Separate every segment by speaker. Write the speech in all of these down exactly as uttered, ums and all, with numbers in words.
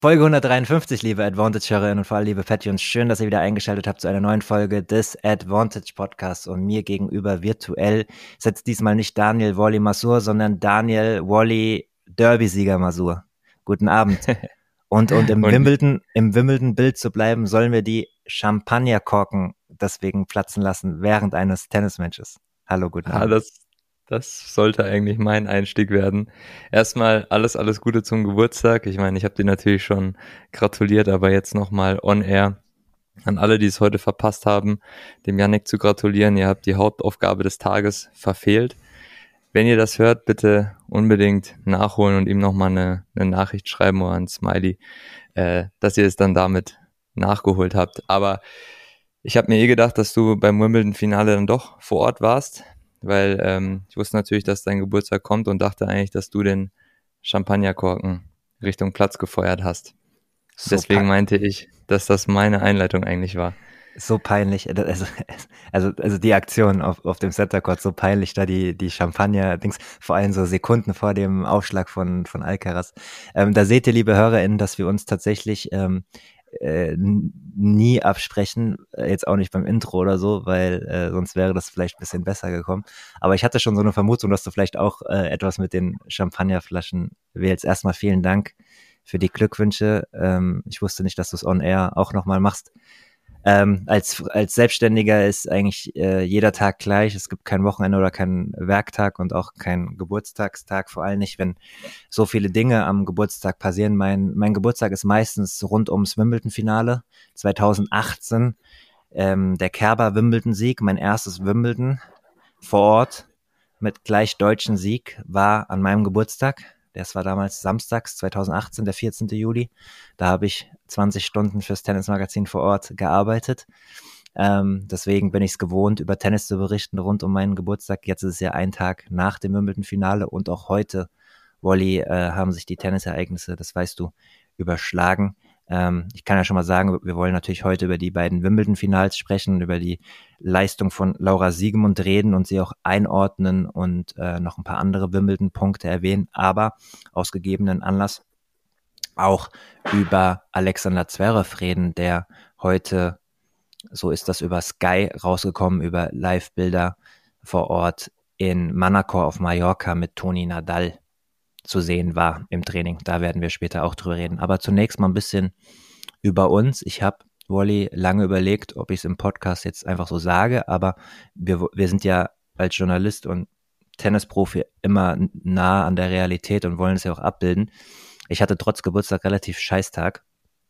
Speaker 1: Folge hundertdreiundfünfzig, liebe Advantage-Hörerinnen und vor allem liebe Patreons. Schön, dass ihr wieder eingeschaltet habt zu einer neuen Folge des Advantage-Podcasts. Und mir gegenüber virtuell sitzt diesmal nicht Daniel Wally Masur, sondern Daniel Wally Derby-Sieger Masur. Guten Abend. Und, und im
Speaker 2: Und-
Speaker 1: Wimbledon, im Wimbledon-Bild zu bleiben, sollen wir die Champagnerkorken deswegen platzen lassen während eines Tennismatches. Hallo, guten
Speaker 2: Ah,
Speaker 1: Abend.
Speaker 2: das, das sollte eigentlich mein Einstieg werden. Erstmal alles, alles Gute zum Geburtstag. Ich meine, ich habe dir natürlich schon gratuliert, aber jetzt nochmal on air an alle, die es heute verpasst haben, dem Yannick zu gratulieren. Ihr habt die Hauptaufgabe des Tages verfehlt. Wenn ihr das hört, bitte unbedingt nachholen und ihm nochmal eine, eine Nachricht schreiben oder ein Smiley, äh, dass ihr es dann damit nachgeholt habt. Aber ich habe mir eh gedacht, dass du beim Wimbledon-Finale dann doch vor Ort warst, weil ähm, ich wusste natürlich, dass dein Geburtstag kommt und dachte eigentlich, dass du den Champagnerkorken Richtung Platz gefeuert hast.
Speaker 1: So
Speaker 2: Deswegen
Speaker 1: pa-
Speaker 2: meinte ich, dass das meine Einleitung eigentlich war.
Speaker 1: So peinlich, also, also, also die Aktion auf, auf dem Center Court, so peinlich, da die, die Champagner-Dings, vor allem so Sekunden vor dem Aufschlag von, von Alcaraz. Ähm, da seht ihr, liebe HörerInnen, dass wir uns tatsächlich ähm, äh, nie absprechen, äh, jetzt auch nicht beim Intro oder so, weil äh, sonst wäre das vielleicht ein bisschen besser gekommen. Aber ich hatte schon so eine Vermutung, dass du vielleicht auch äh, etwas mit den Champagnerflaschen wählst. Erstmal vielen Dank für die Glückwünsche. Ähm, ich wusste nicht, dass du es on air auch nochmal machst. Ähm, als, als Selbstständiger ist eigentlich äh, jeder Tag gleich. Es gibt kein Wochenende oder keinen Werktag und auch keinen Geburtstagstag, vor allem nicht, wenn so viele Dinge am Geburtstag passieren. Mein, mein Geburtstag ist meistens rund ums Wimbledon-Finale zweitausendachtzehn. Ähm, der Kerber-Wimbledon-Sieg, mein erstes Wimbledon vor Ort mit gleich deutschen Sieg, war an meinem Geburtstag. Das war damals samstags, zweitausendachtzehn, der vierzehnten Juli. Da habe ich zwanzig Stunden fürs Tennismagazin vor Ort gearbeitet. Ähm, deswegen bin ich es gewohnt, über Tennis zu berichten rund um meinen Geburtstag. Jetzt ist es ja ein Tag nach dem Wimbledon-Finale und auch heute, Wally, äh, haben sich die Tennisereignisse, das weißt du, überschlagen. Ähm, ich kann ja schon mal sagen, wir wollen natürlich heute über die beiden Wimbledon-Finals sprechen, über die Leistung von Laura Siegemund reden und sie auch einordnen und äh, noch ein paar andere Wimbledon-Punkte erwähnen, aber aus gegebenen Anlass auch über Alexander Zverev reden, der heute, so ist das über Sky rausgekommen, über Live-Bilder vor Ort in Manacor auf Mallorca mit Toni Nadal zu sehen war im Training. Da werden wir später auch drüber reden. Aber zunächst mal ein bisschen über uns. Ich habe, Wally, lange überlegt, ob ich es im Podcast jetzt einfach so sage, aber wir, wir sind ja als Journalist und Tennisprofi immer nah an der Realität und wollen es ja auch abbilden. Ich hatte trotz Geburtstag relativ Scheißtag.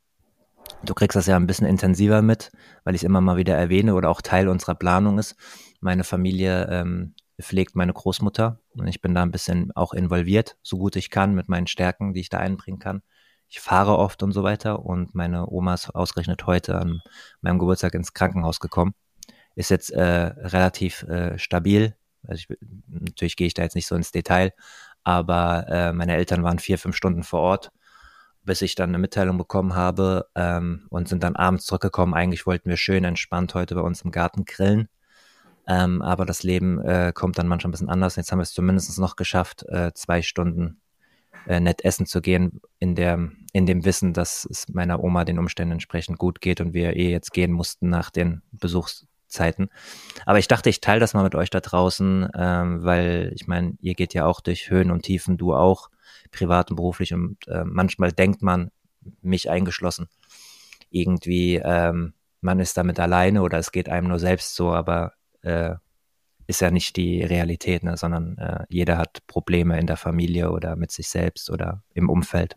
Speaker 1: Du kriegst das ja ein bisschen intensiver mit, weil ich es immer mal wieder erwähne oder auch Teil unserer Planung ist. Meine Familie ähm, pflegt meine Großmutter und ich bin da ein bisschen auch involviert, so gut ich kann, mit meinen Stärken, die ich da einbringen kann. Ich fahre oft und so weiter und meine Oma ist ausgerechnet heute an meinem Geburtstag ins Krankenhaus gekommen. Ist jetzt äh, relativ äh, stabil. Also ich, natürlich gehe ich da jetzt nicht so ins Detail, aber äh, meine Eltern waren vier, fünf Stunden vor Ort, bis ich dann eine Mitteilung bekommen habe ähm, und sind dann abends zurückgekommen. Eigentlich wollten wir schön entspannt heute bei uns im Garten grillen, ähm, aber das Leben äh, kommt dann manchmal ein bisschen anders. Jetzt haben wir es zumindest noch geschafft, äh, zwei Stunden äh, nett essen zu gehen, in, der, in dem Wissen, dass es meiner Oma den Umständen entsprechend gut geht und wir eh jetzt gehen mussten nach den Besuchszeiten. Aber ich dachte, ich teile das mal mit euch da draußen, ähm, weil ich meine, ihr geht ja auch durch Höhen und Tiefen, du auch, privat und beruflich und äh, manchmal denkt man, mich eingeschlossen, irgendwie ähm, man ist damit alleine oder es geht einem nur selbst so, aber äh, ist ja nicht die Realität, ne, sondern äh, jeder hat Probleme in der Familie oder mit sich selbst oder im Umfeld.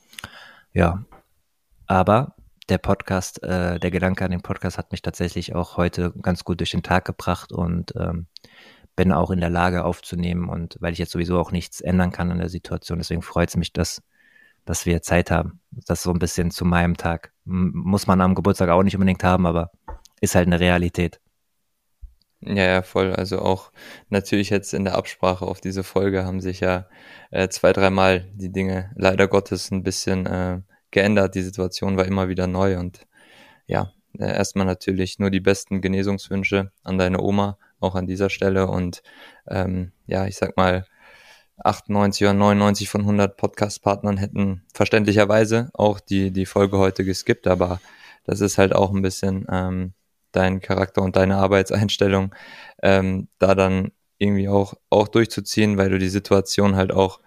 Speaker 1: Ja, aber der Podcast, äh, der Gedanke an den Podcast hat mich tatsächlich auch heute ganz gut durch den Tag gebracht und ähm, bin auch in der Lage aufzunehmen und weil ich jetzt sowieso auch nichts ändern kann an der Situation, deswegen freut es mich, dass, dass wir Zeit haben. Das so ein bisschen zu meinem Tag. M- muss man am Geburtstag auch nicht unbedingt haben, aber ist halt eine Realität.
Speaker 2: Ja, ja, voll. Also auch natürlich jetzt in der Absprache auf diese Folge haben sich ja äh, zwei, dreimal die Dinge leider Gottes ein bisschen äh, geändert. Die Situation war immer wieder neu und ja, äh, erstmal natürlich nur die besten Genesungswünsche an deine Oma, auch an dieser Stelle und ähm, ja, ich sag mal, achtundneunzig oder neunundneunzig von hundert Podcast-Partnern hätten verständlicherweise auch die, die Folge heute geskippt, aber das ist halt auch ein bisschen ähm, dein Charakter und deine Arbeitseinstellung, ähm, da dann irgendwie auch, auch durchzuziehen, weil du die Situation halt auch,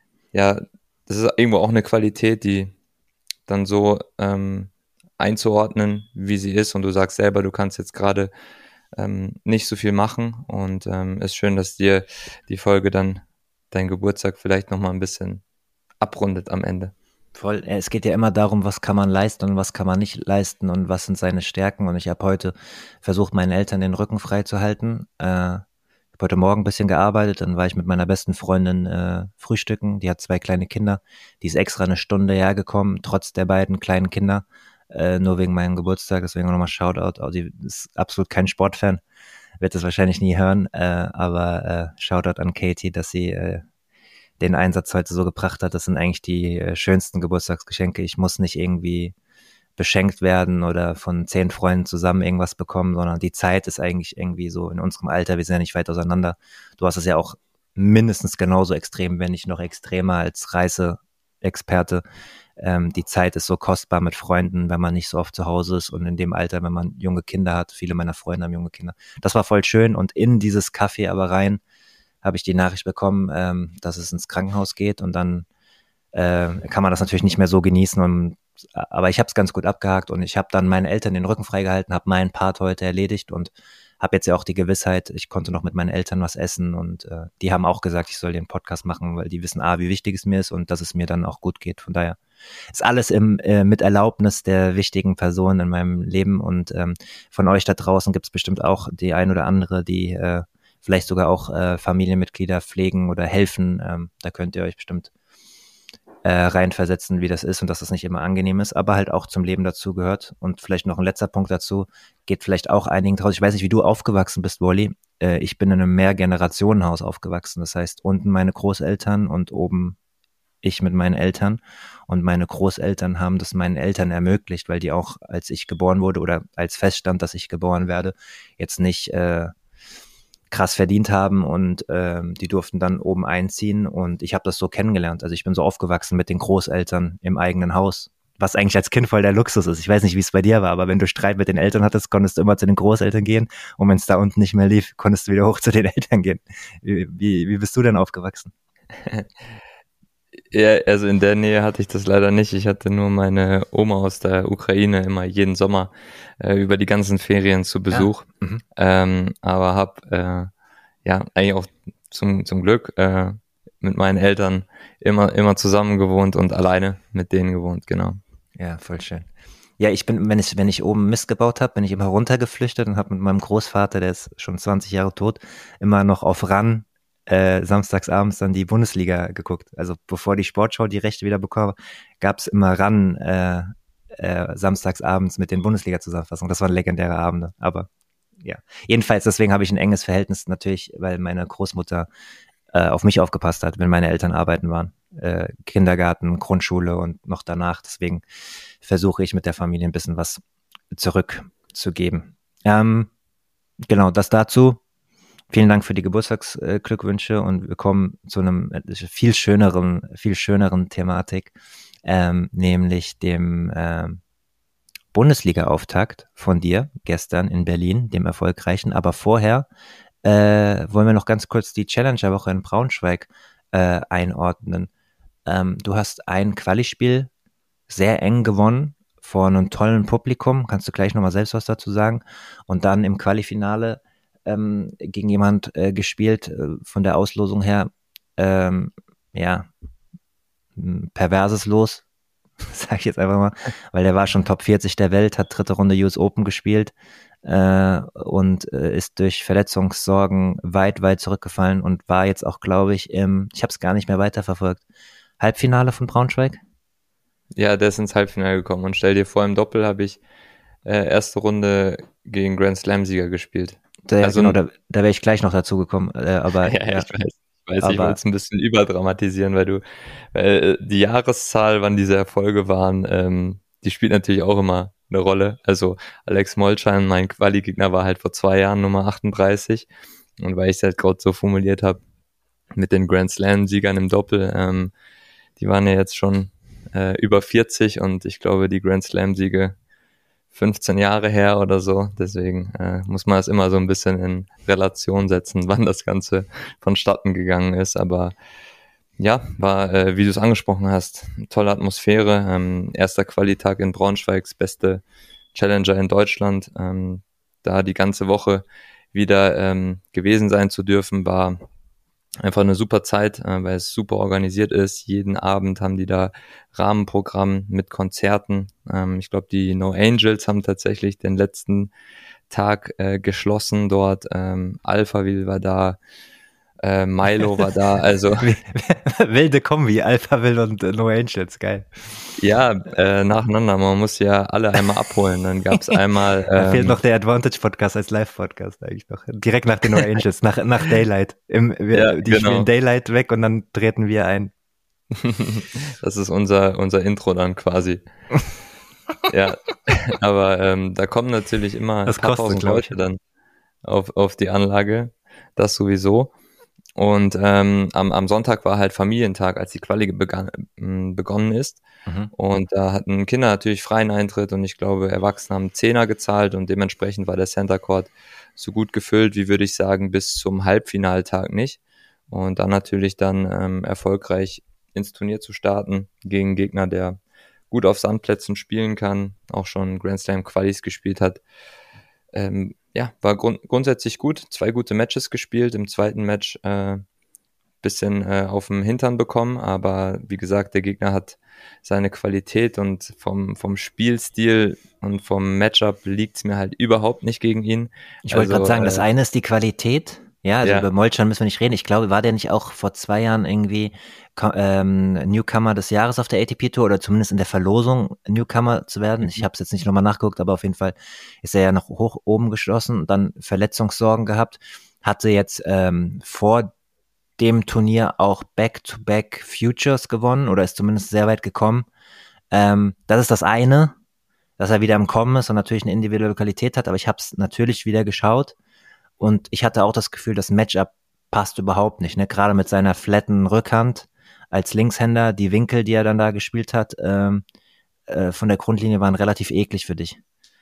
Speaker 2: ja, das ist irgendwo auch eine Qualität, die dann so ähm, einzuordnen, wie sie ist, und du sagst selber, du kannst jetzt gerade ähm, nicht so viel machen, und ähm, ist schön, dass dir die Folge dann dein Geburtstag vielleicht nochmal ein bisschen abrundet am Ende.
Speaker 1: Voll, äh, es geht ja immer darum, was kann man leisten und was kann man nicht leisten und was sind seine Stärken. Und ich habe heute versucht, meinen Eltern den Rücken frei zu halten. Äh, ich habe heute Morgen ein bisschen gearbeitet, dann war ich mit meiner besten Freundin äh, frühstücken. Die hat zwei kleine Kinder. Die ist extra eine Stunde hergekommen, trotz der beiden kleinen Kinder, äh, nur wegen meinem Geburtstag. Deswegen nochmal Shoutout. Oh, die ist absolut kein Sportfan, wird das wahrscheinlich nie hören, äh, aber äh, Shoutout an Katie, dass sie äh, den Einsatz heute so gebracht hat. Das sind eigentlich die äh, schönsten Geburtstagsgeschenke. Ich muss nicht irgendwie beschenkt werden oder von zehn Freunden zusammen irgendwas bekommen, sondern die Zeit ist eigentlich irgendwie so in unserem Alter, wir sind ja nicht weit auseinander. Du hast es ja auch mindestens genauso extrem, wenn nicht noch extremer als Reiseexperte. Ähm, die Zeit ist so kostbar mit Freunden, wenn man nicht so oft zu Hause ist, und in dem Alter, wenn man junge Kinder hat. Viele meiner Freunde haben junge Kinder. Das war voll schön, und in dieses Café aber rein habe ich die Nachricht bekommen, ähm, dass es ins Krankenhaus geht, und dann äh, kann man das natürlich nicht mehr so genießen. Und, aber ich habe es ganz gut abgehakt, und ich habe dann meinen Eltern den Rücken freigehalten, habe meinen Part heute erledigt und habe jetzt ja auch die Gewissheit, ich konnte noch mit meinen Eltern was essen, und äh, die haben auch gesagt, ich soll den Podcast machen, weil die wissen, A, wie wichtig es mir ist und dass es mir dann auch gut geht. Von daher ist alles im äh, mit Erlaubnis der wichtigen Personen in meinem Leben, und ähm, von euch da draußen gibt es bestimmt auch die ein oder andere, die äh, vielleicht sogar auch äh, Familienmitglieder pflegen oder helfen. Ähm, da könnt ihr euch bestimmt äh, reinversetzen, wie das ist, und dass das nicht immer angenehm ist, aber halt auch zum Leben dazu gehört. Und vielleicht noch ein letzter Punkt dazu, geht vielleicht auch einigen draus. Ich weiß nicht, wie du aufgewachsen bist, Wally. Äh, ich bin in einem Mehrgenerationenhaus aufgewachsen. Das heißt, unten meine Großeltern und oben ich mit meinen Eltern. Und meine Großeltern haben das meinen Eltern ermöglicht, weil die auch, als ich geboren wurde oder als feststand, dass ich geboren werde, jetzt nicht äh, krass verdient haben, und ähm, die durften dann oben einziehen, und ich habe das so kennengelernt. Also ich bin so aufgewachsen mit den Großeltern im eigenen Haus, was eigentlich als Kind voll der Luxus ist. Ich weiß nicht, wie es bei dir war, aber wenn du Streit mit den Eltern hattest, konntest du immer zu den Großeltern gehen, und wenn es da unten nicht mehr lief, konntest du wieder hoch zu den Eltern gehen. Wie, wie, wie bist du denn aufgewachsen?
Speaker 2: Ja, also in der Nähe hatte ich das leider nicht. Ich hatte nur meine Oma aus der Ukraine immer jeden Sommer äh, über die ganzen Ferien zu Besuch.
Speaker 1: Ja. Mhm.
Speaker 2: Ähm, aber habe äh, ja eigentlich auch zum zum Glück äh, mit meinen Eltern immer immer zusammen gewohnt und alleine mit denen gewohnt, genau.
Speaker 1: Ja, voll schön. Ja, ich bin, wenn ich, wenn ich oben Mist gebaut habe, bin ich immer runtergeflüchtet und habe mit meinem Großvater, der ist schon zwanzig Jahre tot, immer noch auf R A N äh, samstags abends dann die Bundesliga geguckt. Also bevor die Sportschau die Rechte wieder bekam, gab's immer R A N äh, äh, samstags abends mit den Bundesliga-Zusammenfassungen. Das waren legendäre Abende. Aber ja, jedenfalls, deswegen habe ich ein enges Verhältnis natürlich, weil meine Großmutter äh, auf mich aufgepasst hat, wenn meine Eltern arbeiten waren. Äh, Kindergarten, Grundschule und noch danach. Deswegen versuche ich mit der Familie ein bisschen was zurückzugeben. Ähm, genau, das dazu. Vielen Dank für die Geburtstagsglückwünsche, und wir kommen zu einem viel schöneren, viel schöneren Thematik, ähm, nämlich dem ähm, Bundesliga-Auftakt von dir gestern in Berlin, dem erfolgreichen. Aber vorher äh, wollen wir noch ganz kurz die Challenger-Woche in Braunschweig äh, einordnen. Ähm, du hast ein Quali-Spiel sehr eng gewonnen vor einem tollen Publikum. Kannst du gleich nochmal selbst was dazu sagen? Und dann im Quali-Finale ähm, gegen jemand äh, gespielt, äh, von der Auslosung her, ähm, ja, ein perverses Los, sag ich jetzt einfach mal, weil der war schon Top vierzig der Welt, hat dritte Runde U S Open gespielt äh, und äh, ist durch Verletzungssorgen weit, weit zurückgefallen und war jetzt auch, glaube ich, im, ich habe es gar nicht mehr weiterverfolgt, Halbfinale von Braunschweig?
Speaker 2: Ja, der ist ins Halbfinale gekommen, und stell dir vor, im Doppel habe ich äh, erste Runde gegen Grand Slam-Sieger gespielt.
Speaker 1: Da,
Speaker 2: Also
Speaker 1: genau,
Speaker 2: ein,
Speaker 1: da, da wäre ich gleich noch dazu gekommen, äh, aber
Speaker 2: ja,
Speaker 1: ja,
Speaker 2: ich weiß, ich weiß, ich
Speaker 1: aber
Speaker 2: wollte es ein bisschen überdramatisieren, weil du, weil die Jahreszahl, wann diese Erfolge waren, ähm, die spielt natürlich auch immer eine Rolle. Also Alex Molcan, mein Quali-Gegner, war halt vor zwei Jahren Nummer achtunddreißig, und weil ich es halt gerade so formuliert habe, mit den Grand Slam-Siegern im Doppel. Ähm, die waren ja jetzt schon äh, über vierzig und ich glaube, die Grand Slam-Siege fünfzehn Jahre her oder so. Deswegen äh, muss man es immer so ein bisschen in Relation setzen, wann das Ganze vonstatten gegangen ist. Aber ja, war, äh, wie du es angesprochen hast, tolle Atmosphäre. Ähm, erster Qualitag in Braunschweigs, beste Challenger in Deutschland. Ähm, da die ganze Woche wieder ähm, gewesen sein zu dürfen, war einfach eine super Zeit, äh, weil es super organisiert ist. Jeden Abend haben die da Rahmenprogramm mit Konzerten. Ähm, ich glaube, die No Angels haben tatsächlich den letzten Tag äh, geschlossen dort. Ähm, Alphaville war da, äh, Milo war da. Also
Speaker 1: wilde Kombi, Alphaville und äh, No Angels, geil.
Speaker 2: ja, äh, nacheinander. Man muss ja alle einmal abholen. Dann gab es einmal. Ähm,
Speaker 1: da fehlt noch der Advantage-Podcast als Live-Podcast eigentlich noch. Direkt nach den No Angels, nach, nach Daylight. Im, wir,
Speaker 2: ja,
Speaker 1: die
Speaker 2: genau.
Speaker 1: spielen Daylight weg und dann treten wir ein.
Speaker 2: Das ist unser, unser Intro dann quasi. Ja, aber ähm, da kommen natürlich immer
Speaker 1: Das
Speaker 2: ein paar
Speaker 1: kostet,
Speaker 2: tausend
Speaker 1: glaub ich.
Speaker 2: Leute dann auf, auf die Anlage. Das sowieso. Und ähm, am, am Sonntag war halt Familientag, als die Quali begann, ähm, begonnen ist.
Speaker 1: Mhm.
Speaker 2: Und da hatten Kinder natürlich freien Eintritt und ich glaube, Erwachsene haben Zehner gezahlt und dementsprechend war der Center Court so gut gefüllt, wie würde ich sagen, bis zum Halbfinaltag nicht. Und dann natürlich dann ähm, erfolgreich ins Turnier zu starten gegen einen Gegner, der gut auf Sandplätzen spielen kann, auch schon Grand Slam Qualis gespielt hat. Ähm, ja, war grund- grundsätzlich gut. Zwei gute Matches gespielt. Im zweiten Match äh, bisschen äh, auf dem Hintern bekommen, aber wie gesagt, der Gegner hat seine Qualität und vom, vom Spielstil und vom Matchup liegt es mir halt überhaupt nicht gegen ihn.
Speaker 1: Ich wollte
Speaker 2: Also,
Speaker 1: gerade sagen,
Speaker 2: äh,
Speaker 1: das eine ist die Qualität. Ja, also
Speaker 2: ja.
Speaker 1: über Molchan müssen wir nicht reden. Ich glaube, war der nicht auch vor zwei Jahren irgendwie ko- ähm, Newcomer des Jahres auf der A T P Tour oder zumindest in der Verlosung Newcomer zu werden?
Speaker 2: Mhm.
Speaker 1: Ich habe es jetzt nicht nochmal nachgeguckt, aber auf jeden Fall ist er ja noch hoch oben geschossen und dann Verletzungssorgen gehabt. Hatte jetzt ähm, vor dem Turnier auch Back-to-Back Futures gewonnen oder ist zumindest sehr weit gekommen. Ähm, das ist das eine, dass er wieder im Kommen ist und natürlich eine individuelle Qualität hat, aber ich habe es natürlich wieder geschaut und ich hatte auch das Gefühl, das Matchup passt überhaupt nicht, ne? Gerade mit seiner flatten Rückhand als Linkshänder, die Winkel, die er dann da gespielt hat, ähm, äh, von der Grundlinie waren relativ eklig für dich.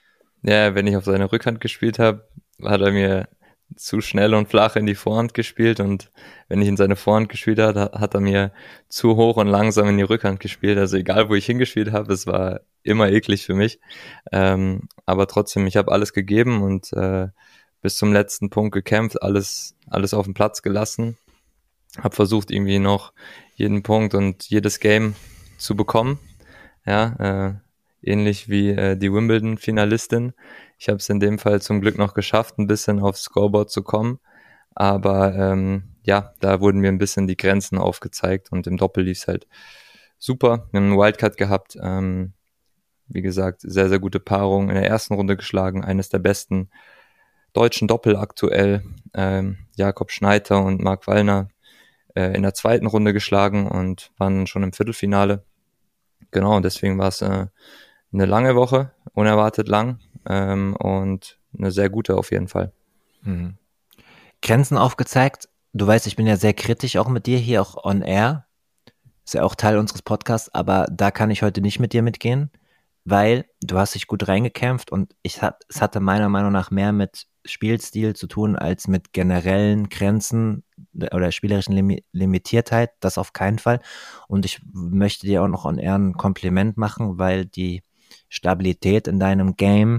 Speaker 2: Ja, wenn ich auf seine Rückhand gespielt habe, hat er mir zu schnell und flach in die Vorhand gespielt und wenn ich in seine Vorhand gespielt habe, hat er mir zu hoch und langsam in die Rückhand gespielt. Also egal, wo ich hingespielt habe, es war immer eklig für mich. Ähm, aber trotzdem, ich habe alles gegeben und äh, bis zum letzten Punkt gekämpft, alles, alles auf den Platz gelassen. Habe versucht, irgendwie noch jeden Punkt und jedes Game zu bekommen. Ja, äh, ähnlich wie äh, die Wimbledon-Finalistin. Ich habe es in dem Fall zum Glück noch geschafft, ein bisschen aufs Scoreboard zu kommen. Aber ähm, ja, da wurden mir ein bisschen die Grenzen aufgezeigt und im Doppel lief es halt super. Wir haben einen Wildcard gehabt. Ähm, wie gesagt, sehr, sehr gute Paarung. In der ersten Runde geschlagen, eines der besten deutschen Doppel aktuell. Ähm, Jakob Schneider und Marc Wallner äh, in der zweiten Runde geschlagen und waren schon im Viertelfinale. Genau, deswegen war es äh, eine lange Woche, unerwartet lang ähm, und eine sehr gute auf jeden Fall.
Speaker 1: Mhm. Grenzen aufgezeigt. Du weißt, ich bin ja sehr kritisch auch mit dir hier, auch on air. Ist ja auch Teil unseres Podcasts, aber da kann ich heute nicht mit dir mitgehen, weil du hast dich gut reingekämpft und ich hat, es hatte meiner Meinung nach mehr mit Spielstil zu tun als mit generellen Grenzen oder spielerischen Lim- Limitiertheit, das auf keinen Fall. Und ich möchte dir auch noch on air ein Kompliment machen, weil die Stabilität in deinem Game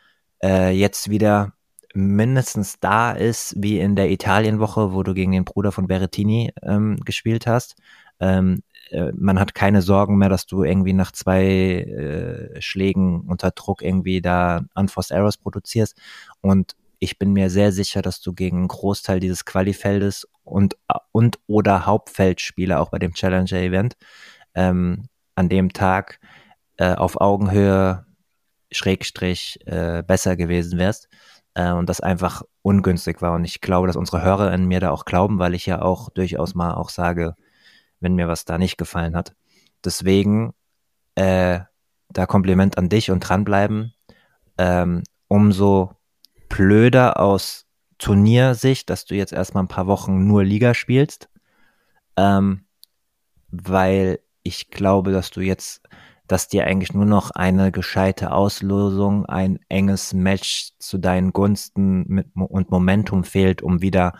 Speaker 1: äh, jetzt wieder mindestens da ist, wie in der Italienwoche, wo du gegen den Bruder von Berrettini ähm, gespielt hast. Ähm, äh, man hat keine Sorgen mehr, dass du irgendwie nach zwei äh, Schlägen unter Druck irgendwie da Unforced Errors produzierst. Und ich bin mir sehr sicher, dass du gegen einen Großteil dieses Qualifeldes und, und oder Hauptfeldspieler auch bei dem Challenger-Event ähm, an dem Tag äh, auf Augenhöhe Schrägstrich äh, besser gewesen wärst äh, und das einfach ungünstig war. Und ich glaube, dass unsere Hörer in mir da auch glauben, weil ich ja auch durchaus mal auch sage, wenn mir was da nicht gefallen hat. Deswegen äh, da Kompliment an dich und dranbleiben. Ähm, umso blöder aus Turniersicht, dass du jetzt erstmal ein paar Wochen nur Liga spielst ähm, weil ich glaube, dass du jetzt, dass dir eigentlich nur noch eine gescheite Auslosung, ein enges Match zu deinen Gunsten mit, und Momentum fehlt, um wieder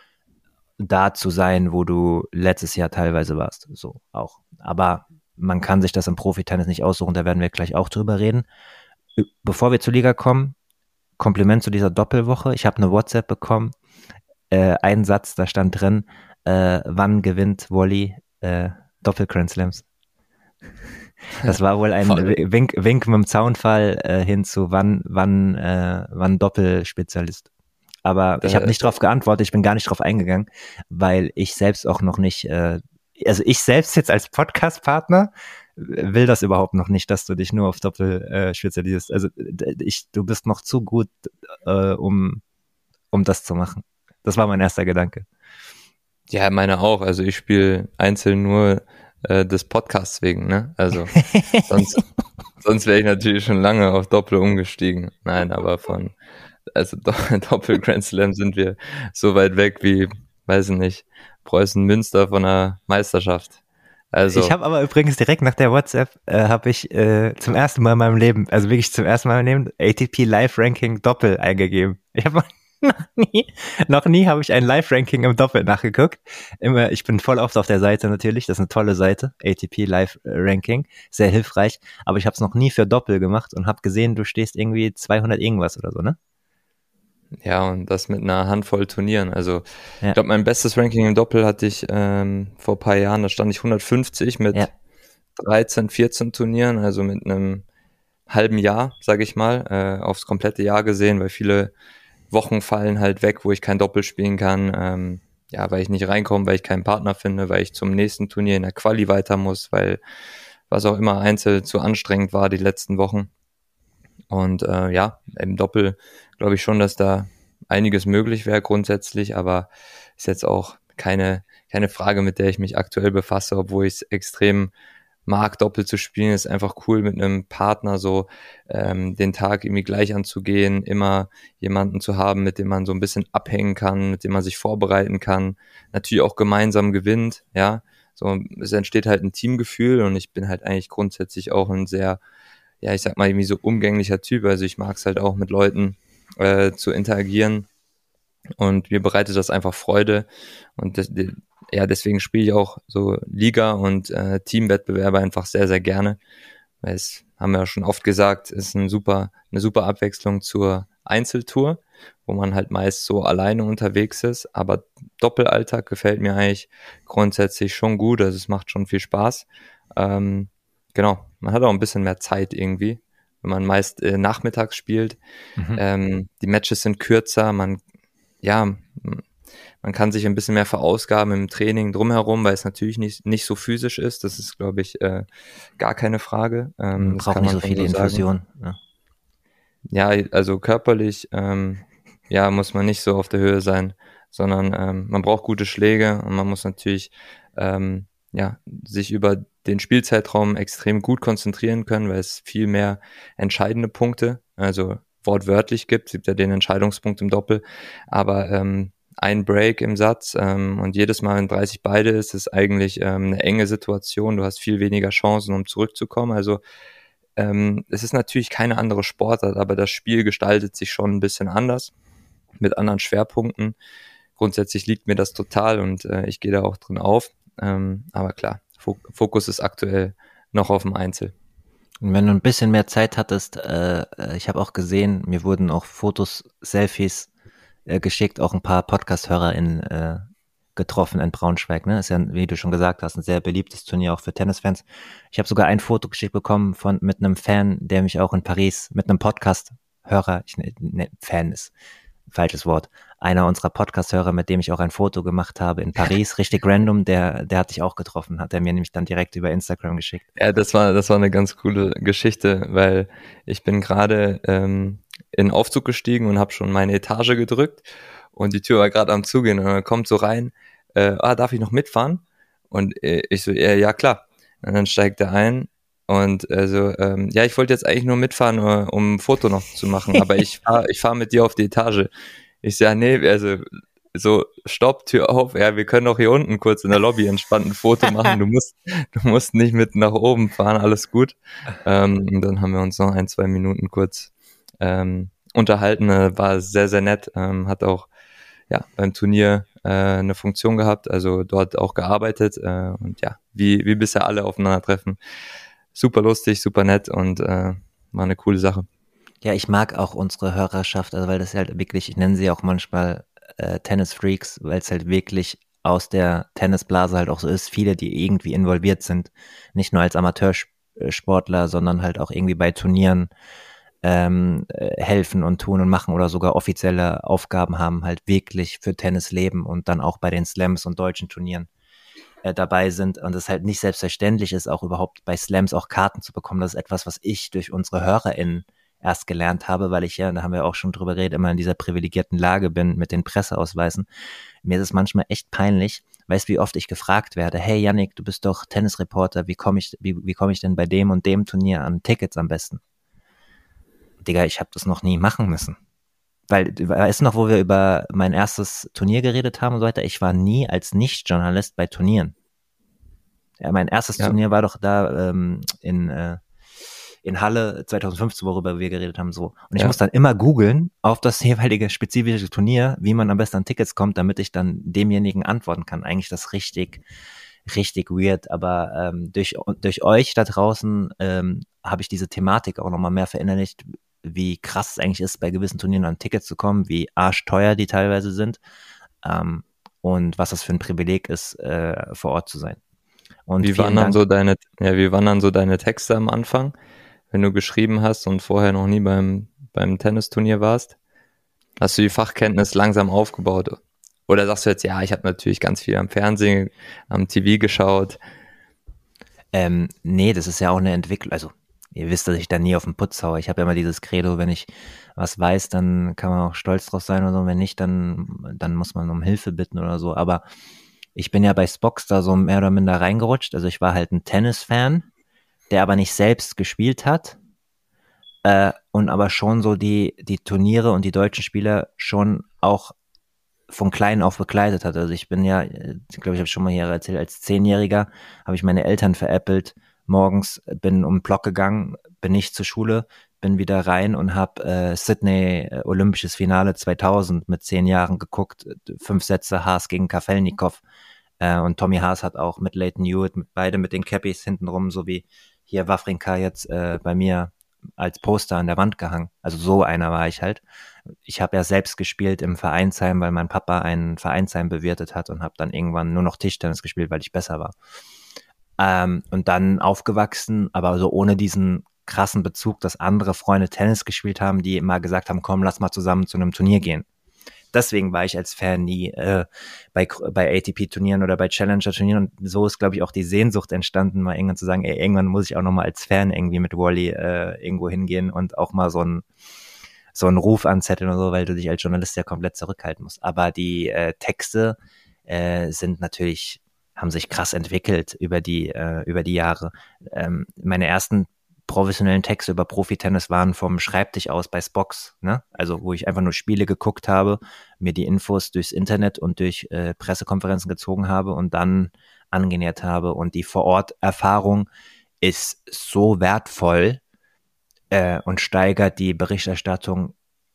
Speaker 1: da zu sein, wo du letztes Jahr teilweise warst. So auch. Aber man kann sich das im Profitennis nicht aussuchen, da werden wir gleich auch drüber reden. Bevor wir zur Liga kommen, Kompliment zu dieser Doppelwoche. Ich habe eine WhatsApp bekommen, äh, ein Satz, da stand drin, äh, wann gewinnt Wally äh, Doppel-Grand Slams? Das war wohl ein Wink, Wink mit dem Zaunfall äh, hin zu wann, wann, äh, wann Doppelspezialist. Aber ich habe nicht drauf geantwortet, ich bin gar nicht drauf eingegangen, weil ich selbst auch noch nicht, äh, also ich selbst jetzt als Podcast-Partner will das überhaupt noch nicht, dass du dich nur auf Doppel äh, spezialisierst. Also ich, du bist noch zu gut, äh, um, um das zu machen. Das war mein erster Gedanke.
Speaker 2: Ja, meine auch. Also ich spiele einzeln nur äh, des Podcasts wegen, ne? Also sonst, sonst wäre ich natürlich schon lange auf Doppel umgestiegen. Nein, aber von also Doppel Grand Slam sind wir so weit weg wie, weiß ich nicht, Preußen Münster von der Meisterschaft. Also
Speaker 1: ich habe aber übrigens direkt nach der WhatsApp äh, habe ich äh, zum ersten Mal in meinem Leben, also wirklich zum ersten Mal in meinem Leben, A T P Live Ranking Doppel eingegeben. Ich habe noch nie, noch nie habe ich ein Live Ranking im Doppel nachgeguckt. Immer, ich bin voll oft auf der Seite natürlich, das ist eine tolle Seite, A T P Live Ranking, sehr hilfreich. Aber ich habe es noch nie für Doppel gemacht und habe gesehen, du stehst irgendwie zweihundert irgendwas oder so, ne?
Speaker 2: Ja, und das mit einer Handvoll Turnieren. Also ja. Ich glaube, mein bestes Ranking im Doppel hatte ich ähm, vor ein paar Jahren, da stand ich hundertfünfzig mit ja. dreizehn, vierzehn Turnieren, also mit einem halben Jahr, sage ich mal, äh, aufs komplette Jahr gesehen, weil viele Wochen fallen halt weg, wo ich kein Doppel spielen kann, ähm, ja, weil ich nicht reinkomme, weil ich keinen Partner finde, weil ich zum nächsten Turnier in der Quali weiter muss, weil was auch immer Einzel zu anstrengend war die letzten Wochen. Und äh, ja, im Doppel glaube ich schon, dass da einiges möglich wäre grundsätzlich, aber ist jetzt auch keine keine Frage, mit der ich mich aktuell befasse, obwohl ich es extrem mag, Doppel zu spielen. Ist einfach cool, mit einem Partner so ähm, den Tag irgendwie gleich anzugehen, immer jemanden zu haben, mit dem man so ein bisschen abhängen kann, mit dem man sich vorbereiten kann, natürlich auch gemeinsam gewinnt, ja. So, es entsteht halt ein Teamgefühl und ich bin halt eigentlich grundsätzlich auch ein sehr ja, ich sag mal, irgendwie so umgänglicher Typ. Also ich mag es halt auch mit Leuten äh, zu interagieren und mir bereitet das einfach Freude und das, ja, deswegen spiele ich auch so Liga und äh, Teamwettbewerbe einfach sehr, sehr gerne, weil es, haben wir ja schon oft gesagt, ist ein super, eine super Abwechslung zur Einzeltour, wo man halt meist so alleine unterwegs ist, aber Doppelalltag gefällt mir eigentlich grundsätzlich schon gut, also es macht schon viel Spaß. Ähm, Genau, man hat auch ein bisschen mehr Zeit irgendwie, wenn man meist äh, nachmittags spielt. Mhm. Ähm, die Matches sind kürzer, man, ja, man kann sich ein bisschen mehr verausgaben im Training drumherum, weil es natürlich nicht, nicht so physisch ist. Das ist, glaube ich, äh, gar keine Frage. Ähm,
Speaker 1: man braucht nicht so viele Infusionen. Ja.
Speaker 2: ja, also körperlich, ähm, ja, muss man nicht so auf der Höhe sein, sondern ähm, man braucht gute Schläge und man muss natürlich, ähm, ja, sich über den Spielzeitraum extrem gut konzentrieren können, weil es viel mehr entscheidende Punkte, also wortwörtlich gibt. Es gibt ja den Entscheidungspunkt im Doppel, aber ähm, ein Break im Satz ähm, und jedes Mal, wenn dreißig beide ist, ist eigentlich ähm, eine enge Situation. Du hast viel weniger Chancen, um zurückzukommen. Also ähm, es ist natürlich keine andere Sportart, aber das Spiel gestaltet sich schon ein bisschen anders, mit anderen Schwerpunkten. Grundsätzlich liegt mir das total und äh, ich gehe da auch drin auf. Ähm, aber klar, Fokus ist aktuell noch auf dem Einzel.
Speaker 1: Und wenn du ein bisschen mehr Zeit hattest, äh, ich habe auch gesehen, mir wurden auch Fotos, Selfies äh, geschickt, auch ein paar Podcast-HörerInnen äh, getroffen in Braunschweig. Ne? Ist ja, wie du schon gesagt hast, ein sehr beliebtes Turnier auch für Tennisfans. Ich habe sogar ein Foto geschickt bekommen von mit einem Fan, der mich auch in Paris mit einem Podcast-Hörer, ich ne, ne, Fan ist falsches Wort, einer unserer Podcast-Hörer, mit dem ich auch ein Foto gemacht habe in Paris, richtig random, der der hat dich auch getroffen, hat er mir nämlich dann direkt über Instagram geschickt.
Speaker 2: Ja, das war das war eine ganz coole Geschichte, weil ich bin gerade ähm, in den Aufzug gestiegen und habe schon meine Etage gedrückt und die Tür war gerade am Zugehen und er kommt so rein, äh, ah, darf ich noch mitfahren? Und äh, ich so, ja, ja klar. Und dann steigt er ein und also, ähm, ja, ich wollte jetzt eigentlich nur mitfahren, um ein Foto noch zu machen, aber ich fahre ich fahr mit dir auf die Etage. Ich sage, nee, also so, stopp, Tür auf, ja, wir können doch hier unten kurz in der Lobby entspannt ein Foto machen, du musst, du musst nicht mit nach oben fahren, alles gut. Ähm, und dann haben wir uns noch ein, zwei Minuten kurz ähm, unterhalten, äh, war sehr, sehr nett, ähm, hat auch ja beim Turnier äh, eine Funktion gehabt, also dort auch gearbeitet äh, und ja, wie, wie bisher alle aufeinandertreffen. Super lustig, super nett und äh, war eine coole Sache.
Speaker 1: Ja, ich mag auch unsere Hörerschaft, also weil das halt wirklich, ich nenne sie auch manchmal äh, Tennis-Freaks, weil es halt wirklich aus der Tennisblase halt auch so ist, viele, die irgendwie involviert sind, nicht nur als Amateursportler, sondern halt auch irgendwie bei Turnieren ähm, äh, helfen und tun und machen oder sogar offizielle Aufgaben haben, halt wirklich für Tennis leben und dann auch bei den Slams und deutschen Turnieren äh, dabei sind und es halt nicht selbstverständlich ist, auch überhaupt bei Slams auch Karten zu bekommen. Das ist etwas, was ich durch unsere HörerInnen erst gelernt habe, weil ich ja, da haben wir auch schon drüber geredet, immer in dieser privilegierten Lage bin mit den Presseausweisen. Mir ist es manchmal echt peinlich. Weißt du, wie oft ich gefragt werde, hey Yannick, du bist doch Tennisreporter, wie komme ich, wie, wie komme ich denn bei dem und dem Turnier an Tickets am besten? Digga, ich habe das noch nie machen müssen. Weil, weißt du noch, wo wir über mein erstes Turnier geredet haben und so weiter? Ich war nie als Nicht-Journalist bei Turnieren. Ja, mein erstes
Speaker 2: Ja.
Speaker 1: Turnier war doch da ähm, in äh, in Halle zwanzig fünfzehn, worüber wir geredet haben, so. Und ich
Speaker 2: Ja.
Speaker 1: muss dann immer googeln auf das jeweilige spezifische Turnier, wie man am besten an Tickets kommt, damit ich dann demjenigen antworten kann. Eigentlich das richtig, richtig weird. Aber ähm, durch, durch euch da draußen ähm, habe ich diese Thematik auch nochmal mehr verinnerlicht, wie krass es eigentlich ist, bei gewissen Turnieren an Tickets zu kommen, wie arschteuer die teilweise sind ähm, und was das für ein Privileg ist, äh, vor Ort zu sein. Und
Speaker 2: Wie waren
Speaker 1: vielen
Speaker 2: dann
Speaker 1: Dank.
Speaker 2: so deine, ja, wie waren dann so deine Texte am Anfang, wenn du geschrieben hast und vorher noch nie beim, beim Tennisturnier warst? Hast du die Fachkenntnis langsam aufgebaut? Oder sagst du jetzt, ja, ich habe natürlich ganz viel am Fernsehen, am T V geschaut?
Speaker 1: Ähm, nee, das ist ja auch eine Entwicklung. Also, ihr wisst, dass ich da nie auf den Putz haue. Ich habe ja immer dieses Credo, wenn ich was weiß, dann kann man auch stolz drauf sein oder so. Wenn nicht, dann, dann muss man um Hilfe bitten oder so. Aber ich bin ja bei Spox da so mehr oder minder reingerutscht. Also ich war halt ein Tennis-Fan, der aber nicht selbst gespielt hat. Äh, und aber schon so die, die Turniere und die deutschen Spieler schon auch von klein auf begleitet hat. Also ich bin ja, ich glaube, ich habe schon mal hier erzählt, als Zehnjähriger habe ich meine Eltern veräppelt. Morgens bin um den Block gegangen, bin nicht zur Schule, bin wieder rein und habe äh, Sydney äh, Olympisches Finale zweitausend mit zehn Jahren geguckt. Fünf Sätze Haas gegen Kafelnikov. Äh, und Tommy Haas hat auch mit Lleyton Hewitt, mit, beide mit den Cappies hintenrum, so wie hier Wawrinka jetzt äh, bei mir als Poster an der Wand gehangen. Also so einer war ich halt. Ich habe ja selbst gespielt im Vereinsheim, weil mein Papa ein Vereinsheim bewirtet hat und habe dann irgendwann nur noch Tischtennis gespielt, weil ich besser war. Ähm, und dann aufgewachsen, aber so ohne diesen krassen Bezug, dass andere Freunde Tennis gespielt haben, die immer gesagt haben, komm, lass mal zusammen zu einem Turnier gehen. Deswegen war ich als Fan nie äh, bei, bei A T P-Turnieren oder bei Challenger-Turnieren. Und so ist, glaube ich, auch die Sehnsucht entstanden, mal irgendwann zu sagen, ey, irgendwann muss ich auch noch mal als Fan irgendwie mit Wally äh, irgendwo hingehen und auch mal so ein so einen Ruf anzetteln oder so, weil du dich als Journalist ja komplett zurückhalten musst. Aber die äh, Texte äh, sind natürlich, haben sich krass entwickelt über die, äh, über die Jahre. Ähm, meine ersten professionellen Texte über Profi-Tennis waren vom Schreibtisch aus bei Spox, ne? Also wo ich einfach nur Spiele geguckt habe, mir die Infos durchs Internet und durch äh, Pressekonferenzen gezogen habe und dann angenähert habe. Und die Vor-Ort-Erfahrung ist so wertvoll äh, und steigert die Berichterstattung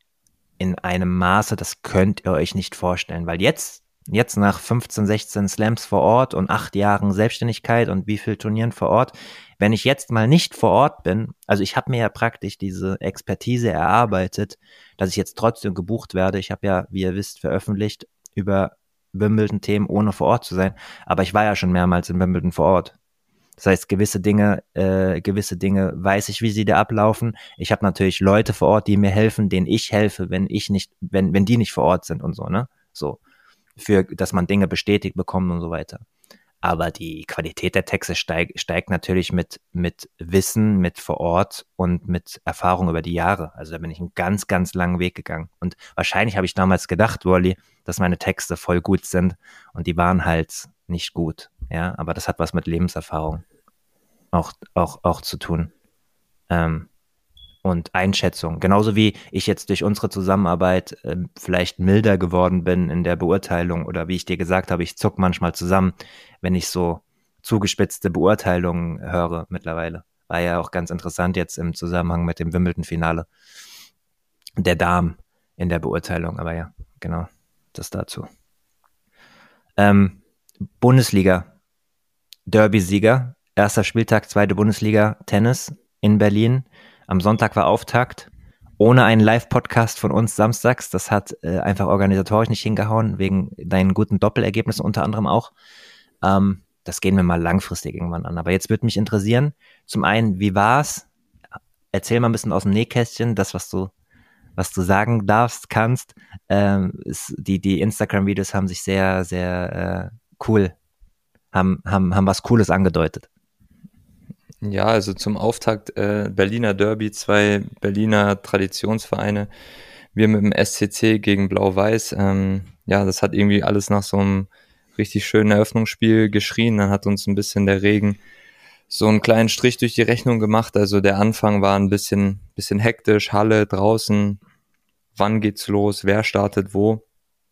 Speaker 1: in einem Maße, das könnt ihr euch nicht vorstellen. Weil jetzt, jetzt nach fünfzehn, sechzehn Slams vor Ort und acht Jahren Selbstständigkeit und wie viel Turnieren vor Ort, wenn ich jetzt mal nicht vor Ort bin, also ich habe mir ja praktisch diese Expertise erarbeitet, dass ich jetzt trotzdem gebucht werde. Ich habe ja, wie ihr wisst, veröffentlicht über Wimbledon-Themen, ohne vor Ort zu sein. Aber ich war ja schon mehrmals in Wimbledon vor Ort. Das heißt, gewisse Dinge, äh, gewisse Dinge weiß ich, wie sie da ablaufen. Ich habe natürlich Leute vor Ort, die mir helfen, denen ich helfe, wenn ich nicht, wenn wenn die nicht vor Ort sind und so, ne? So, für, dass man Dinge bestätigt bekommt und so weiter. Aber die Qualität der Texte steig, steigt natürlich mit, mit Wissen, mit vor Ort und mit Erfahrung über die Jahre. Also da bin ich einen ganz, ganz langen Weg gegangen. Und wahrscheinlich habe ich damals gedacht, Wally, dass meine Texte voll gut sind und die waren halt nicht gut. Ja, aber das hat was mit Lebenserfahrung auch, auch, auch zu tun. Ähm, und Einschätzung. Genauso wie ich jetzt durch unsere Zusammenarbeit äh, vielleicht milder geworden bin in der Beurteilung oder wie ich dir gesagt habe, ich zuck manchmal zusammen, wenn ich so zugespitzte Beurteilungen höre mittlerweile. War ja auch ganz interessant jetzt im Zusammenhang mit dem Wimbledon-Finale der Damen in der Beurteilung. Aber ja, genau, das dazu. Ähm, Bundesliga, Derby-Sieger, erster Spieltag, zweite Bundesliga, Tennis in Berlin. Am Sonntag war Auftakt, ohne einen Live-Podcast von uns samstags. Das hat äh, einfach organisatorisch nicht hingehauen, wegen deinen guten Doppelergebnissen unter anderem auch. Ähm, das gehen wir mal langfristig irgendwann an. Aber jetzt würde mich interessieren, zum einen, wie war's? Erzähl mal ein bisschen aus dem Nähkästchen, das, was du, was du sagen darfst, kannst. Ähm, ist, die, die Instagram-Videos haben sich sehr, sehr äh, cool, haben, haben, haben was Cooles angedeutet.
Speaker 2: Ja, also zum Auftakt äh, Berliner Derby, zwei Berliner Traditionsvereine. Wir mit dem S C C gegen Blau-Weiß. Ähm, ja, das hat irgendwie alles nach so einem richtig schönen Eröffnungsspiel geschrien. Dann hat uns ein bisschen der Regen so einen kleinen Strich durch die Rechnung gemacht. Also der Anfang war ein bisschen, bisschen hektisch, Halle draußen. Wann geht's los? Wer startet wo?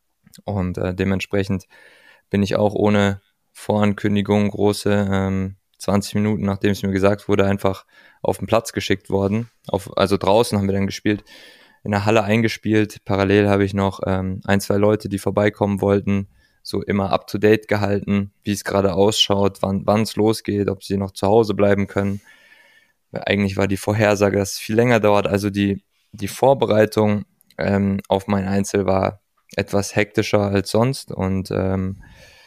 Speaker 2: Und äh, dementsprechend bin ich auch ohne Vorankündigung große ähm, zwanzig Minuten, nachdem es mir gesagt wurde, einfach auf den Platz geschickt worden. Auf, also draußen haben wir dann gespielt, in der Halle eingespielt. Parallel habe ich noch ähm, ein, zwei Leute, die vorbeikommen wollten, so immer up-to-date gehalten, wie es gerade ausschaut, wann wann es losgeht, ob sie noch zu Hause bleiben können. Weil eigentlich war die Vorhersage, dass es viel länger dauert. Also die, die Vorbereitung ähm, auf mein Einzel war etwas hektischer als sonst und ähm,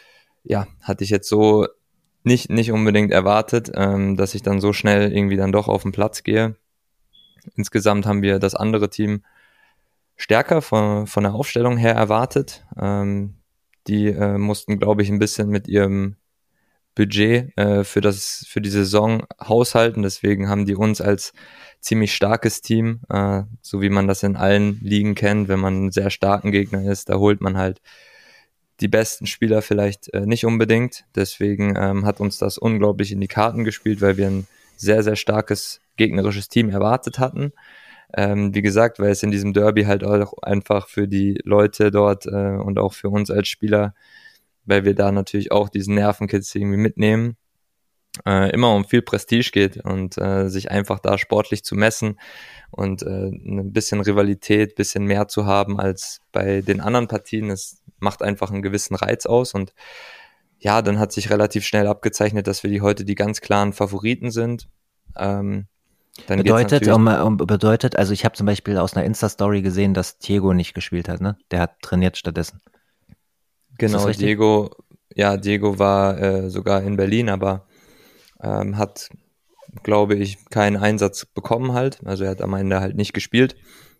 Speaker 2: ja, hatte ich jetzt so nicht nicht unbedingt erwartet, ähm, dass ich dann so schnell irgendwie dann doch auf den Platz gehe. Insgesamt haben wir das andere Team stärker von, von der Aufstellung her erwartet. Ähm, die äh, mussten, glaube ich, ein bisschen mit ihrem Budget äh, für das für die Saison haushalten. Deswegen haben die uns als ziemlich starkes Team, äh, so wie man das in allen Ligen kennt, wenn man einen sehr starken Gegner ist, da holt man halt die besten Spieler vielleicht äh, nicht unbedingt. Deswegen ähm, hat uns das unglaublich in die Karten gespielt, weil wir ein sehr, sehr starkes gegnerisches Team erwartet hatten. Ähm, wie gesagt, weil es in diesem Derby halt auch einfach für die Leute dort äh, und auch für uns als Spieler, weil wir da natürlich auch diesen Nervenkitzel irgendwie mitnehmen, äh, immer um viel Prestige geht und äh, sich einfach da sportlich zu messen und äh, ein bisschen Rivalität, bisschen mehr zu haben als bei den anderen Partien. Es macht einfach einen gewissen Reiz aus und ja, dann hat sich relativ schnell abgezeichnet, dass wir die heute die ganz klaren Favoriten sind. Ähm, dann
Speaker 1: bedeutet, um, um, bedeutet, also ich habe zum Beispiel aus einer Insta-Story gesehen, dass Diego nicht gespielt hat, ne? Der hat trainiert stattdessen.
Speaker 2: Genau, Diego, ja, Diego war äh, sogar in Berlin, aber ähm, hat, glaube ich, keinen Einsatz bekommen halt. Also er hat am Ende halt nicht gespielt.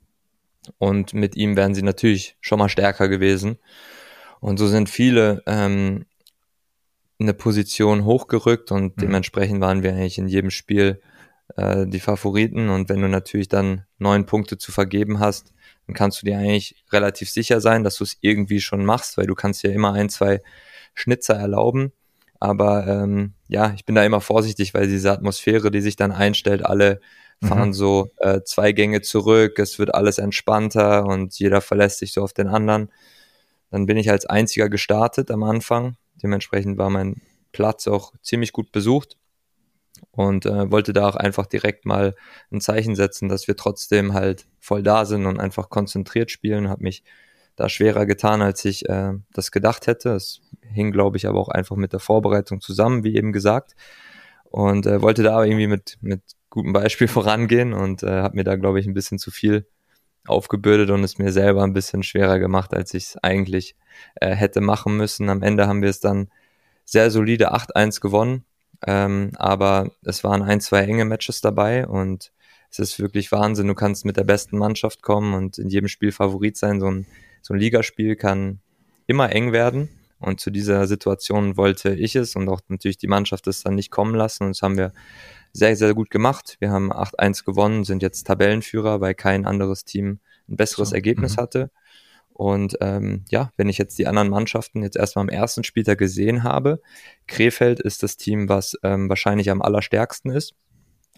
Speaker 2: Und mit ihm wären sie natürlich schon mal stärker gewesen. Und so sind viele ähm, eine Position hochgerückt und mhm. dementsprechend waren wir eigentlich in jedem Spiel äh, die Favoriten. Und wenn du natürlich dann neun Punkte zu vergeben hast, dann kannst du dir eigentlich relativ sicher sein, dass du es irgendwie schon machst, weil du kannst ja immer ein, zwei Schnitzer erlauben. Aber ähm, ja, ich bin da immer vorsichtig, weil diese Atmosphäre, die sich dann einstellt, alle fahren mhm. so äh, zwei Gänge zurück, es wird alles entspannter und jeder verlässt sich so auf den anderen. Dann bin ich als einziger gestartet am Anfang. Dementsprechend war mein Platz auch ziemlich gut besucht und äh, wollte da auch einfach direkt mal ein Zeichen setzen, dass wir trotzdem halt voll da sind und einfach konzentriert spielen. Habe mich da schwerer getan, als ich äh, das gedacht hätte. Es hing, glaube ich, aber auch einfach mit der Vorbereitung zusammen, wie eben gesagt. Und äh, wollte da aber irgendwie mit, mit gutem Beispiel vorangehen und äh, habe mir da, glaube ich, ein bisschen zu viel aufgebürdet und es mir selber ein bisschen schwerer gemacht, als ich es eigentlich äh, hätte machen müssen. Am Ende haben wir es dann sehr solide acht eins gewonnen, ähm, aber es waren ein, zwei enge Matches dabei und es ist wirklich Wahnsinn. Du kannst mit der besten Mannschaft kommen und in jedem Spiel Favorit sein. So ein, so ein Ligaspiel kann immer eng werden und zu dieser Situation wollte ich es und auch natürlich die Mannschaft es dann nicht kommen lassen und das haben wir sehr, sehr gut gemacht. Wir haben acht eins gewonnen, sind jetzt Tabellenführer, weil kein anderes Team ein besseres so. Ergebnis mhm. hatte. Und ähm, ja, wenn ich jetzt die anderen Mannschaften jetzt erstmal am ersten Spieltag gesehen habe, Krefeld ist das Team, was ähm, wahrscheinlich am allerstärksten ist.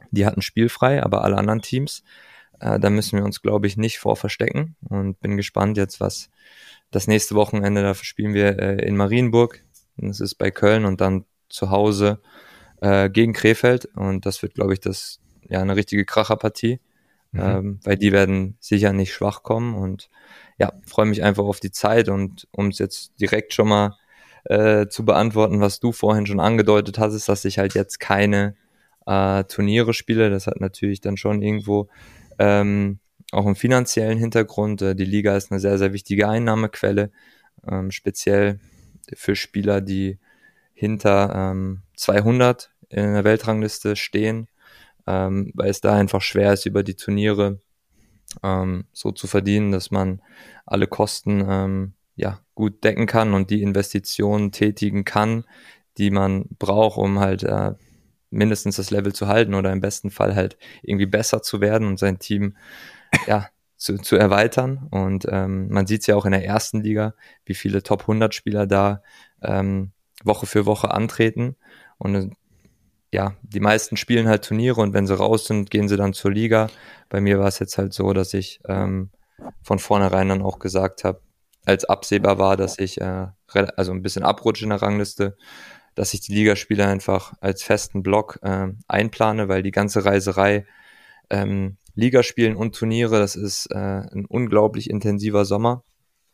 Speaker 2: Die hatten spielfrei, aber alle anderen Teams, äh, da müssen wir uns, glaube ich, nicht vor verstecken und bin gespannt jetzt, was das nächste Wochenende, dafür spielen wir äh, in Marienburg, das ist bei Köln und dann zu Hause äh, gegen Krefeld und das wird, glaube ich, das ja eine richtige Kracherpartie, mhm. ähm, weil die werden sicher nicht schwach kommen und ja, freue mich einfach auf die Zeit und um es jetzt direkt schon mal äh, zu beantworten, was du vorhin schon angedeutet hast, ist, dass ich halt jetzt keine äh, Turniere spiele. Das hat natürlich dann schon irgendwo ähm, auch einen finanziellen Hintergrund. Äh, die Liga ist eine sehr, sehr wichtige Einnahmequelle, ähm, speziell für Spieler, die hinter ähm, zweihundert in der Weltrangliste stehen, ähm, weil es da einfach schwer ist, über die Turniere ähm, so zu verdienen, dass man alle Kosten ähm, ja gut decken kann und die Investitionen tätigen kann, die man braucht, um halt äh, mindestens das Level zu halten oder im besten Fall halt irgendwie besser zu werden und sein Team ja zu, zu erweitern. Und ähm, man sieht es ja auch in der ersten Liga, wie viele Top hundert Spieler da ähm, Woche für Woche antreten. Und ja, die meisten spielen halt Turniere und wenn sie raus sind, gehen sie dann zur Liga. Bei mir war es jetzt halt so, dass ich ähm, von vornherein dann auch gesagt habe, als absehbar war, dass ich äh, also ein bisschen abrutsche in der Rangliste, dass ich die Ligaspiele einfach als festen Block äh, einplane, weil die ganze Reiserei ähm, Ligaspielen und Turniere, das ist äh, ein unglaublich intensiver Sommer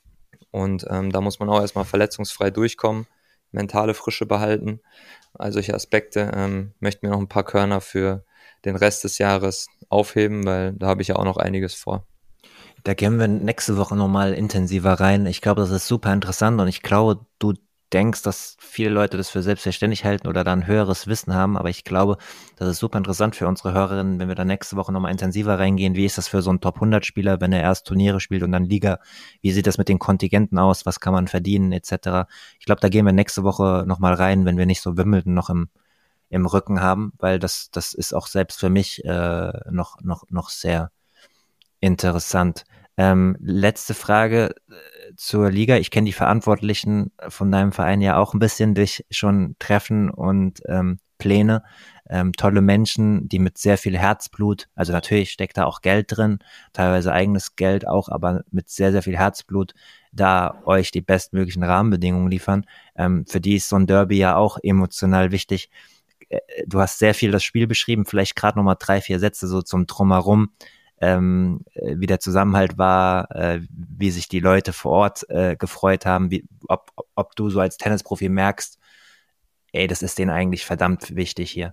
Speaker 2: und ähm, da muss man auch erstmal verletzungsfrei durchkommen, mentale Frische behalten. All solche Aspekte ähm, möchten mir noch ein paar Körner für den Rest des Jahres aufheben, weil da habe ich ja auch noch einiges vor.
Speaker 1: Da gehen wir nächste Woche nochmal intensiver rein. Ich glaube, das ist super interessant und ich glaube, du denkst, dass viele Leute das für selbstverständlich halten oder da ein höheres Wissen haben, aber ich glaube, das ist super interessant für unsere Hörerinnen, wenn wir da nächste Woche nochmal intensiver reingehen. Wie ist das für so einen Top hundert Spieler, wenn er erst Turniere spielt und dann Liga? Wie sieht das mit den Kontingenten aus? Was kann man verdienen et cetera? Ich glaube, da gehen wir nächste Woche nochmal rein, wenn wir nicht so Wimbledon noch im im Rücken haben, weil das das ist auch selbst für mich äh, noch noch noch sehr interessant. Ähm, letzte Frage äh, zur Liga. Ich kenne die Verantwortlichen von deinem Verein ja auch ein bisschen durch schon Treffen und ähm, Pläne. Ähm, tolle Menschen, die mit sehr viel Herzblut, also natürlich steckt da auch Geld drin, teilweise eigenes Geld auch, aber mit sehr, sehr viel Herzblut da euch die bestmöglichen Rahmenbedingungen liefern. Ähm, für die ist so ein Derby ja auch emotional wichtig. Äh, Du hast sehr viel das Spiel beschrieben, vielleicht gerade nochmal drei, vier Sätze so zum Drumherum, ähm, wie der Zusammenhalt war, äh, wie sich die Leute vor Ort äh, gefreut haben, wie, ob, ob du so als Tennisprofi merkst, ey, das ist denen eigentlich verdammt wichtig hier.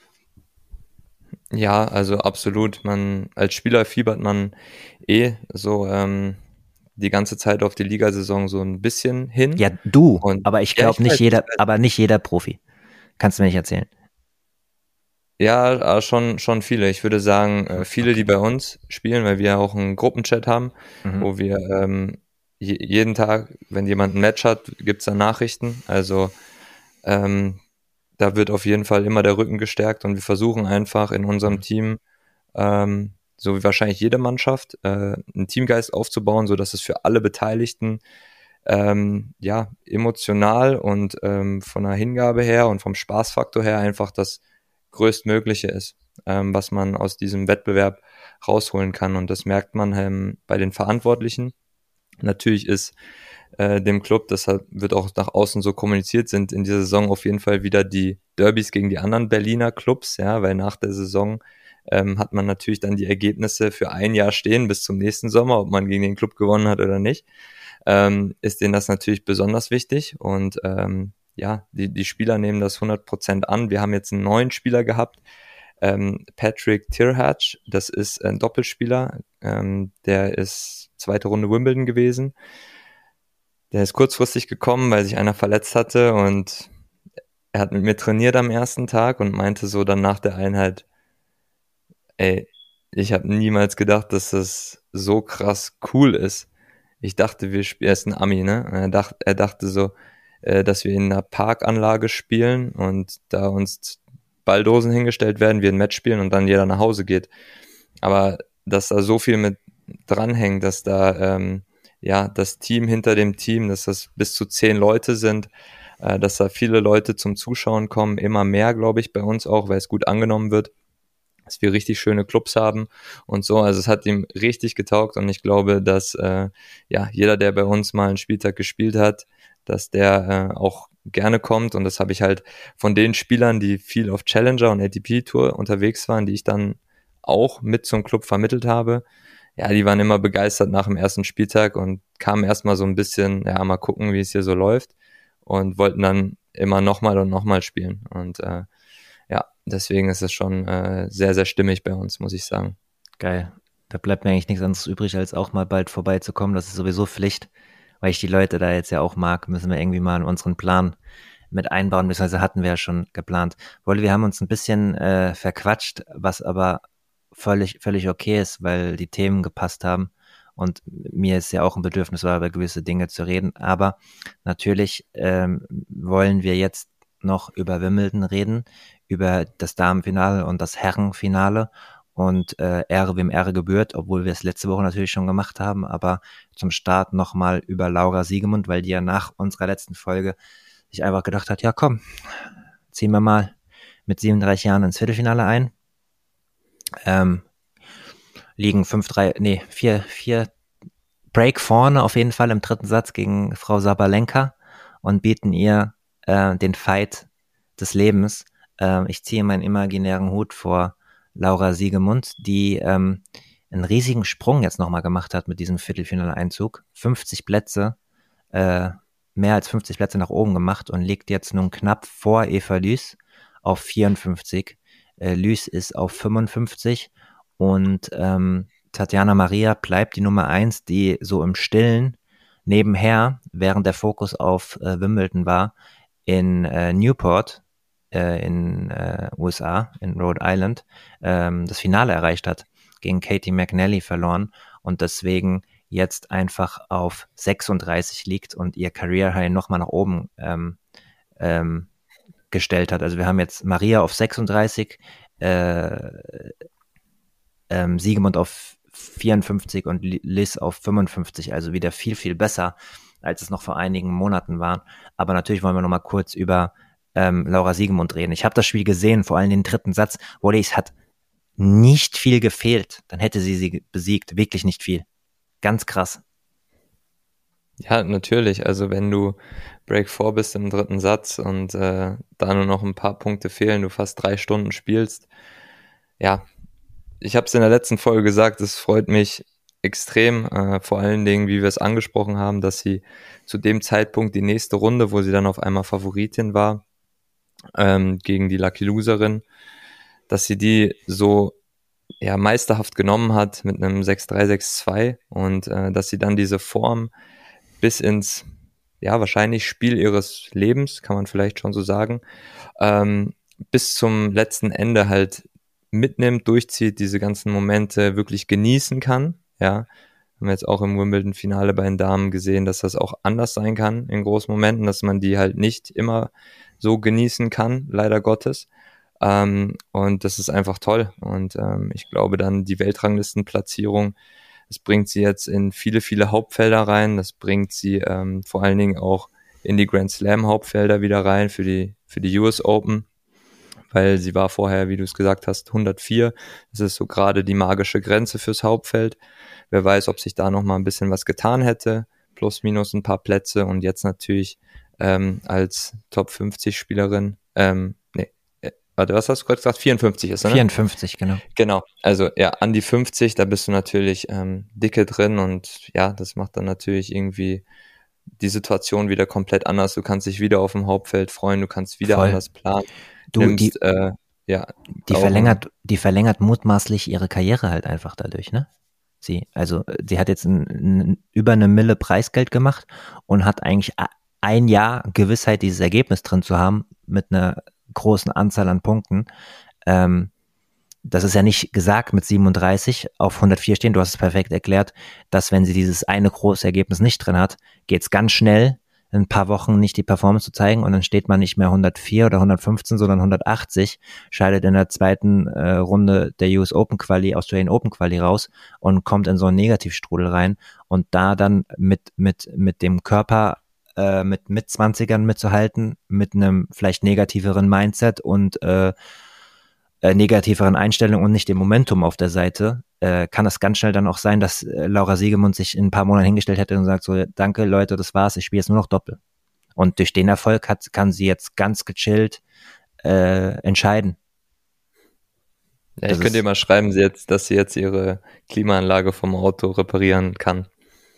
Speaker 2: Ja, also absolut. Man als Spieler fiebert man eh so ähm, die ganze Zeit auf die Ligasaison so ein bisschen hin.
Speaker 1: Ja, du,
Speaker 2: Und
Speaker 1: aber ich
Speaker 2: ja,
Speaker 1: glaube
Speaker 2: ich
Speaker 1: nicht
Speaker 2: weiß, ich
Speaker 1: jeder,
Speaker 2: weiß.
Speaker 1: aber nicht jeder Profi. Kannst du mir nicht erzählen.
Speaker 2: Ja, äh, schon, schon viele. Ich würde sagen, äh, viele, die
Speaker 1: Okay.
Speaker 2: bei uns spielen, weil wir ja auch einen Gruppenchat haben,
Speaker 1: Mhm.
Speaker 2: wo wir ähm, je, jeden Tag, wenn jemand ein Match hat, gibt's da Nachrichten. Also ähm, da wird auf jeden Fall immer der Rücken gestärkt und wir versuchen einfach in unserem
Speaker 1: Mhm.
Speaker 2: Team, ähm, so wie wahrscheinlich jede Mannschaft, äh, einen Teamgeist aufzubauen, so dass es für alle Beteiligten ähm, ja emotional und ähm, von der Hingabe her und vom Spaßfaktor her einfach das Größtmögliche ist, ähm, was man aus diesem Wettbewerb rausholen kann. Und das merkt man ähm, bei den Verantwortlichen. Natürlich ist äh, dem Club, das hat, wird auch nach außen so kommuniziert, sind in dieser Saison auf jeden Fall wieder die Derbys gegen die anderen Berliner Clubs, ja, weil nach der Saison ähm, hat man natürlich dann die Ergebnisse für ein Jahr stehen bis zum nächsten Sommer, ob man gegen den Club gewonnen hat oder nicht, ähm, ist denen das natürlich besonders wichtig und ähm, ja, die, die Spieler nehmen das hundert Prozent an. Wir haben jetzt einen neuen Spieler gehabt, ähm, Patrick Tirhatch, das ist ein Doppelspieler, ähm, der ist zweite Runde Wimbledon gewesen. Der ist kurzfristig gekommen, weil sich einer verletzt hatte und er hat mit mir trainiert am ersten Tag und meinte so dann nach der Einheit, ey, ich habe niemals gedacht, dass das so krass cool ist. Ich dachte, wir spielen, er ist ein Ami, ne? Er dachte, er dachte so, äh, dass wir in einer Parkanlage spielen und da uns Balldosen hingestellt werden, wir ein Match spielen und dann jeder nach Hause geht. Aber dass da so viel mit dranhängt, dass da ähm, ja das Team hinter dem Team, dass das bis zu zehn Leute sind, äh, dass da viele Leute zum Zuschauen kommen, immer mehr, glaube ich, bei uns auch, weil es gut angenommen wird. dass wir richtig schöne Clubs haben und so. Also es hat ihm richtig getaugt und ich glaube, dass äh, ja jeder, der bei uns mal einen Spieltag gespielt hat, dass der äh, auch gerne kommt und das habe ich halt von den Spielern, die viel auf Challenger und A T P Tour unterwegs waren, die ich dann auch mit zum Club vermittelt habe, ja, die waren immer begeistert nach dem ersten Spieltag und kamen erstmal so ein bisschen, ja, mal gucken, wie es hier so läuft und wollten dann immer nochmal und nochmal spielen und äh, ja, deswegen ist es schon äh, sehr, sehr stimmig bei uns, muss ich sagen.
Speaker 1: Geil. Da bleibt mir eigentlich nichts anderes übrig, als auch mal bald vorbeizukommen. Das ist sowieso Pflicht, weil ich die Leute da jetzt ja auch mag, müssen wir irgendwie mal in unseren Plan mit einbauen, beziehungsweise hatten wir ja schon geplant. Wolle, wir haben uns ein bisschen äh, verquatscht, was aber völlig, völlig okay ist, weil die Themen gepasst haben und mir ist ja auch ein Bedürfnis war, über gewisse Dinge zu reden. Aber natürlich ähm, wollen wir jetzt noch über Wimbledon reden, über das Damenfinale und das Herrenfinale und äh, Ehre wem Ehre gebührt, obwohl wir es letzte Woche natürlich schon gemacht haben, aber zum Start nochmal über Laura Siegemund, weil die ja nach unserer letzten Folge sich einfach gedacht hat, ja komm, ziehen wir mal mit siebenunddreißig Jahren ins Viertelfinale ein. Ähm, liegen fünf drei, nee, vier vier Break vorne auf jeden Fall im dritten Satz gegen Frau Sabalenka und bieten ihr äh, den Fight des Lebens. Äh, ich ziehe meinen imaginären Hut vor Laura Siegemund, die ähm, einen riesigen Sprung jetzt nochmal gemacht hat mit diesem Viertelfinale-Einzug. fünfzig Plätze, äh, mehr als fünfzig Plätze nach oben gemacht und liegt jetzt nun knapp vor Eva Lys auf vierundfünfzig. Äh, Lys ist auf fünfundfünfzig und ähm, Tatjana Maria bleibt die Nummer eins, die so im Stillen nebenher, während der Fokus auf äh, Wimbledon war, in äh, Newport äh, in äh, U S A, in Rhode Island, ähm, das Finale erreicht hat, gegen Katie McNally verloren und deswegen jetzt einfach auf sechsunddreißig liegt und ihr Career High nochmal nach oben ähm, ähm, gestellt hat. Also wir haben jetzt Maria auf sechsunddreißig, äh, ähm, Siegemund auf vierundfünfzig und Liz auf fünfundfünfzig, also wieder viel, viel besser, als es noch vor einigen Monaten war. Aber natürlich wollen wir noch mal kurz über ähm, Laura Siegemund reden. Ich habe das Spiel gesehen, vor allem den dritten Satz. Wallis hat nicht viel gefehlt, dann hätte sie sie besiegt, wirklich nicht viel. Ganz krass.
Speaker 2: Ja, natürlich. Also wenn du Break vier bist im dritten Satz und äh, da nur noch ein paar Punkte fehlen, du fast drei Stunden spielst, ja, ich habe es in der letzten Folge gesagt, es freut mich extrem, äh, vor allen Dingen, wie wir es angesprochen haben, dass sie zu dem Zeitpunkt die nächste Runde, wo sie dann auf einmal Favoritin war, ähm, gegen die Lucky Loserin, dass sie die so ja meisterhaft genommen hat mit einem sechs drei, sechs zwei und äh, dass sie dann diese Form bis ins, ja, wahrscheinlich Spiel ihres Lebens, kann man vielleicht schon so sagen, ähm, bis zum letzten Ende halt mitnimmt, durchzieht, diese ganzen Momente wirklich genießen kann, ja. Haben wir jetzt auch im Wimbledon-Finale bei den Damen gesehen, dass das auch anders sein kann in großen Momenten, dass man die halt nicht immer so genießen kann, leider Gottes. Ähm, und das ist einfach toll. Und ähm, ich glaube dann die Weltranglistenplatzierung, das bringt sie jetzt in viele, viele Hauptfelder rein. Das bringt sie ähm, vor allen Dingen auch in die Grand Slam Hauptfelder wieder rein für die, für die U S Open. Weil sie war vorher, wie du es gesagt hast, hundertvier. Das ist so gerade die magische Grenze fürs Hauptfeld. Wer weiß, ob sich da noch mal ein bisschen was getan hätte. Plus, minus ein paar Plätze. Und jetzt natürlich ähm, als Top fünfzig Spielerin, ähm, nee, äh, warte, was hast du gerade gesagt? vierundfünfzig ist er, ne?
Speaker 1: vierundfünfzig, genau.
Speaker 2: Genau, also ja, an die fünfzig, da bist du natürlich ähm, dicke drin und ja, das macht dann natürlich irgendwie die Situation wieder komplett anders. Du kannst dich wieder auf dem Hauptfeld freuen, du kannst wieder Voll. anders planen.
Speaker 1: Du,
Speaker 2: nimmst,
Speaker 1: die,
Speaker 2: äh, ja,
Speaker 1: die verlängert, die verlängert mutmaßlich ihre Karriere halt einfach dadurch, ne? Sie, also sie hat jetzt ein, ein, über eine Mille Preisgeld gemacht und hat eigentlich ein Jahr Gewissheit, dieses Ergebnis drin zu haben, mit einer großen Anzahl an Punkten. Ähm, das ist ja nicht gesagt mit siebenunddreißig auf hundertvier stehen, du hast es perfekt erklärt, dass wenn sie dieses eine große Ergebnis nicht drin hat, geht's ganz schnell, in ein paar Wochen nicht die Performance zu zeigen und dann steht man nicht mehr hundertvier oder hundertfünfzehn, sondern hundertachtzig, scheidet in der zweiten äh, Runde der U S Open Quali, Australian Open Quali raus und kommt in so einen Negativstrudel rein und da dann mit mit mit dem Körper äh, mit mit zwanzigern mitzuhalten, mit einem vielleicht negativeren Mindset und äh, äh, negativeren Einstellung und nicht dem Momentum auf der Seite, äh, kann es ganz schnell dann auch sein, dass äh, Laura Siegemund sich in ein paar Monaten hingestellt hätte und sagt so, danke Leute, das war's, ich spiele jetzt nur noch Doppel. Und durch den Erfolg hat, kann sie jetzt ganz gechillt äh, entscheiden.
Speaker 2: Ja, ich könnte dir mal schreiben, sie jetzt, dass sie jetzt ihre Klimaanlage vom Auto reparieren kann.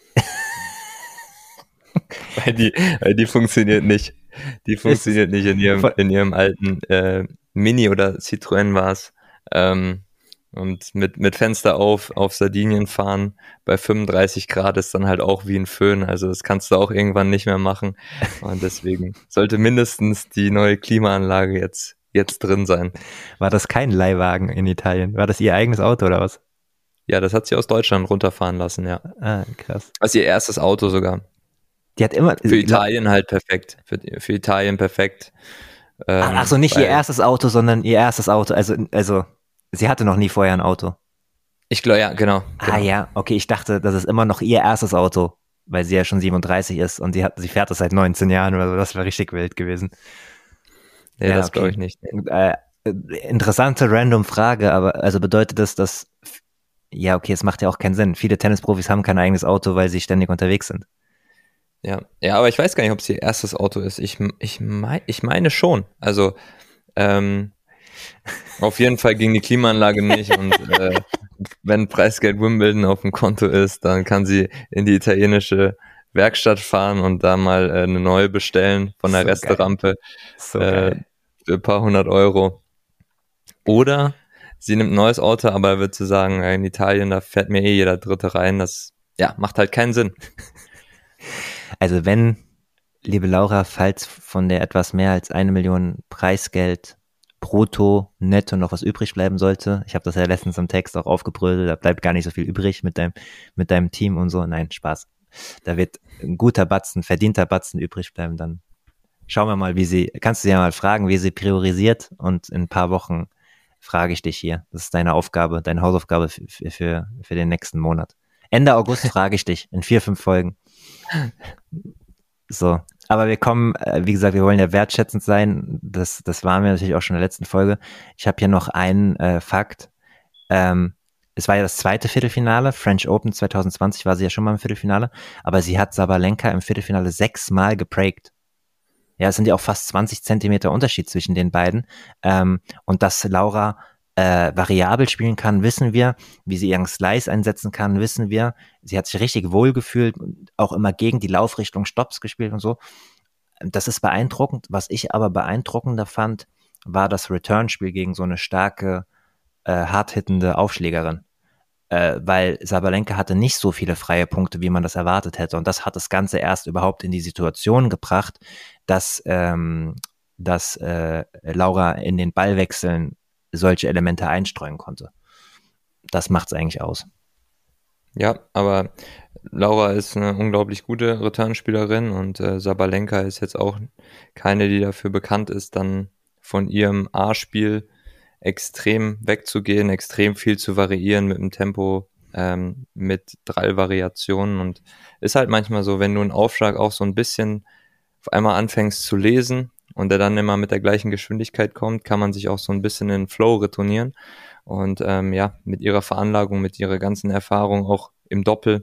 Speaker 2: weil, die, weil die funktioniert nicht. Die funktioniert nicht in ihrem, in ihrem alten äh, Mini oder Citroën war es. Ähm, und mit, mit Fenster auf, auf Sardinien fahren bei fünfunddreißig Grad ist dann halt auch wie ein Föhn. Also das kannst du auch irgendwann nicht mehr machen. Und deswegen sollte mindestens die neue Klimaanlage jetzt, jetzt drin sein.
Speaker 1: War das kein Leihwagen in Italien? War das ihr eigenes Auto oder was?
Speaker 2: Ja, das hat sie aus Deutschland runterfahren lassen, ja.
Speaker 1: Ah, krass.
Speaker 2: Das ist ihr erstes Auto sogar.
Speaker 1: Die hat immer...
Speaker 2: Für Italien halt perfekt. Für, für Italien perfekt.
Speaker 1: Ähm, ach, ach so, nicht ihr erstes Auto, sondern ihr erstes Auto. Also, also sie hatte noch nie vorher ein Auto.
Speaker 2: Ich glaube, ja, genau, genau.
Speaker 1: Ah ja, okay, ich dachte, das ist immer noch ihr erstes Auto, weil sie ja schon siebenunddreißig ist und sie, hat, sie fährt das seit neunzehn Jahren oder so. Das wäre richtig wild gewesen.
Speaker 2: Nee, ja, das okay. glaube ich nicht. Nee.
Speaker 1: Äh, interessante random Frage, aber also bedeutet das, dass... Ja, okay, es macht ja auch keinen Sinn. Viele Tennisprofis haben kein eigenes Auto, weil sie ständig unterwegs sind.
Speaker 2: Ja, ja, aber ich weiß gar nicht, ob es ihr erstes Auto ist. Ich, ich, mein, ich meine schon. Also, ähm, auf jeden Fall ging die Klimaanlage nicht und äh, wenn Preisgeld Wimbledon auf dem Konto ist, dann kann sie in die italienische Werkstatt fahren und da mal äh, eine neue bestellen von der so Resterampe
Speaker 1: so
Speaker 2: äh, für ein paar hundert Euro. Oder sie nimmt ein neues Auto, aber wird sie sagen, in Italien, da fährt mir eh jeder Dritte rein. Das ja macht halt keinen Sinn.
Speaker 1: Also wenn, liebe Laura, falls von der etwas mehr als eine Million Preisgeld brutto, netto noch was übrig bleiben sollte, ich habe das ja letztens im Text auch aufgebröselt, da bleibt gar nicht so viel übrig mit deinem, mit deinem Team und so, nein, Spaß. Da wird ein guter Batzen, verdienter Batzen übrig bleiben, dann schauen wir mal, wie sie, kannst du sie ja mal fragen, wie sie priorisiert und in ein paar Wochen frage ich dich hier. Das ist deine Aufgabe, deine Hausaufgabe für, für, für den nächsten Monat. Ende August frage ich dich in vier, fünf Folgen. So, aber wir kommen, wie gesagt, wir wollen ja wertschätzend sein. Das, das waren wir natürlich auch schon in der letzten Folge. Ich habe hier noch einen äh, Fakt. Ähm, es war ja das zweite Viertelfinale. French Open zwanzig zwanzig war sie ja schon mal im Viertelfinale. Aber sie hat Sabalenka im Viertelfinale sechsmal geprägt. Ja, es sind ja auch fast zwanzig Zentimeter Unterschied zwischen den beiden. Ähm, und dass Laura äh, variabel spielen kann, wissen wir. Wie sie ihren Slice einsetzen kann, wissen wir. Sie hat sich richtig wohl gefühlt und auch immer gegen die Laufrichtung Stopps gespielt und so. Das ist beeindruckend. Was ich aber beeindruckender fand, war das Return-Spiel gegen so eine starke, äh, hart-hittende Aufschlägerin. Äh, weil Sabalenka hatte nicht so viele freie Punkte, wie man das erwartet hätte. Und das hat das Ganze erst überhaupt in die Situation gebracht, dass, ähm, dass äh, Laura in den Ballwechseln solche Elemente einstreuen konnte. Das macht's eigentlich aus.
Speaker 2: Ja, aber Laura ist eine unglaublich gute Returnspielerin und äh, Sabalenka ist jetzt auch keine, die dafür bekannt ist, dann von ihrem A-Spiel extrem wegzugehen, extrem viel zu variieren mit dem Tempo, ähm, mit drei Variationen und ist halt manchmal so, wenn du einen Aufschlag auch so ein bisschen auf einmal anfängst zu lesen und der dann immer mit der gleichen Geschwindigkeit kommt, kann man sich auch so ein bisschen in den Flow retournieren. Und ähm, ja, mit ihrer Veranlagung, mit ihrer ganzen Erfahrung auch im Doppel,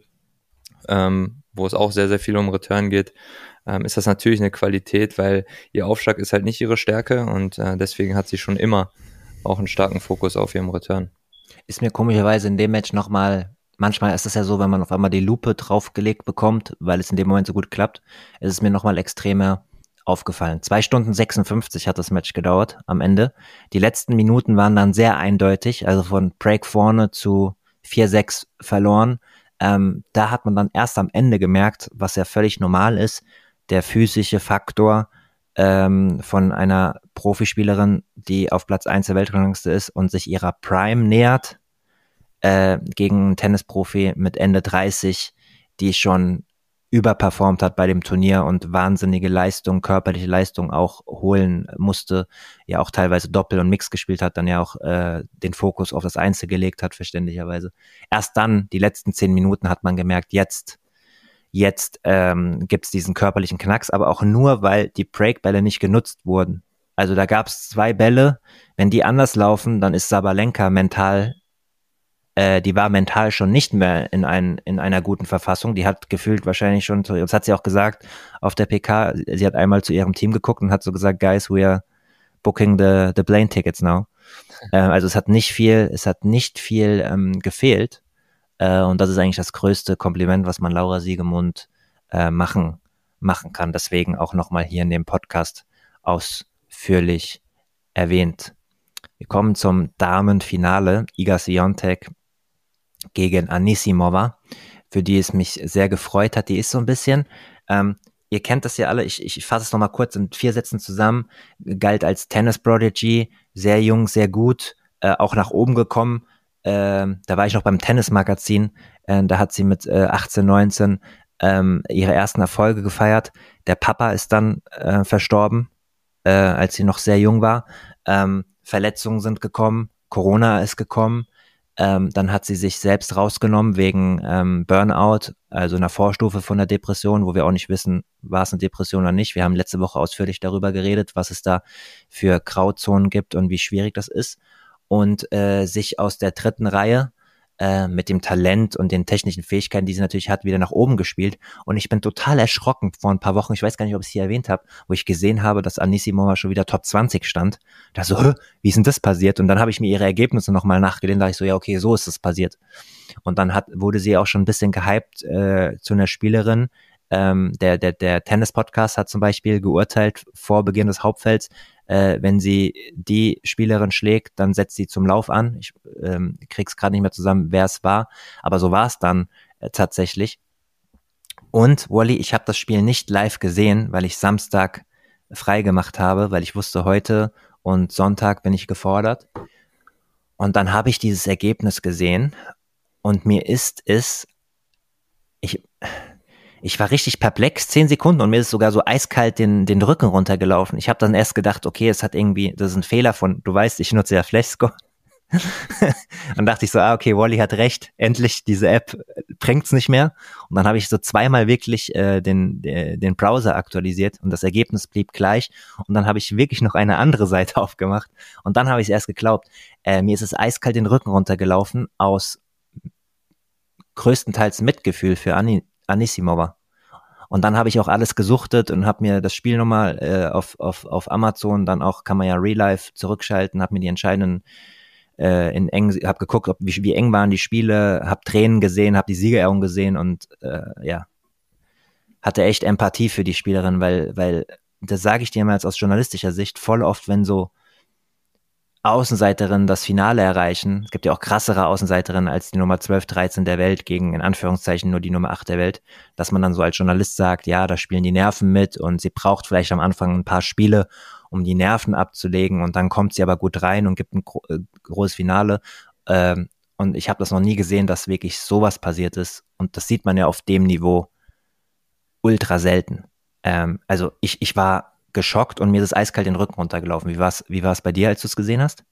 Speaker 2: ähm, wo es auch sehr, sehr viel um Return geht, ähm, ist das natürlich eine Qualität, weil ihr Aufschlag ist halt nicht ihre Stärke und äh, deswegen hat sie schon immer auch einen starken Fokus auf ihrem Return.
Speaker 1: Ist mir komischerweise in dem Match nochmal, manchmal ist es ja so, wenn man auf einmal die Lupe draufgelegt bekommt, weil es in dem Moment so gut klappt, ist es mir nochmal extremer aufgefallen. Zwei Stunden sechsundfünfzig hat das Match gedauert am Ende. Die letzten Minuten waren dann sehr eindeutig, also von Break vorne zu vier sechs verloren. Ähm, da hat man dann erst am Ende gemerkt, was ja völlig normal ist, der physische Faktor ähm, von einer Profispielerin, die auf Platz eins der Weltrangliste ist und sich ihrer Prime nähert, äh, gegen einen Tennisprofi mit Ende dreißig, die schon überperformt hat bei dem Turnier und wahnsinnige Leistung, körperliche Leistung auch holen musste, ja auch teilweise Doppel und Mix gespielt hat, dann ja auch äh, den Fokus auf das Einzel gelegt hat, verständlicherweise. Erst dann, die letzten zehn Minuten, hat man gemerkt, jetzt jetzt ähm, gibt es diesen körperlichen Knacks, aber auch nur, weil die Breakbälle nicht genutzt wurden. Also da gab es zwei Bälle, wenn die anders laufen, dann ist Sabalenka mental, äh, die war mental schon nicht mehr in, ein, in einer guten Verfassung. Die hat gefühlt wahrscheinlich schon, das hat sie auch gesagt auf der P K, sie hat einmal zu ihrem Team geguckt und hat so gesagt, guys, we are booking the, the plane tickets now. Äh, also es hat nicht viel, es hat nicht viel ähm, gefehlt. Äh, und das ist eigentlich das größte Kompliment, was man Laura Siegemund äh, machen, machen kann. Deswegen auch nochmal hier in dem Podcast ausführlich erwähnt. Wir kommen zum Damenfinale. Iga Swiatek gegen Anisimova, für die es mich sehr gefreut hat. Die ist so ein bisschen, ähm, ihr kennt das ja alle, ich, ich fasse es nochmal kurz in vier Sätzen zusammen, galt als Tennis-Prodigy, sehr jung, sehr gut, äh, auch nach oben gekommen. Äh, da war ich noch beim Tennis-Magazin, äh, da hat sie mit äh, achtzehn, neunzehn ähm, ihre ersten Erfolge gefeiert. Der Papa ist dann äh, verstorben, äh, als sie noch sehr jung war. Ähm, Verletzungen sind gekommen, Corona ist gekommen. Ähm, dann hat sie sich selbst rausgenommen wegen ähm, Burnout, also einer Vorstufe von der Depression, wo wir auch nicht wissen, war es eine Depression oder nicht. Wir haben letzte Woche ausführlich darüber geredet, was es da für Grauzonen gibt und wie schwierig das ist. Und äh, sich aus der dritten Reihe äh, mit dem Talent und den technischen Fähigkeiten, die sie natürlich hat, wieder nach oben gespielt. Und ich bin total erschrocken vor ein paar Wochen, ich weiß gar nicht, ob ich es hier erwähnt habe, wo ich gesehen habe, dass Anisimova schon wieder Top zwanzig stand. Da so, Hö, wie ist denn das passiert? Und dann habe ich mir ihre Ergebnisse nochmal nachgelesen, da ich so, ja okay, so ist es passiert. Und dann hat wurde sie auch schon ein bisschen gehypt äh, zu einer Spielerin. Ähm, der der der Tennis-Podcast hat zum Beispiel geurteilt vor Beginn des Hauptfelds, äh, wenn sie die Spielerin schlägt, dann setzt sie zum Lauf an. Ich ähm, krieg's gerade nicht mehr zusammen, wer es war, aber so war es dann äh, tatsächlich. Und Wally, ich habe das Spiel nicht live gesehen, weil ich Samstag frei gemacht habe, weil ich wusste, heute und Sonntag bin ich gefordert. Und dann habe ich dieses Ergebnis gesehen und mir ist es, ich Ich war richtig perplex, zehn Sekunden, und mir ist sogar so eiskalt den, den Rücken runtergelaufen. Ich habe dann erst gedacht, okay, es hat irgendwie, das ist ein Fehler von, du weißt, ich nutze ja Flashscore. Dann dachte ich so, ah, okay, Wally hat recht, endlich, diese App bringt's nicht mehr. Und dann habe ich so zweimal wirklich äh, den, den, den Browser aktualisiert und das Ergebnis blieb gleich. Und dann habe ich wirklich noch eine andere Seite aufgemacht. Und dann habe ich es erst geglaubt. Äh, mir ist es eiskalt den Rücken runtergelaufen aus größtenteils Mitgefühl für Anni Anisimova. Und dann habe ich auch alles gesuchtet und habe mir das Spiel nochmal äh, auf, auf, auf Amazon, dann auch kann man ja Real Life zurückschalten, habe mir die entscheidenden äh, in eng, habe geguckt, ob, wie, wie eng waren die Spiele, habe Tränen gesehen, habe die Siegerehrung gesehen und äh, ja, hatte echt Empathie für die Spielerin, weil, weil das sage ich dir mal jetzt aus journalistischer Sicht, voll oft, wenn so Außenseiterinnen das Finale erreichen. Es gibt ja auch krassere Außenseiterinnen als die Nummer zwölf, dreizehn der Welt gegen in Anführungszeichen nur die Nummer acht der Welt, dass man dann so als Journalist sagt, ja, da spielen die Nerven mit und sie braucht vielleicht am Anfang ein paar Spiele, um die Nerven abzulegen und dann kommt sie aber gut rein und gibt ein gro- äh, großes Finale. Ähm, und ich habe das noch nie gesehen, dass wirklich sowas passiert ist und das sieht man ja auf dem Niveau ultra selten. Ähm, also ich, ich war geschockt und mir ist es eiskalt den Rücken runtergelaufen. Wie war es wie war's bei dir, als du es gesehen hast?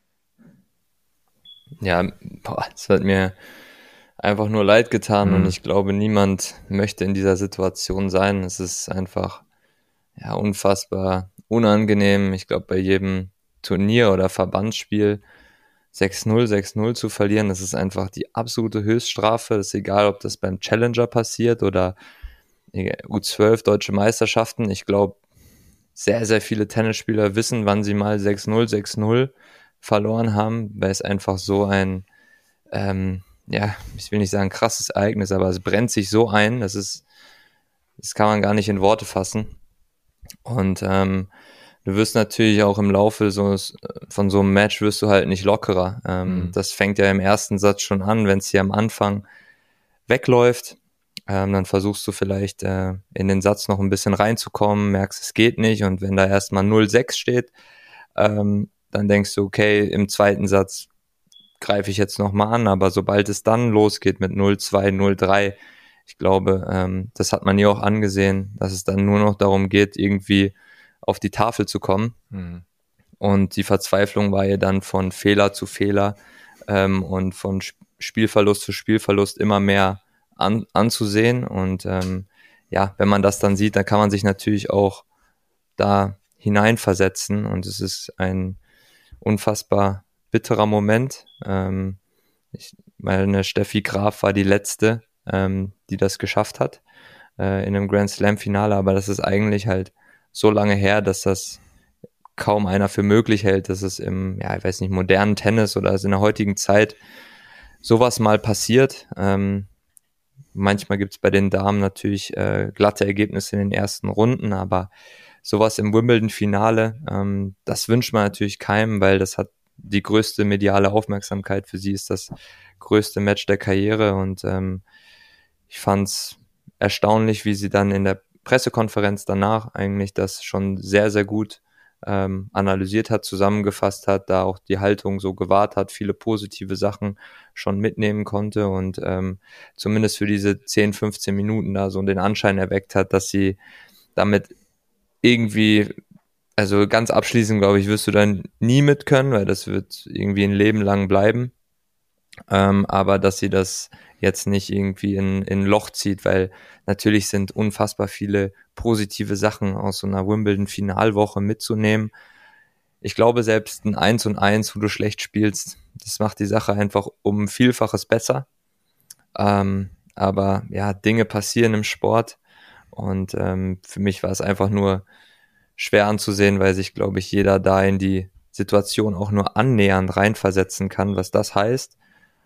Speaker 2: Ja, boah, es hat mir einfach nur leid getan
Speaker 1: Mhm.
Speaker 2: und ich glaube, niemand möchte in dieser Situation sein. Es ist einfach ja unfassbar unangenehm. Ich glaube, bei jedem Turnier oder Verbandsspiel sechs null, sechs null zu verlieren, das ist einfach die absolute Höchststrafe. Das ist egal, ob das beim Challenger passiert oder U zwölf Deutsche Meisterschaften. Ich glaube, sehr, sehr viele Tennisspieler wissen, wann sie mal sechs null, sechs null verloren haben, weil es einfach so ein, ähm, ja, ich will nicht sagen krasses Ereignis, aber es brennt sich so ein, das ist, das kann man gar nicht in Worte fassen. Und ähm, du wirst natürlich auch im Laufe so, von so einem Match wirst du halt nicht lockerer. Ähm,
Speaker 1: Mhm.
Speaker 2: Das fängt ja im ersten Satz schon an, wenn es dir am Anfang wegläuft. Ähm, dann versuchst du vielleicht äh, in den Satz noch ein bisschen reinzukommen, merkst, es geht nicht und wenn da erstmal null sechs steht, ähm, dann denkst du, okay, im zweiten Satz greife ich jetzt nochmal an, aber sobald es dann losgeht mit null zwei, null drei, ich glaube, ähm, das hat man ja auch angesehen, dass es dann nur noch darum geht, irgendwie auf die Tafel zu kommen.
Speaker 1: Mhm.
Speaker 2: Und die Verzweiflung war ja dann von Fehler zu Fehler ähm, und von Spielverlust zu Spielverlust immer mehr An, anzusehen und ähm, ja, wenn man das dann sieht, dann kann man sich natürlich auch da hineinversetzen und es ist ein unfassbar bitterer Moment. Ähm, ich meine, Steffi Graf war die letzte, ähm, die das geschafft hat äh, in einem Grand Slam Finale, aber das ist eigentlich halt so lange her, dass das kaum einer für möglich hält, dass es im, ja, ich weiß nicht, modernen Tennis oder also in der heutigen Zeit sowas mal passiert. Ähm, manchmal gibt es bei den Damen natürlich äh, glatte Ergebnisse in den ersten Runden, aber sowas im Wimbledon-Finale, ähm, das wünscht man natürlich keinem, weil das hat die größte mediale Aufmerksamkeit. Für sie ist das größte Match der Karriere und ähm, ich fand's erstaunlich, wie sie dann in der Pressekonferenz danach eigentlich das schon sehr, sehr gut ähm, analysiert hat, zusammengefasst hat, da auch die Haltung so gewahrt hat, viele positive Sachen schon mitnehmen konnte und ähm, zumindest für diese zehn, fünfzehn Minuten da so den Anschein erweckt hat, dass sie damit irgendwie, also ganz abschließend, glaube ich, wirst du dann nie mit können, weil das wird irgendwie ein Leben lang bleiben, ähm, aber dass sie das jetzt nicht irgendwie in, in ein Loch zieht, weil natürlich sind unfassbar viele positive Sachen aus so einer Wimbledon-Finalwoche mitzunehmen. Ich glaube, selbst ein eins und eins, wo du schlecht spielst, das macht die Sache einfach um ein Vielfaches besser. Ähm, aber ja, Dinge passieren im Sport und ähm, für mich war es einfach nur schwer anzusehen, weil sich, glaube ich, jeder da in die Situation auch nur annähernd reinversetzen kann, was das heißt.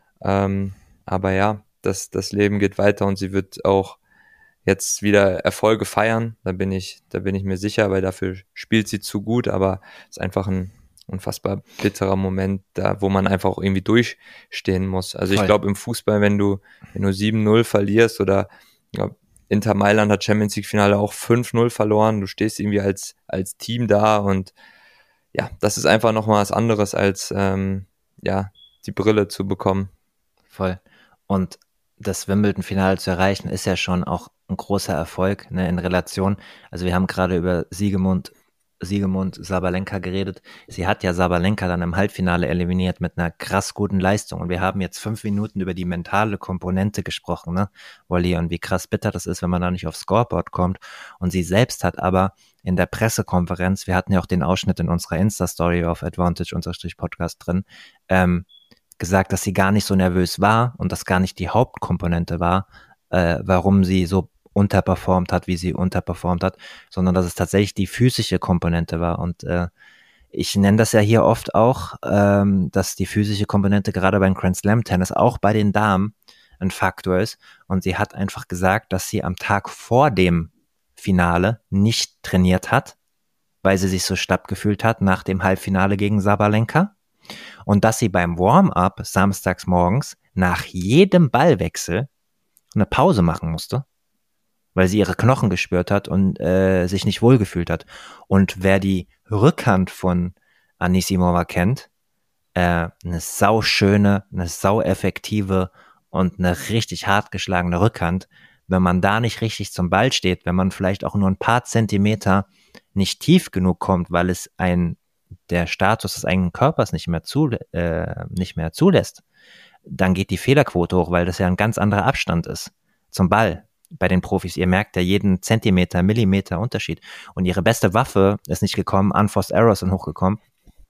Speaker 2: Ähm, aber ja, das, das Leben geht weiter und sie wird auch jetzt wieder Erfolge feiern. Da bin ich, da bin ich mir sicher, weil dafür spielt sie zu gut, aber es ist einfach ein unfassbar bitterer Moment, da wo man einfach auch irgendwie durchstehen muss. Also Voll. Ich glaube im Fußball, wenn du, wenn du sieben null verlierst oder ja, Inter Mailand hat Champions League Finale auch fünf null verloren, du stehst irgendwie als, als Team da und ja, das ist einfach nochmal was anderes als ähm, ja, die Brille zu bekommen.
Speaker 1: Voll. Und das Wimbledon-Finale zu erreichen, ist ja schon auch ein großer Erfolg, ne, in Relation. Also wir haben gerade über Siegemund, Siegemund Sabalenka geredet. Sie hat ja Sabalenka dann im Halbfinale eliminiert mit einer krass guten Leistung. Und wir haben jetzt fünf Minuten über die mentale Komponente gesprochen, ne, Wolli, und wie krass bitter das ist, wenn man da nicht aufs Scoreboard kommt. Und sie selbst hat aber in der Pressekonferenz, wir hatten ja auch den Ausschnitt in unserer Insta-Story auf Advantage-Podcast drin, ähm, gesagt, dass sie gar nicht so nervös war und das gar nicht die Hauptkomponente war, äh, warum sie so unterperformt hat, wie sie unterperformt hat, sondern dass es tatsächlich die physische Komponente war. Und äh, ich nenne das ja hier oft auch, ähm, dass die physische Komponente gerade beim Grand Slam Tennis, auch bei den Damen, ein Faktor ist. Und sie hat einfach gesagt, dass sie am Tag vor dem Finale nicht trainiert hat, weil sie sich so schlapp gefühlt hat nach dem Halbfinale gegen Sabalenka. Und dass sie beim Warm-up samstags morgens nach jedem Ballwechsel eine Pause machen musste, weil sie ihre Knochen gespürt hat und äh, sich nicht wohlgefühlt hat. Und wer die Rückhand von Anisimova kennt, äh, eine sauschöne, eine saueffektive und eine richtig hart geschlagene Rückhand, wenn man da nicht richtig zum Ball steht, wenn man vielleicht auch nur ein paar Zentimeter nicht tief genug kommt, weil es ein der Status des eigenen Körpers nicht mehr, zu, äh, nicht mehr zulässt, dann geht die Fehlerquote hoch, weil das ja ein ganz anderer Abstand ist zum Ball bei den Profis. Ihr merkt ja jeden Zentimeter, Millimeter Unterschied. Und ihre beste Waffe ist nicht gekommen, Unforced Errors sind hochgekommen.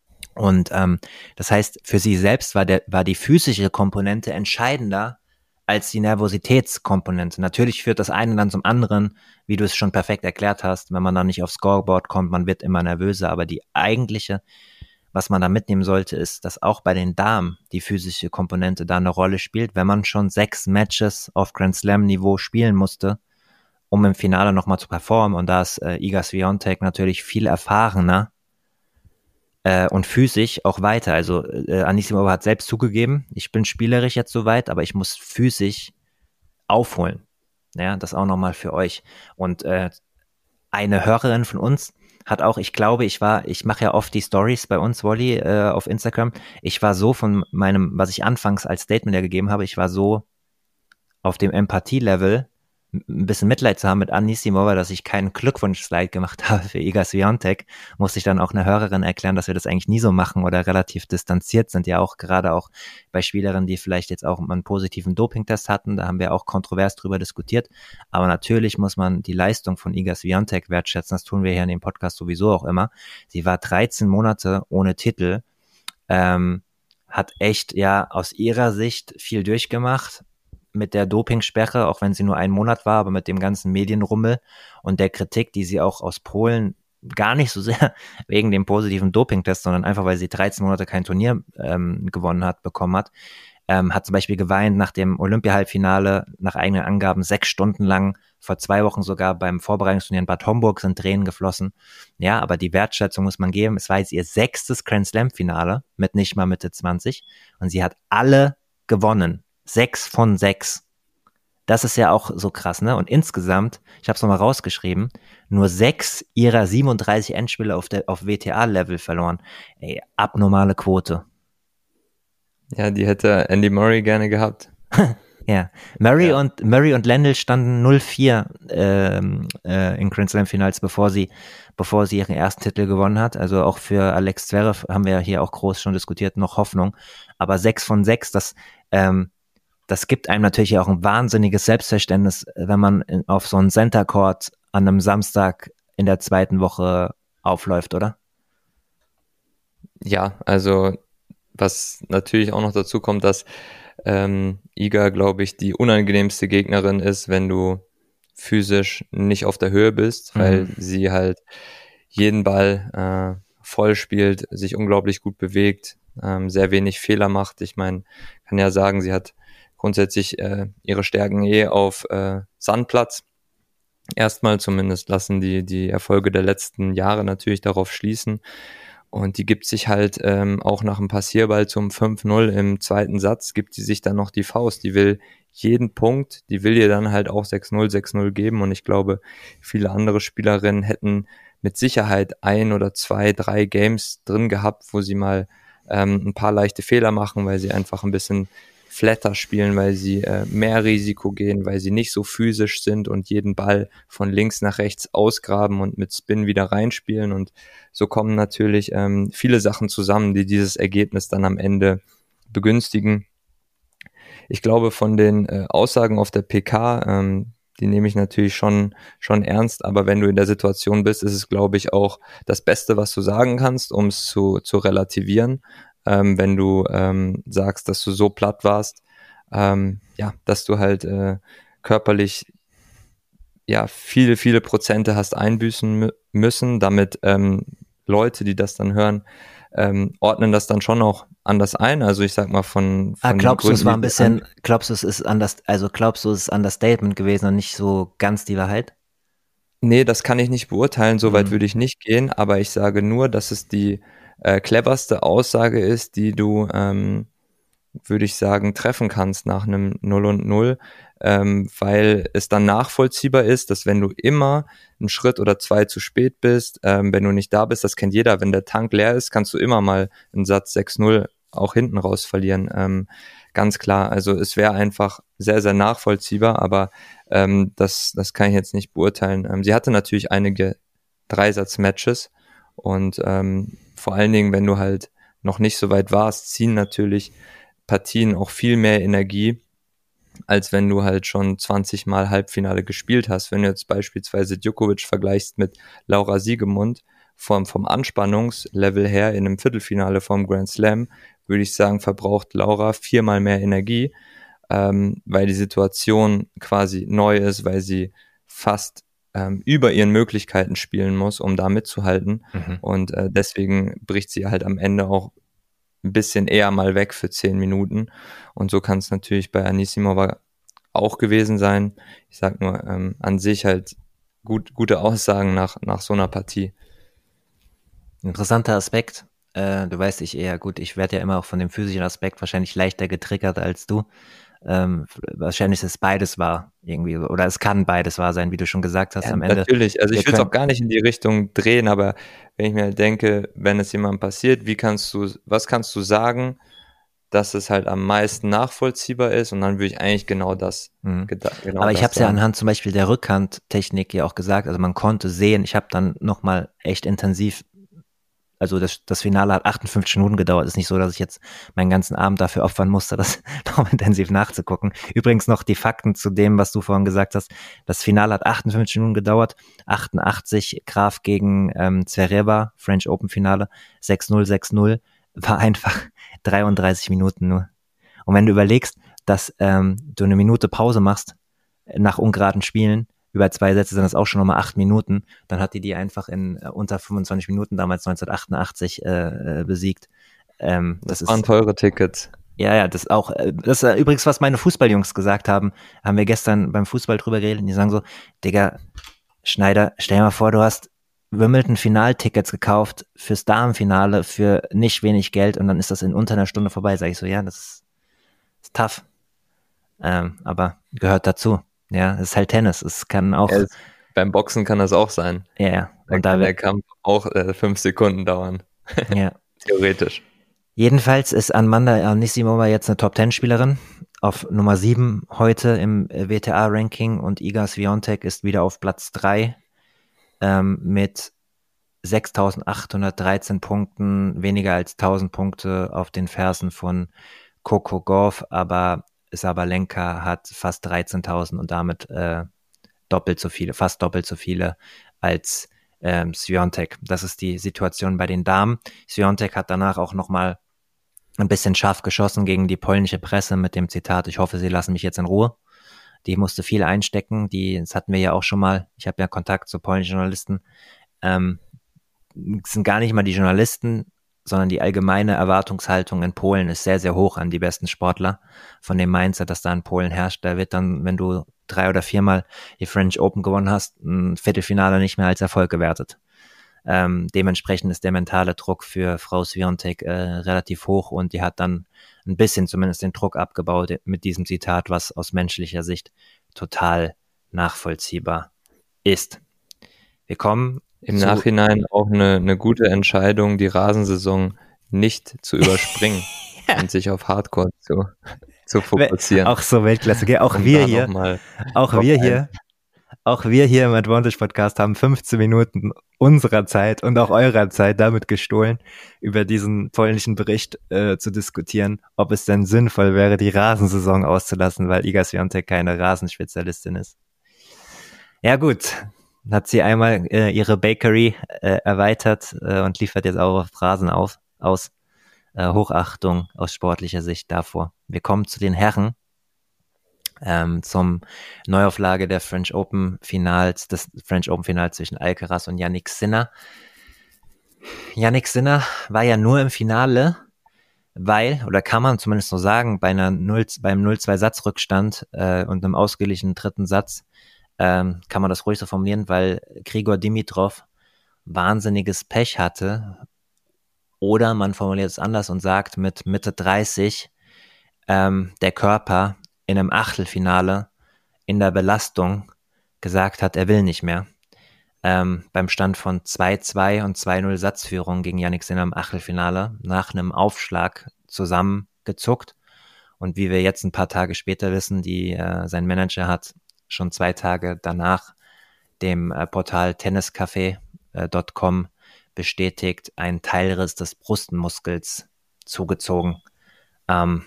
Speaker 1: Und ähm, das heißt, für sie selbst war, der, war die physische Komponente entscheidender als die Nervositätskomponente. Natürlich führt das eine dann zum anderen, wie du es schon perfekt erklärt hast. Wenn man dann nicht aufs Scoreboard kommt, man wird immer nervöser. Aber die eigentliche, was man da mitnehmen sollte, ist, dass auch bei den Damen die physische Komponente da eine Rolle spielt. Wenn man schon sechs Matches auf Grand Slam Niveau spielen musste, um im Finale nochmal zu performen. Und da ist äh, Iga Swiatek natürlich viel erfahrener äh, und physisch auch weiter. Also äh, Anisimova hat selbst zugegeben, ich bin spielerisch jetzt soweit, aber ich muss physisch aufholen. Ja, das auch nochmal für euch. Und äh, eine Hörerin von uns hat auch, ich glaube, ich war, ich mache ja oft die Stories bei uns, Wolli, äh, auf Instagram. Ich war so von meinem, was ich anfangs als Statement ja gegeben habe, ich war so auf dem Empathie-Level, ein bisschen Mitleid zu haben mit Anisimova, dass ich keinen Glückwunsch-Slide gemacht habe für Iga Swiatek, musste ich dann auch einer Hörerin erklären, dass wir das eigentlich nie so machen oder relativ distanziert sind, ja auch gerade auch bei Spielerinnen, die vielleicht jetzt auch einen positiven Dopingtest hatten, da haben wir auch kontrovers drüber diskutiert, aber natürlich muss man die Leistung von Iga Swiatek wertschätzen, das tun wir hier in dem Podcast sowieso auch immer. Sie war dreizehn Monate ohne Titel, ähm, hat echt ja aus ihrer Sicht viel durchgemacht, mit der Dopingsperre, auch wenn sie nur einen Monat war, aber mit dem ganzen Medienrummel und der Kritik, die sie auch aus Polen gar nicht so sehr wegen dem positiven Dopingtest, sondern einfach, weil sie dreizehn Monate kein Turnier ähm, gewonnen hat, bekommen hat, ähm, hat zum Beispiel geweint nach dem Olympia-Halbfinale, nach eigenen Angaben sechs Stunden lang, vor zwei Wochen sogar beim Vorbereitungsturnier in Bad Homburg sind Tränen geflossen. Ja, aber die Wertschätzung muss man geben. Es war jetzt ihr sechstes Grand-Slam-Finale mit nicht mal Mitte zwanzig und sie hat alle gewonnen. Sechs von sechs. Das ist ja auch so krass, ne? Und insgesamt, ich habe es nochmal rausgeschrieben, nur sechs ihrer siebenunddreißig Endspiele auf, der, auf W T A-Level verloren. Ey, abnormale Quote.
Speaker 2: Ja, die hätte Andy Murray gerne gehabt.
Speaker 1: Ja, Murray
Speaker 2: Ja.
Speaker 1: und Murray und Lendl standen null vier ähm, äh, in Grand Slam Finals, bevor sie bevor sie ihren ersten Titel gewonnen hat. Also auch für Alex Zverev haben wir hier auch groß schon diskutiert, noch Hoffnung. Aber sechs von sechs, das ähm, das gibt einem natürlich auch ein wahnsinniges Selbstverständnis, wenn man in, auf so einen Center Court an einem Samstag in der zweiten Woche aufläuft, oder?
Speaker 2: Ja, also was natürlich auch noch dazu kommt, dass ähm, Iga, glaube ich, die unangenehmste Gegnerin ist, wenn du physisch nicht auf der Höhe bist, weil
Speaker 1: Mhm.
Speaker 2: sie halt jeden Ball äh, voll spielt, sich unglaublich gut bewegt, ähm, sehr wenig Fehler macht. Ich meine, kann ja sagen, sie hat grundsätzlich äh, ihre Stärken eh auf äh, Sandplatz. Erstmal zumindest lassen die die Erfolge der letzten Jahre natürlich darauf schließen. Und die gibt sich halt ähm, auch nach dem Passierball zum fünf null im zweiten Satz, gibt sie sich dann noch die Faust. Die will jeden Punkt, die will ihr dann halt auch sechs null, sechs null geben. Und ich glaube, viele andere Spielerinnen hätten mit Sicherheit ein oder zwei, drei Games drin gehabt, wo sie mal ähm, ein paar leichte Fehler machen, weil sie einfach ein bisschen flatter spielen, weil sie äh, mehr Risiko gehen, weil sie nicht so physisch sind und jeden Ball von links nach rechts ausgraben und mit Spin wieder reinspielen. Und so kommen natürlich ähm, viele Sachen zusammen, die dieses Ergebnis dann am Ende begünstigen. Ich glaube, von den äh, Aussagen auf der P K, ähm, die nehme ich natürlich schon schon ernst, aber wenn du in der Situation bist, ist es, glaube ich, auch das Beste, was du sagen kannst, um es zu, zu relativieren. Ähm, wenn du ähm, sagst, dass du so platt warst, ähm, ja, dass du halt äh, körperlich ja viele, viele Prozente hast einbüßen mü- müssen, damit ähm, Leute, die das dann hören, ähm, ordnen das dann schon auch anders ein. Also ich sag mal von,
Speaker 1: Ah,
Speaker 2: von den
Speaker 1: glaubst du, es
Speaker 2: Gründen,
Speaker 1: war
Speaker 2: die
Speaker 1: ein
Speaker 2: wir an-
Speaker 1: bisschen, glaubst du, es ist anders, also glaubst du, es ist Understatement gewesen und nicht so ganz die Wahrheit?
Speaker 2: Nee, das kann ich nicht beurteilen, so weit
Speaker 1: Mhm.
Speaker 2: würde ich nicht gehen, aber ich sage nur, dass es die äh, cleverste Aussage ist, die du, ähm, würde ich sagen, treffen kannst nach einem null und null, ähm, weil es dann nachvollziehbar ist, dass wenn du immer einen Schritt oder zwei zu spät bist, ähm, wenn du nicht da bist, das kennt jeder, wenn der Tank leer ist, kannst du immer mal einen Satz sechs null auch hinten raus verlieren, ähm, ganz klar. Also es wäre einfach sehr, sehr nachvollziehbar, aber ähm, das, das kann ich jetzt nicht beurteilen. Ähm, sie hatte natürlich einige Dreisatz-Matches und ähm, vor allen Dingen, wenn du halt noch nicht so weit warst, ziehen natürlich Partien auch viel mehr Energie, als wenn du halt schon zwanzig Mal Halbfinale gespielt hast. Wenn du jetzt beispielsweise Djokovic vergleichst mit Laura Siegemund, vom, vom Anspannungslevel her in einem Viertelfinale vom Grand Slam, würde ich sagen, verbraucht Laura viermal mehr Energie, ähm, weil die Situation quasi neu ist, weil sie fast ähm, über ihren Möglichkeiten spielen muss, um da mitzuhalten.
Speaker 1: Mhm.
Speaker 2: Und äh, deswegen bricht sie halt am Ende auch ein bisschen eher mal weg für zehn Minuten. Und so kann es natürlich bei Anisimova auch gewesen sein. Ich sag nur, ähm, an sich halt gut, gute Aussagen nach, nach so einer Partie.
Speaker 1: Interessanter Aspekt. Äh, du weißt, ich eher gut, ich werde ja immer auch von dem physischen Aspekt wahrscheinlich leichter getriggert als du. Ähm, wahrscheinlich ist es beides wahr irgendwie, oder es kann beides wahr sein, wie du schon gesagt hast
Speaker 2: Ja,
Speaker 1: am Ende.
Speaker 2: natürlich. Also
Speaker 1: Wir
Speaker 2: ich will es auch
Speaker 1: können,
Speaker 2: gar nicht in die Richtung drehen, aber wenn ich mir denke, wenn es jemandem passiert, wie kannst du, was kannst du sagen, dass es halt am meisten nachvollziehbar ist und dann würde ich eigentlich genau das
Speaker 1: Mhm.
Speaker 2: geda- genau
Speaker 1: Aber ich
Speaker 2: das
Speaker 1: habe es ja
Speaker 2: sagen.
Speaker 1: anhand zum Beispiel der Rückhandtechnik ja auch gesagt, also man konnte sehen, ich habe dann nochmal echt intensiv, also das, das Finale hat achtundfünfzig Minuten gedauert, ist nicht so, dass ich jetzt meinen ganzen Abend dafür opfern musste, das noch intensiv nachzugucken. Übrigens noch die Fakten zu dem, was du vorhin gesagt hast, das Finale hat achtundfünfzig Minuten gedauert, achtundachtzig Graf gegen ähm, Zverev, French Open Finale, sechs null, sechs null, war einfach dreiunddreißig Minuten nur. Und wenn du überlegst, dass ähm, du eine Minute Pause machst nach ungeraden Spielen, über zwei Sätze sind das auch schon nochmal acht Minuten, dann hat die die einfach in äh, unter fünfundzwanzig Minuten damals neunzehnhundertachtundachtzig äh, äh, besiegt. Ähm, das,
Speaker 2: Das waren
Speaker 1: ist,
Speaker 2: teure Tickets.
Speaker 1: ja, ja, das auch, äh, das ist äh, übrigens, was meine Fußballjungs gesagt haben, haben wir gestern beim Fußball drüber geredet, und die sagen so, Digga, Schneider, stell dir mal vor, du hast Wimbledon-Finaltickets gekauft fürs Damenfinale für nicht wenig Geld und dann ist das in unter einer Stunde vorbei. Sag ich so, ja, das ist, ist tough. Ähm, aber gehört dazu. Ja, es ist halt Tennis. Es kann auch,
Speaker 2: Ja, es, beim Boxen kann das auch sein.
Speaker 1: ja, ja.
Speaker 2: Da
Speaker 1: Und da
Speaker 2: kann der
Speaker 1: wird,
Speaker 2: Kampf auch äh, fünf Sekunden dauern.
Speaker 1: ja.
Speaker 2: Theoretisch.
Speaker 1: Jedenfalls ist Amanda Anisimova jetzt eine Top-Ten-Spielerin auf Nummer sieben heute im W T A-Ranking und Iga Swiatek ist wieder auf Platz drei ähm, mit sechstausendachthundertdreizehn Punkten, weniger als tausend Punkte auf den Fersen von Coco Gauff, aber Sabalenka hat fast dreizehntausend und damit äh, doppelt so viele, fast doppelt so viele als ähm, Swiatek. Das ist die Situation bei den Damen. Swiatek hat danach auch nochmal ein bisschen scharf geschossen gegen die polnische Presse mit dem Zitat, ich hoffe, Sie lassen mich jetzt in Ruhe. Die musste viel einstecken, die, das hatten wir ja auch schon mal, ich habe ja Kontakt zu polnischen Journalisten, ähm, es sind gar nicht mal die Journalisten, sondern die allgemeine Erwartungshaltung in Polen ist sehr, sehr hoch an die besten Sportler. Von dem Mindset, das da in Polen herrscht, da wird dann, wenn du drei oder viermal die French Open gewonnen hast, ein Viertelfinale nicht mehr als Erfolg gewertet. Ähm, dementsprechend ist der mentale Druck für Frau Swiatek äh, relativ hoch und die hat dann ein bisschen zumindest den Druck abgebaut mit diesem Zitat, was aus menschlicher Sicht total nachvollziehbar ist. Wir kommen
Speaker 2: Im
Speaker 1: zu,
Speaker 2: Nachhinein auch eine, eine gute Entscheidung, die Rasensaison nicht zu überspringen und sich auf Hardcore zu, zu fokussieren.
Speaker 1: auch so Weltklasse, gell? Auch
Speaker 2: um
Speaker 1: wir
Speaker 2: da
Speaker 1: hier,
Speaker 2: nochmal
Speaker 1: auch
Speaker 2: Top
Speaker 1: wir
Speaker 2: eins.
Speaker 1: hier, auch wir hier im Advantage Podcast haben fünfzehn Minuten unserer Zeit und auch eurer Zeit damit gestohlen, über diesen polnischen Bericht äh, zu diskutieren, ob es denn sinnvoll wäre, die Rasensaison auszulassen, weil Iga Swiatek keine Rasenspezialistin ist. Ja gut, hat sie einmal äh, ihre Bakery äh, erweitert äh, und liefert jetzt auch auf Rasen auf, aus. Äh, Hochachtung aus sportlicher Sicht davor. Wir kommen zu den Herren, ähm, zum Neuauflage der French Open Finals, des French Open Finals zwischen Alcaraz und Jannik Sinner. Jannik Sinner war ja nur im Finale, weil, oder kann man zumindest so sagen, bei einer null, beim null zwei Satzrückstand äh, und einem ausgeglichenen dritten Satz ähm, kann man das ruhig so formulieren, weil Grigor Dimitrov wahnsinniges Pech hatte. Oder man formuliert es anders und sagt, mit Mitte dreißig ähm, der Körper in einem Achtelfinale in der Belastung gesagt hat, er will nicht mehr. Ähm, beim Stand von zwei zwei und zwei null Satzführung gegen Jannik Sinner im Achtelfinale nach einem Aufschlag zusammengezuckt. Und wie wir jetzt ein paar Tage später wissen, die, äh, sein Manager hat schon zwei Tage danach dem äh, Portal tenniscafé Punkt com bestätigt, einen Teilriss des Brustmuskels zugezogen. Ähm,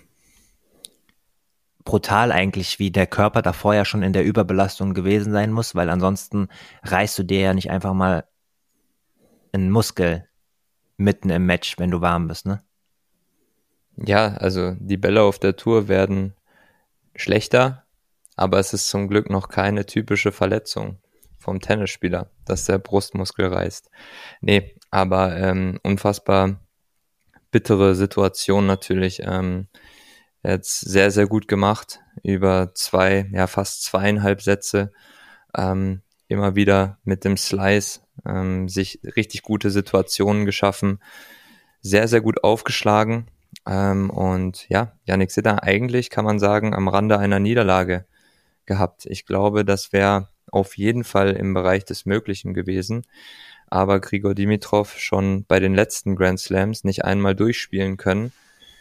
Speaker 1: brutal eigentlich, wie der Körper da vorher schon in der Überbelastung gewesen sein muss, weil ansonsten reißt du dir ja nicht einfach mal einen Muskel mitten im Match, wenn du warm bist, ne?
Speaker 2: Ja, also die Bälle auf der Tour werden schlechter, aber es ist zum Glück noch keine typische Verletzung vom Tennisspieler, dass der Brustmuskel reißt. Nee, aber ähm, unfassbar bittere Situation natürlich. Ähm, jetzt sehr, sehr gut gemacht. Über zwei, ja fast zweieinhalb Sätze. Ähm, immer wieder mit dem Slice ähm, sich richtig gute Situationen geschaffen. Sehr, sehr gut aufgeschlagen. Ähm, und ja, Jannik Sinner eigentlich, kann man sagen, am Rande einer Niederlage gehabt. Ich glaube, das wäre auf jeden Fall im Bereich des Möglichen gewesen. Aber Grigor Dimitrov schon bei den letzten Grand Slams nicht einmal durchspielen können.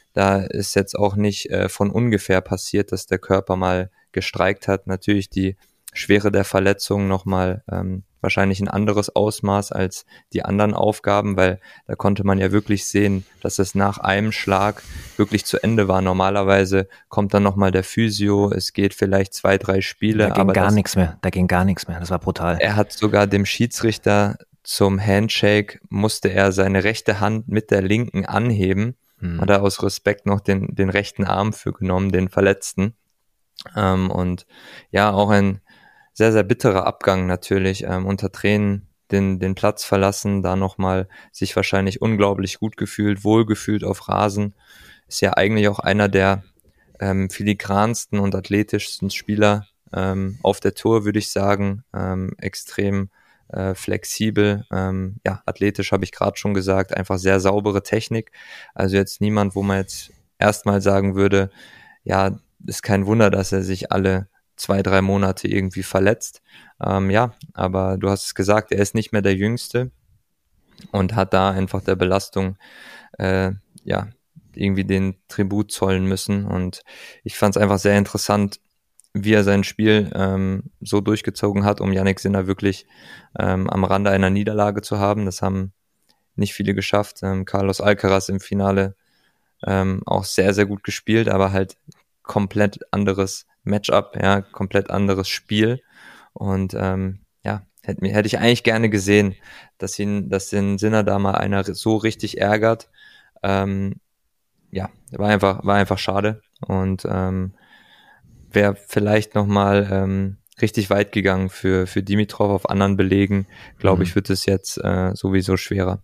Speaker 2: Da ist jetzt auch nicht äh, von ungefähr passiert, dass der Körper mal gestreikt hat. Natürlich die Schwere der Verletzung nochmal ähm, wahrscheinlich ein anderes Ausmaß als die anderen Aufgaben, weil da konnte man ja wirklich sehen, dass es nach einem Schlag wirklich zu Ende war. Normalerweise kommt dann nochmal der Physio, es geht vielleicht zwei, drei Spiele.
Speaker 1: Da ging
Speaker 2: aber
Speaker 1: gar
Speaker 2: das,
Speaker 1: nichts mehr, da ging gar nichts mehr, das war brutal.
Speaker 2: Er hat sogar dem Schiedsrichter zum Handshake, musste er seine rechte Hand mit der linken anheben, hm. hat er aus Respekt noch den, den rechten Arm für genommen, den Verletzten. Ähm, und ja, auch ein sehr, sehr bitterer Abgang natürlich, ähm, unter Tränen den, den Platz verlassen, da nochmal sich wahrscheinlich unglaublich gut gefühlt, wohlgefühlt auf Rasen. Ist ja eigentlich auch einer der ähm, filigransten und athletischsten Spieler ähm, auf der Tour, würde ich sagen. Ähm, extrem äh, flexibel, ähm, ja, athletisch habe ich gerade schon gesagt, einfach sehr saubere Technik. Also jetzt niemand, wo man jetzt erstmal sagen würde, ja, ist kein Wunder, dass er sich alle zwei, drei Monate irgendwie verletzt. Ähm, ja, aber du hast es gesagt, er ist nicht mehr der Jüngste und hat da einfach der Belastung äh, ja irgendwie den Tribut zollen müssen. Und ich fand es einfach sehr interessant, wie er sein Spiel ähm, so durchgezogen hat, um Jannik Sinner wirklich ähm, am Rande einer Niederlage zu haben. Das haben nicht viele geschafft. Ähm, Carlos Alcaraz im Finale ähm, auch sehr, sehr gut gespielt, aber halt komplett anderes Matchup, ja, komplett anderes Spiel. Und ähm, ja, hätte hätte ich eigentlich gerne gesehen, dass ihn, dass den Sinner da mal einer so richtig ärgert. Ähm, ja, war einfach, war einfach schade. Und ähm, wäre vielleicht nochmal ähm, richtig weit gegangen für, für Dimitrov auf anderen Belegen. Glaube ich, wird es jetzt äh, sowieso schwerer.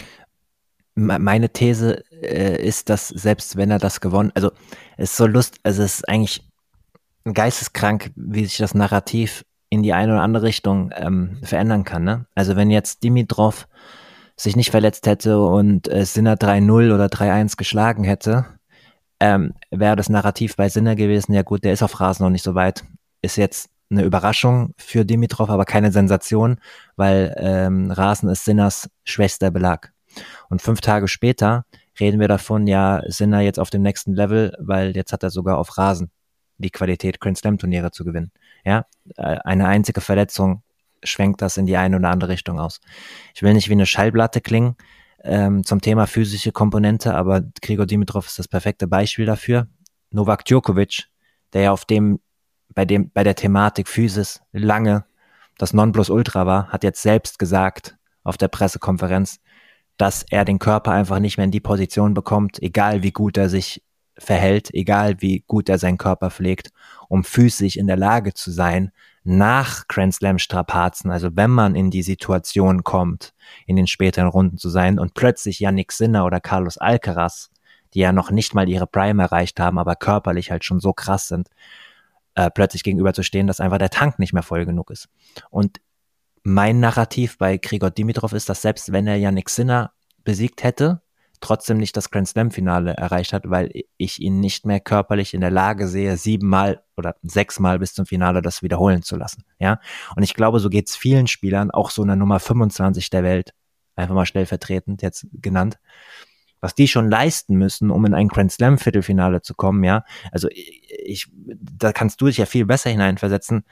Speaker 1: Meine These äh, ist, dass selbst wenn er das gewonnen, also es ist so lust, also es ist eigentlich geisteskrank, wie sich das Narrativ in die eine oder andere Richtung ähm, verändern kann. Ne? Also wenn jetzt Dimitrov sich nicht verletzt hätte und äh, Sinner drei null oder drei eins geschlagen hätte, ähm, wäre das Narrativ bei Sinner gewesen, ja gut, der ist auf Rasen noch nicht so weit. Ist jetzt eine Überraschung für Dimitrov, aber keine Sensation, weil ähm, Rasen ist Sinners schwächster Belag. Und fünf Tage später reden wir davon, ja, Sinner jetzt auf dem nächsten Level, weil jetzt hat er sogar auf Rasen die Qualität, Grand Slam Turniere zu gewinnen. Ja, eine einzige Verletzung schwenkt das in die eine oder andere Richtung aus. Ich will nicht wie eine Schallplatte klingen ähm, zum Thema physische Komponente, aber Grigor Dimitrov ist das perfekte Beispiel dafür. Novak Djokovic, der ja auf dem, bei dem, bei der Thematik Physis lange das Nonplusultra war, hat jetzt selbst gesagt auf der Pressekonferenz, dass er den Körper einfach nicht mehr in die Position bekommt, egal wie gut er sich verhält, egal wie gut er seinen Körper pflegt, um physisch in der Lage zu sein, nach Grand Slam Strapazen, also wenn man in die Situation kommt, in den späteren Runden zu sein und plötzlich Jannik Sinner oder Carlos Alcaraz, die ja noch nicht mal ihre Prime erreicht haben, aber körperlich halt schon so krass sind, äh, plötzlich gegenüberzustehen, dass einfach der Tank nicht mehr voll genug ist. Und mein Narrativ bei Grigor Dimitrov ist, dass selbst wenn er Jannik Sinner besiegt hätte, trotzdem nicht das Grand Slam Finale erreicht hat, weil ich ihn nicht mehr körperlich in der Lage sehe, siebenmal oder sechsmal bis zum Finale das wiederholen zu lassen. Ja, und ich glaube, so geht's vielen Spielern, auch so einer Nummer fünfundzwanzig der Welt, einfach mal stellvertretend jetzt genannt, was die schon leisten müssen, um in ein Grand Slam Viertelfinale zu kommen. Ja, also ich, da kannst du dich ja viel besser hineinversetzen,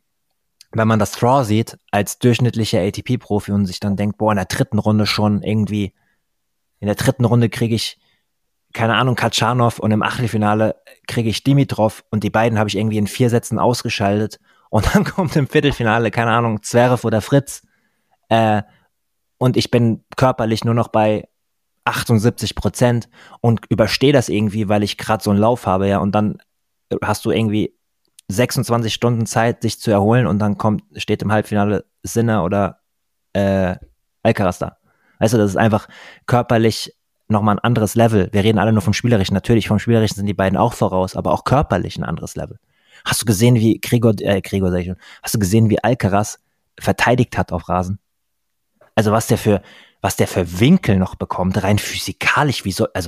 Speaker 1: wenn man das Draw sieht als durchschnittlicher A T P-Profi und sich dann denkt, boah, in der dritten Runde schon irgendwie, in der dritten Runde kriege ich, keine Ahnung, Katschanov und im Achtelfinale kriege ich Dimitrov und die beiden habe ich irgendwie in vier Sätzen ausgeschaltet und dann kommt im Viertelfinale, keine Ahnung, Zverev oder Fritz äh, und ich bin körperlich nur noch bei achtundsiebzig Prozent und überstehe das irgendwie, weil ich gerade so einen Lauf habe, ja, und dann hast du irgendwie sechsundzwanzig Stunden Zeit, sich zu erholen und dann kommt, steht im Halbfinale Sinner oder äh, Alcaraz da. Weißt du, das ist einfach körperlich nochmal ein anderes Level. Wir reden alle nur vom Spielerischen. Natürlich, vom Spielerischen sind die beiden auch voraus, aber auch körperlich ein anderes Level. Hast du gesehen, wie Grigor, äh, Grigor sag ich schon, hast du gesehen, wie Alcaraz verteidigt hat auf Rasen? Also was der für, was der für Winkel noch bekommt, rein physikalisch, wie soll, also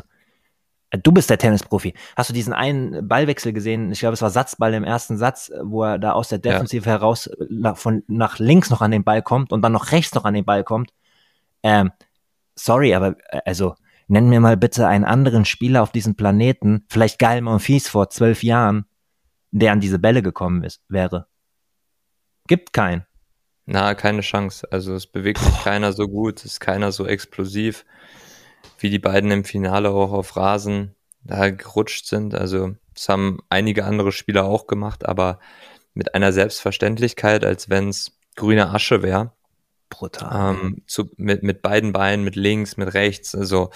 Speaker 1: du bist der Tennisprofi. Hast du diesen einen Ballwechsel gesehen? Ich glaube, es war Satzball im ersten Satz, wo er da aus der Defensive ja. heraus nach, von, nach links noch an den Ball kommt und dann noch rechts noch an den Ball kommt. Ähm, sorry, aber also Nenn mir mal bitte einen anderen Spieler auf diesem Planeten, vielleicht Gael Monfils vor zwölf Jahren, der an diese Bälle gekommen ist, wäre. Gibt keinen.
Speaker 2: Na, keine Chance. Also es bewegt sich keiner so gut, es ist keiner so explosiv, wie die beiden im Finale auch auf Rasen da gerutscht sind. Also das haben einige andere Spieler auch gemacht, aber mit einer Selbstverständlichkeit, als wenn es grüne Asche wäre.
Speaker 1: Brutal.
Speaker 2: Ähm, zu, mit, mit beiden Beinen, mit links, mit rechts, also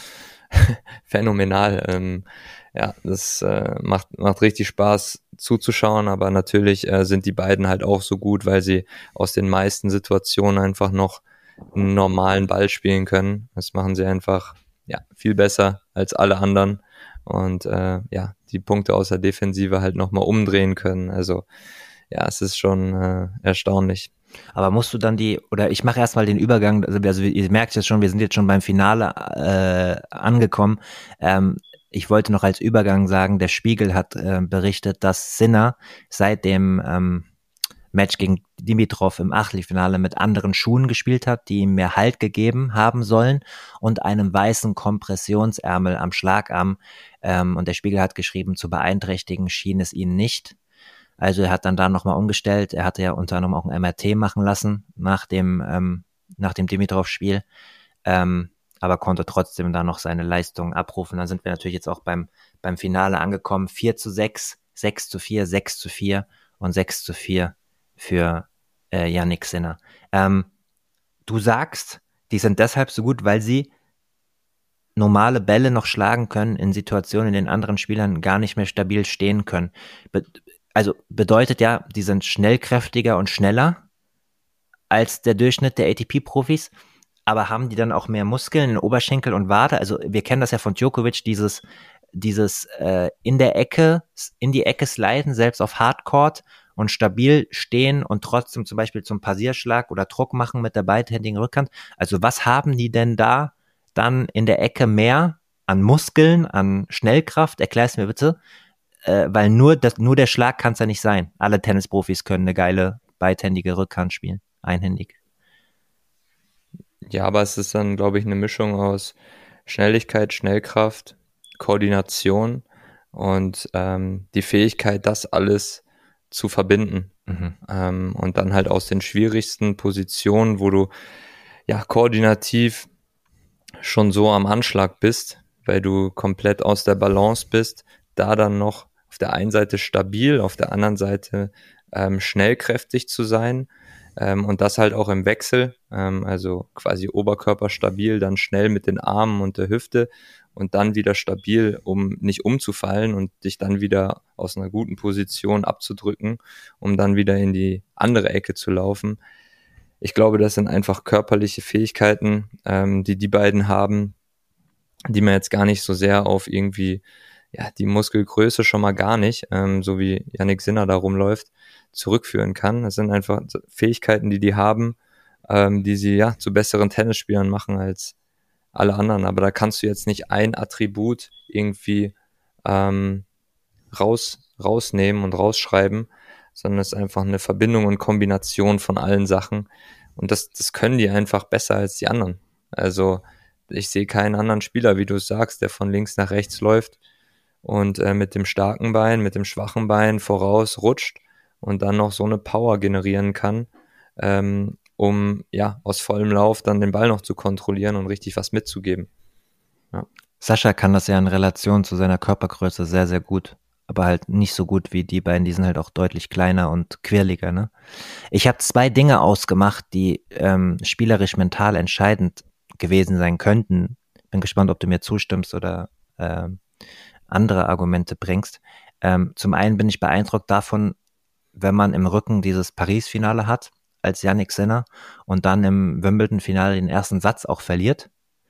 Speaker 2: phänomenal. Ähm, ja, das äh, macht, macht richtig Spaß zuzuschauen, aber natürlich äh, sind die beiden halt auch so gut, weil sie aus den meisten Situationen einfach noch einen normalen Ball spielen können. Das machen sie einfach ja viel besser als alle anderen und äh, ja, die Punkte aus der Defensive halt nochmal umdrehen können. Also ja, es ist schon äh, erstaunlich.
Speaker 1: Aber musst du dann die, oder ich mache erstmal den Übergang, also, also ihr merkt jetzt schon, wir sind jetzt schon beim Finale äh, angekommen. Ähm, ich wollte noch als Übergang sagen, der Spiegel hat äh, berichtet, dass Sinner seit dem ähm, Match gegen Dimitrov im Achtelfinale mit anderen Schuhen gespielt hat, die ihm mehr Halt gegeben haben sollen und einem weißen Kompressionsärmel am Schlagarm. Ähm, und der Spiegel hat geschrieben, zu beeinträchtigen schien es ihn nicht. Also er hat dann da nochmal umgestellt. Er hatte ja unter anderem auch ein M R T machen lassen nach dem, ähm, nach dem Dimitrov-Spiel, ähm, aber konnte trotzdem da noch seine Leistung abrufen. Dann sind wir natürlich jetzt auch beim, beim Finale angekommen. vier zu sechs, sechs zu vier, sechs zu vier und sechs zu vier für äh, Jannik Sinner. Ähm, du sagst, die sind deshalb so gut, weil sie normale Bälle noch schlagen können in Situationen, in denen anderen Spielern gar nicht mehr stabil stehen können. Be- also bedeutet ja, die sind schnellkräftiger und schneller als der Durchschnitt der A T P-Profis, aber haben die dann auch mehr Muskeln in Oberschenkel und Wade? Also wir kennen das ja von Djokovic, dieses, dieses äh, in der Ecke, in die Ecke sliden, selbst auf Hardcourt und stabil stehen und trotzdem zum Beispiel zum Passierschlag oder Druck machen mit der beidhändigen Rückhand. Also was haben die denn da dann in der Ecke mehr an Muskeln, an Schnellkraft? Erklär's mir bitte. Äh, weil nur, das, nur der Schlag kann es ja nicht sein. Alle Tennisprofis können eine geile beidhändige Rückhand spielen, einhändig.
Speaker 2: Ja, aber es ist dann, glaube ich, eine Mischung aus Schnelligkeit, Schnellkraft, Koordination und ähm, die Fähigkeit, das alles zu verbinden.
Speaker 1: Mhm.
Speaker 2: Ähm, und dann halt aus den schwierigsten Positionen, wo du ja koordinativ schon so am Anschlag bist, weil du komplett aus der Balance bist, da dann noch auf der einen Seite stabil, auf der anderen Seite ähm, schnellkräftig zu sein ähm, und das halt auch im Wechsel, ähm, also quasi Oberkörper stabil, dann schnell mit den Armen und der Hüfte und dann wieder stabil, um nicht umzufallen und dich dann wieder aus einer guten Position abzudrücken, um dann wieder in die andere Ecke zu laufen. Ich glaube, das sind einfach körperliche Fähigkeiten, ähm, die die beiden haben, die man jetzt gar nicht so sehr auf irgendwie, ja, die Muskelgröße schon mal gar nicht, ähm, so wie Jannik Sinner da rumläuft, zurückführen kann. Das sind einfach Fähigkeiten, die die haben, ähm, die sie ja zu besseren Tennisspielern machen als alle anderen. Aber da kannst du jetzt nicht ein Attribut irgendwie ähm, raus, rausnehmen und rausschreiben, sondern es ist einfach eine Verbindung und Kombination von allen Sachen. Und das, das können die einfach besser als die anderen. Also ich sehe keinen anderen Spieler, wie du es sagst, der von links nach rechts läuft und äh, mit dem starken Bein, mit dem schwachen Bein voraus rutscht und dann noch so eine Power generieren kann, ähm, um ja aus vollem Lauf dann den Ball noch zu kontrollieren und richtig was mitzugeben. Ja.
Speaker 1: Sascha kann das ja in Relation zu seiner Körpergröße sehr, sehr gut, aber halt nicht so gut wie die beiden, die sind halt auch deutlich kleiner und quirliger, ne? Ich habe zwei Dinge ausgemacht, die ähm, spielerisch mental entscheidend gewesen sein könnten. Bin gespannt, ob du mir zustimmst oder ähm, andere Argumente bringst. Ähm, zum einen bin ich beeindruckt davon, wenn man im Rücken dieses Paris-Finale hat, als Jannik Sinner und dann im Wimbledon-Finale den ersten Satz auch verliert.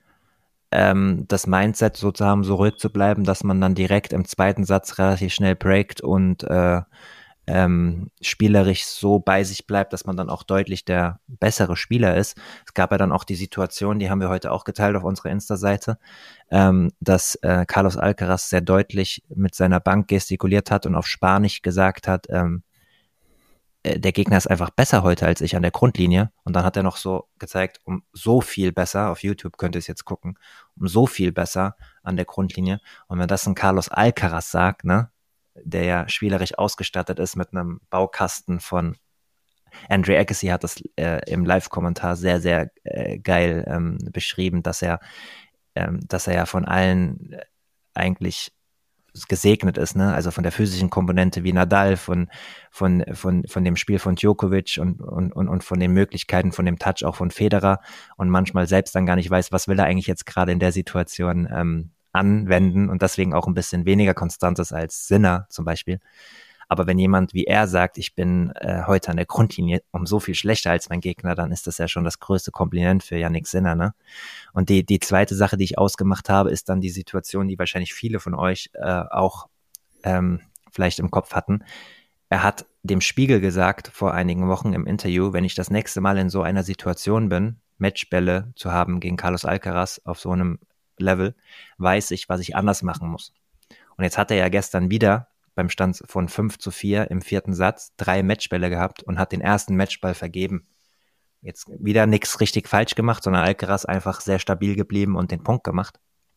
Speaker 1: Ähm, das Mindset sozusagen so ruhig zu bleiben, dass man dann direkt im zweiten Satz relativ schnell breakt und äh, ähm, spielerisch so bei sich bleibt, dass man dann auch deutlich der bessere Spieler ist. Es gab ja dann auch die Situation, die haben wir heute auch geteilt auf unserer Insta-Seite, ähm, dass äh, Carlos Alcaraz sehr deutlich mit seiner Bank gestikuliert hat und auf Spanisch gesagt hat, ähm, äh, der Gegner ist einfach besser heute als ich an der Grundlinie. Und dann hat er noch so gezeigt, um so viel besser, auf YouTube könnt ihr es jetzt gucken, um so viel besser an der Grundlinie. Und wenn das ein Carlos Alcaraz sagt, ne, der ja spielerisch ausgestattet ist mit einem Baukasten von Andre Agassi hat das äh, im Live-Kommentar sehr, sehr äh, geil ähm, beschrieben, dass er, ähm, dass er ja von allen äh, eigentlich gesegnet ist, ne? Also von der physischen Komponente wie Nadal, von, von, von, von dem Spiel von Djokovic und, und, und, und von den Möglichkeiten, von dem Touch auch von Federer und manchmal selbst dann gar nicht weiß, was will er eigentlich jetzt gerade in der Situation ähm, anwenden und deswegen auch ein bisschen weniger konstant ist als Sinner zum Beispiel. Aber wenn jemand wie er sagt, ich bin äh, heute an der Grundlinie um so viel schlechter als mein Gegner, dann ist das ja schon das größte Kompliment für Jannik Sinner, ne? Und die, die zweite Sache, die ich ausgemacht habe, ist dann die Situation, die wahrscheinlich viele von euch äh, auch ähm, vielleicht im Kopf hatten. Er hat dem Spiegel gesagt vor einigen Wochen im Interview, wenn ich das nächste Mal in so einer Situation bin, Matchbälle zu haben gegen Carlos Alcaraz auf so einem Level, weiß ich, was ich anders machen muss. Und jetzt hat er ja gestern wieder beim Stand von fünf zu vier im vierten Satz drei Matchbälle gehabt und hat den ersten Matchball vergeben. Jetzt wieder nichts richtig falsch gemacht, sondern Alcaraz einfach sehr stabil geblieben und den Punkt gemacht.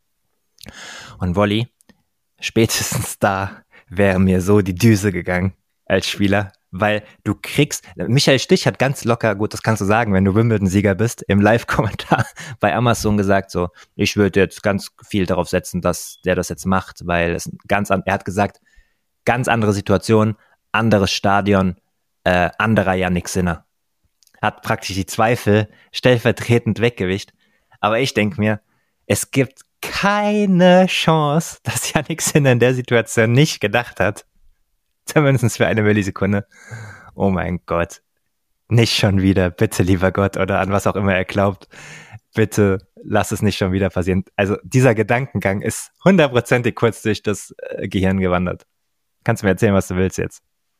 Speaker 1: Und Volley, spätestens da wäre mir so die Düse gegangen als Spieler, weil du kriegst, Michael Stich hat ganz locker, gut, das kannst du sagen, wenn du Wimbledon-Sieger bist, im Live-Kommentar bei Amazon gesagt so, ich würde jetzt ganz viel darauf setzen, dass der das jetzt macht, weil es ganz, er hat gesagt, ganz andere Situation, anderes Stadion, äh, anderer Jannik Sinner. Hat praktisch die Zweifel stellvertretend weggewischt. Aber ich denke mir, es gibt keine Chance, dass Jannik Sinner in der Situation nicht gedacht hat. Zumindest für eine Millisekunde. Oh mein Gott. Nicht schon wieder, bitte lieber Gott, oder an was auch immer er glaubt. Bitte lass es nicht schon wieder passieren. Also dieser Gedankengang ist hundertprozentig kurz durch das äh, Gehirn gewandert. Kannst du mir erzählen, was du willst jetzt?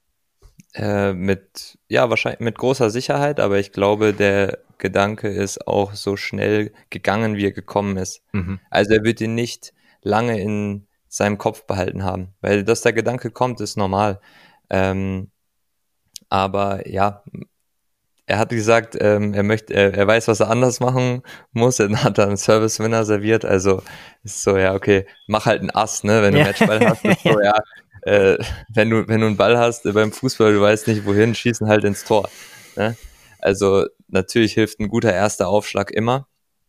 Speaker 2: Äh, mit, ja, wahrscheinlich mit großer Sicherheit, aber ich glaube, der Gedanke ist auch so schnell gegangen, wie er gekommen ist. Mhm. Also er wird ihn nicht lange in seinem Kopf behalten haben, weil dass der Gedanke kommt, ist normal. Ähm, aber ja, er hat gesagt, ähm, er möchte, er, er weiß, was er anders machen muss. Er hat dann einen Service-Winner serviert, also ist so, ja, okay, mach halt einen Ass, ne, wenn du ja. Matchball hast, ist so, ja, Äh, wenn du wenn du einen Ball hast äh, beim Fußball, du weißt nicht wohin, schießen halt ins Tor. Ne? Also natürlich hilft ein guter erster Aufschlag immer.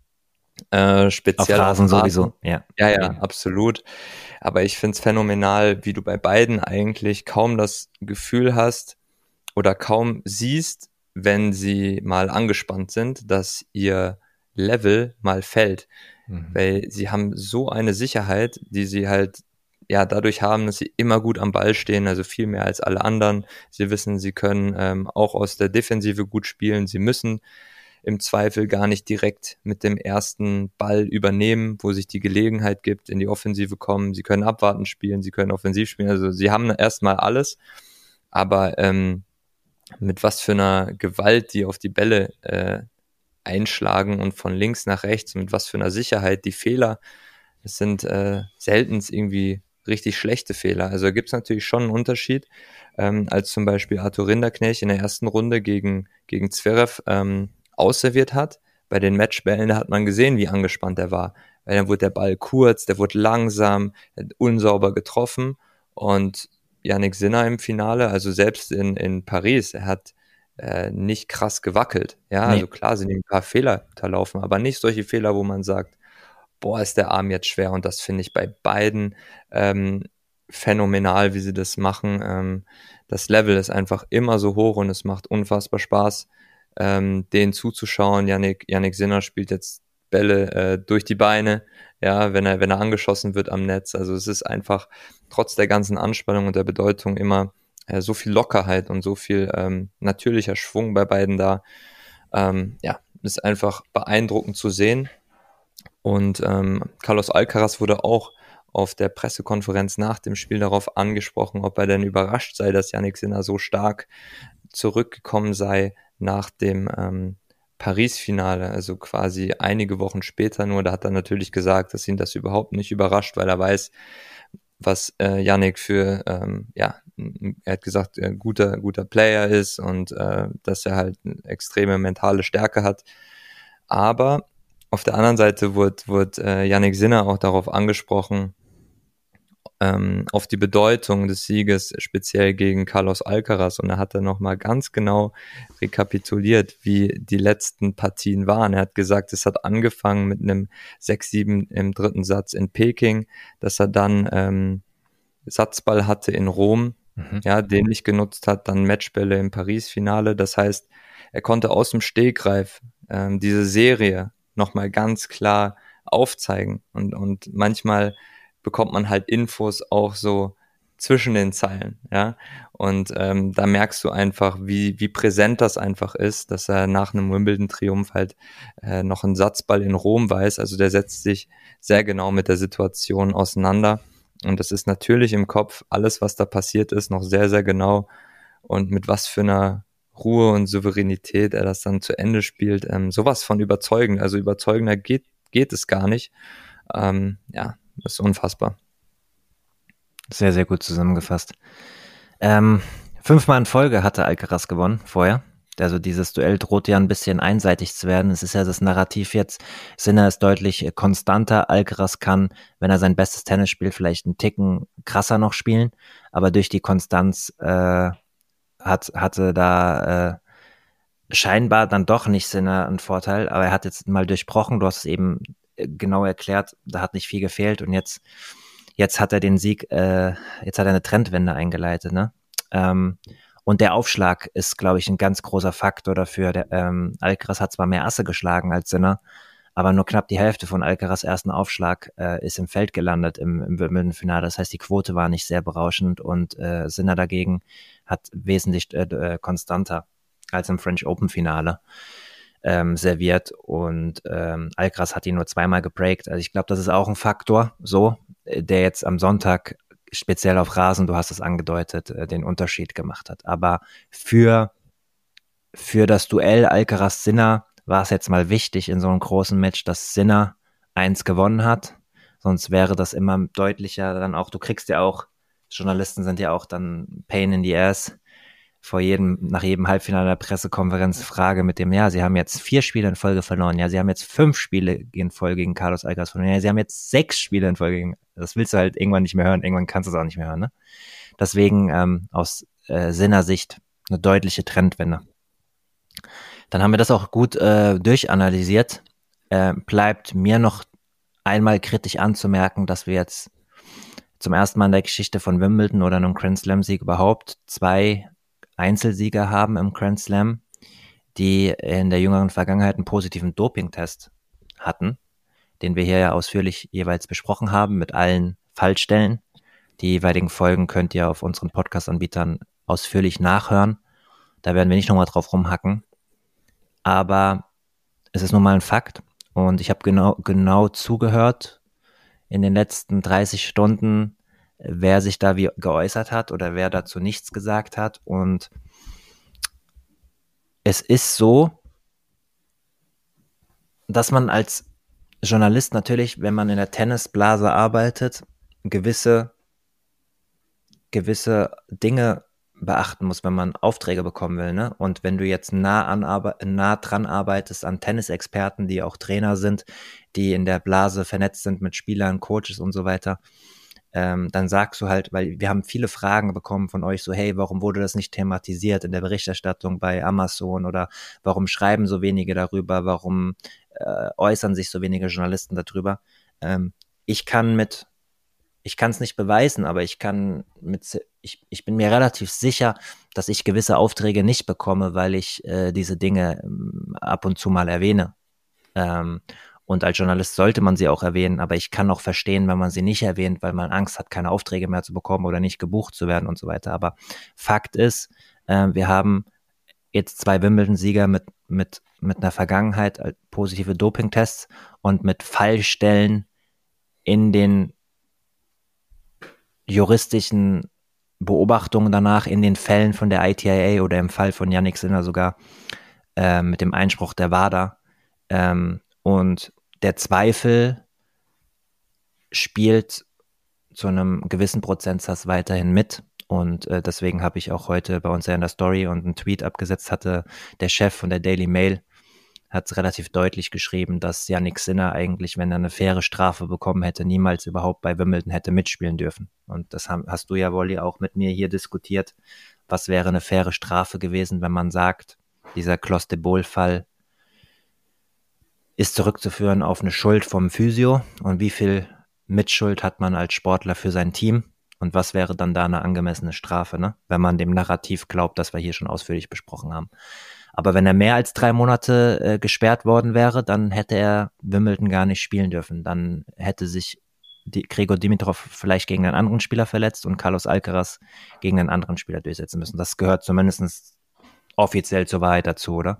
Speaker 2: Äh, speziell
Speaker 1: auf Rasen sowieso. Ja,
Speaker 2: ja, ja, absolut. Aber ich find's phänomenal, wie du bei beiden eigentlich kaum das Gefühl hast oder kaum siehst, wenn sie mal angespannt sind, dass ihr Level mal fällt. Mhm. Weil sie haben so eine Sicherheit, die sie halt ja dadurch haben, dass sie immer gut am Ball stehen, also viel mehr als alle anderen. Sie wissen, sie können ähm, auch aus der Defensive gut spielen. Sie müssen im Zweifel gar nicht direkt mit dem ersten Ball übernehmen, wo sich die Gelegenheit gibt, in die Offensive kommen. Sie können abwarten spielen, sie können offensiv spielen. Also sie haben erstmal alles, aber ähm, mit was für einer Gewalt die auf die Bälle äh, einschlagen und von links nach rechts, mit was für einer Sicherheit die Fehler, es sind äh, selten irgendwie richtig schlechte Fehler. Also gibt es natürlich schon einen Unterschied, ähm, als zum Beispiel Arthur Rinderknecht in der ersten Runde gegen, gegen Zverev ähm, ausserviert hat. Bei den Matchbällen, da hat man gesehen, wie angespannt er war. Weil dann wurde der Ball kurz, der wurde langsam, unsauber getroffen. Und Jannik Sinner im Finale, also selbst in, in Paris, er hat äh, nicht krass gewackelt. Ja, nee. Also klar sind ihm ein paar Fehler unterlaufen, aber nicht solche Fehler, wo man sagt, boah, ist der Arm jetzt schwer. Und das finde ich bei beiden ähm, phänomenal, wie sie das machen. Ähm, das Level ist einfach immer so hoch und es macht unfassbar Spaß, ähm, denen zuzuschauen. Jannik, Jannik Sinner spielt jetzt Bälle äh, durch die Beine, ja, wenn er, wenn er angeschossen wird am Netz. Also es ist einfach trotz der ganzen Anspannung und der Bedeutung immer äh, so viel Lockerheit und so viel ähm, natürlicher Schwung bei beiden da. Ähm, ja, ist einfach beeindruckend zu sehen. Und ähm, Carlos Alcaraz wurde auch auf der Pressekonferenz nach dem Spiel darauf angesprochen, ob er denn überrascht sei, dass Jannik Sinner so stark zurückgekommen sei nach dem ähm, Paris-Finale, also quasi einige Wochen später nur. Da hat er natürlich gesagt, dass ihn das überhaupt nicht überrascht, weil er weiß, was äh, Jannik für ähm, ja er hat gesagt, er ein guter, guter Player ist und äh, dass er halt eine extreme mentale Stärke hat. Aber auf der anderen Seite wurde, wurde äh, Jannik Sinner auch darauf angesprochen, ähm, auf die Bedeutung des Sieges, speziell gegen Carlos Alcaraz. Und er hat dann nochmal ganz genau rekapituliert, wie die letzten Partien waren. Er hat gesagt, es hat angefangen mit einem sechs sieben im dritten Satz in Peking, dass er dann ähm, Satzball hatte in Rom, mhm. ja, den nicht genutzt hat, dann Matchbälle im Paris-Finale. Das heißt, er konnte aus dem Stegreif ähm, diese Serie nochmal ganz klar aufzeigen. Und, und manchmal bekommt man halt Infos auch so zwischen den Zeilen, ja. Und ähm, da merkst du einfach, wie, wie präsent das einfach ist, dass er nach einem Wimbledon-Triumph halt äh, noch einen Satzball in Rom weiß. Also der setzt sich sehr genau mit der Situation auseinander. Und das ist natürlich im Kopf, alles, was da passiert ist, noch sehr, sehr genau. Und mit was für einer Ruhe und Souveränität er das dann zu Ende spielt. Ähm, sowas von überzeugend. Also überzeugender geht, geht es gar nicht. Ähm, ja, das ist unfassbar.
Speaker 1: Sehr, sehr gut zusammengefasst. Ähm, fünfmal in Folge hatte Alcaraz gewonnen vorher. Also dieses Duell droht ja ein bisschen einseitig zu werden. Es ist ja das Narrativ jetzt, Sinner ist deutlich konstanter. Alcaraz kann, wenn er sein bestes Tennis spielt, vielleicht einen Ticken krasser noch spielen. Aber durch die Konstanz äh, hat, hatte da äh, scheinbar dann doch nicht Sinner einen Vorteil. Aber er hat jetzt mal durchbrochen. Du hast es eben genau erklärt. Da hat nicht viel gefehlt. Und jetzt, jetzt hat er den Sieg, äh, jetzt hat er eine Trendwende eingeleitet, ne? Ähm, Und der Aufschlag ist, glaube ich, ein ganz großer Faktor dafür. Der, ähm, Alcaraz hat zwar mehr Asse geschlagen als Sinner, aber nur knapp die Hälfte von Alcaraz' ersten Aufschlag äh, ist im Feld gelandet im, im Wimbledon-Finale. Das heißt, die Quote war nicht sehr berauschend und äh, Sinner dagegen hat wesentlich äh, konstanter als im French Open-Finale ähm, serviert und ähm, Alcaraz hat ihn nur zweimal gebreakt. Also ich glaube, das ist auch ein Faktor, so, der jetzt am Sonntag speziell auf Rasen, du hast es angedeutet, den Unterschied gemacht hat. Aber für, für das Duell Alcaraz-Sinner war es jetzt mal wichtig in so einem großen Match, dass Sinner eins gewonnen hat. Sonst wäre das immer deutlicher dann auch, du kriegst ja auch, Journalisten sind ja auch dann Pain in the Ass, vor jedem, nach jedem Halbfinale der Pressekonferenz Frage mit dem, ja, sie haben jetzt vier Spiele in Folge verloren, ja, sie haben jetzt fünf Spiele in Folge gegen Carlos Alcaraz verloren, ja, sie haben jetzt sechs Spiele in Folge gegen, das willst du halt irgendwann nicht mehr hören, irgendwann kannst du es auch nicht mehr hören, ne? Deswegen ähm, aus äh, Sinner-Sicht eine deutliche Trendwende. Dann haben wir das auch gut äh, durchanalysiert. Äh, bleibt mir noch einmal kritisch anzumerken, dass wir jetzt zum ersten Mal in der Geschichte von Wimbledon oder einem Grand Slam-Sieg überhaupt zwei Einzelsieger haben im Grand Slam, die in der jüngeren Vergangenheit einen positiven Dopingtest hatten, den wir hier ja ausführlich jeweils besprochen haben mit allen Fallstellen. Die jeweiligen Folgen könnt ihr auf unseren Podcast-Anbietern ausführlich nachhören. Da werden wir nicht nochmal drauf rumhacken. Aber es ist nun mal ein Fakt und ich habe genau, genau zugehört in den letzten dreißig Stunden, wer sich da wie geäußert hat oder wer dazu nichts gesagt hat. Und es ist so, dass man als Journalist natürlich, wenn man in der Tennisblase arbeitet, gewisse, gewisse Dinge beachten muss, wenn man Aufträge bekommen will, ne? Und wenn du jetzt nah, an, nah dran arbeitest an Tennisexperten, die auch Trainer sind, die in der Blase vernetzt sind mit Spielern, Coaches und so weiter, ähm, dann sagst du halt, weil wir haben viele Fragen bekommen von euch, so hey, warum wurde das nicht thematisiert in der Berichterstattung bei Amazon oder warum schreiben so wenige darüber, warum äh, äußern sich so wenige Journalisten darüber? Ähm, ich kann mit Ich kann es nicht beweisen, aber ich kann mit, ich, ich bin mir relativ sicher, dass ich gewisse Aufträge nicht bekomme, weil ich äh, diese Dinge ähm, ab und zu mal erwähne. Ähm, und als Journalist sollte man sie auch erwähnen, aber ich kann auch verstehen, wenn man sie nicht erwähnt, weil man Angst hat, keine Aufträge mehr zu bekommen oder nicht gebucht zu werden und so weiter. Aber Fakt ist, äh, wir haben jetzt zwei Wimbledon-Sieger mit, mit, mit einer Vergangenheit, äh, positive Dopingtests und mit Fallstellen in den juristischen Beobachtungen danach in den Fällen von der I T I A oder im Fall von Jannik Sinner sogar äh, mit dem Einspruch der WADA. Ähm, und der Zweifel spielt zu einem gewissen Prozentsatz weiterhin mit. Und äh, deswegen habe ich auch heute bei uns ja in der Story und einen Tweet abgesetzt, hatte der Chef von der Daily Mail, hat relativ deutlich geschrieben, dass Jannik Sinner eigentlich, wenn er eine faire Strafe bekommen hätte, niemals überhaupt bei Wimbledon hätte mitspielen dürfen. Und das haben, hast du ja, Wolli, auch mit mir hier diskutiert. Was wäre eine faire Strafe gewesen, wenn man sagt, dieser Clos de Boll-Fall ist zurückzuführen auf eine Schuld vom Physio und wie viel Mitschuld hat man als Sportler für sein Team und was wäre dann da eine angemessene Strafe, ne? Wenn man dem Narrativ glaubt, das wir hier schon ausführlich besprochen haben. Aber wenn er mehr als drei Monate äh, gesperrt worden wäre, dann hätte er Wimbledon gar nicht spielen dürfen. Dann hätte sich die, Grigor Dimitrov vielleicht gegen einen anderen Spieler verletzt und Carlos Alcaraz gegen einen anderen Spieler durchsetzen müssen. Das gehört zumindest offiziell zur Wahrheit dazu, oder?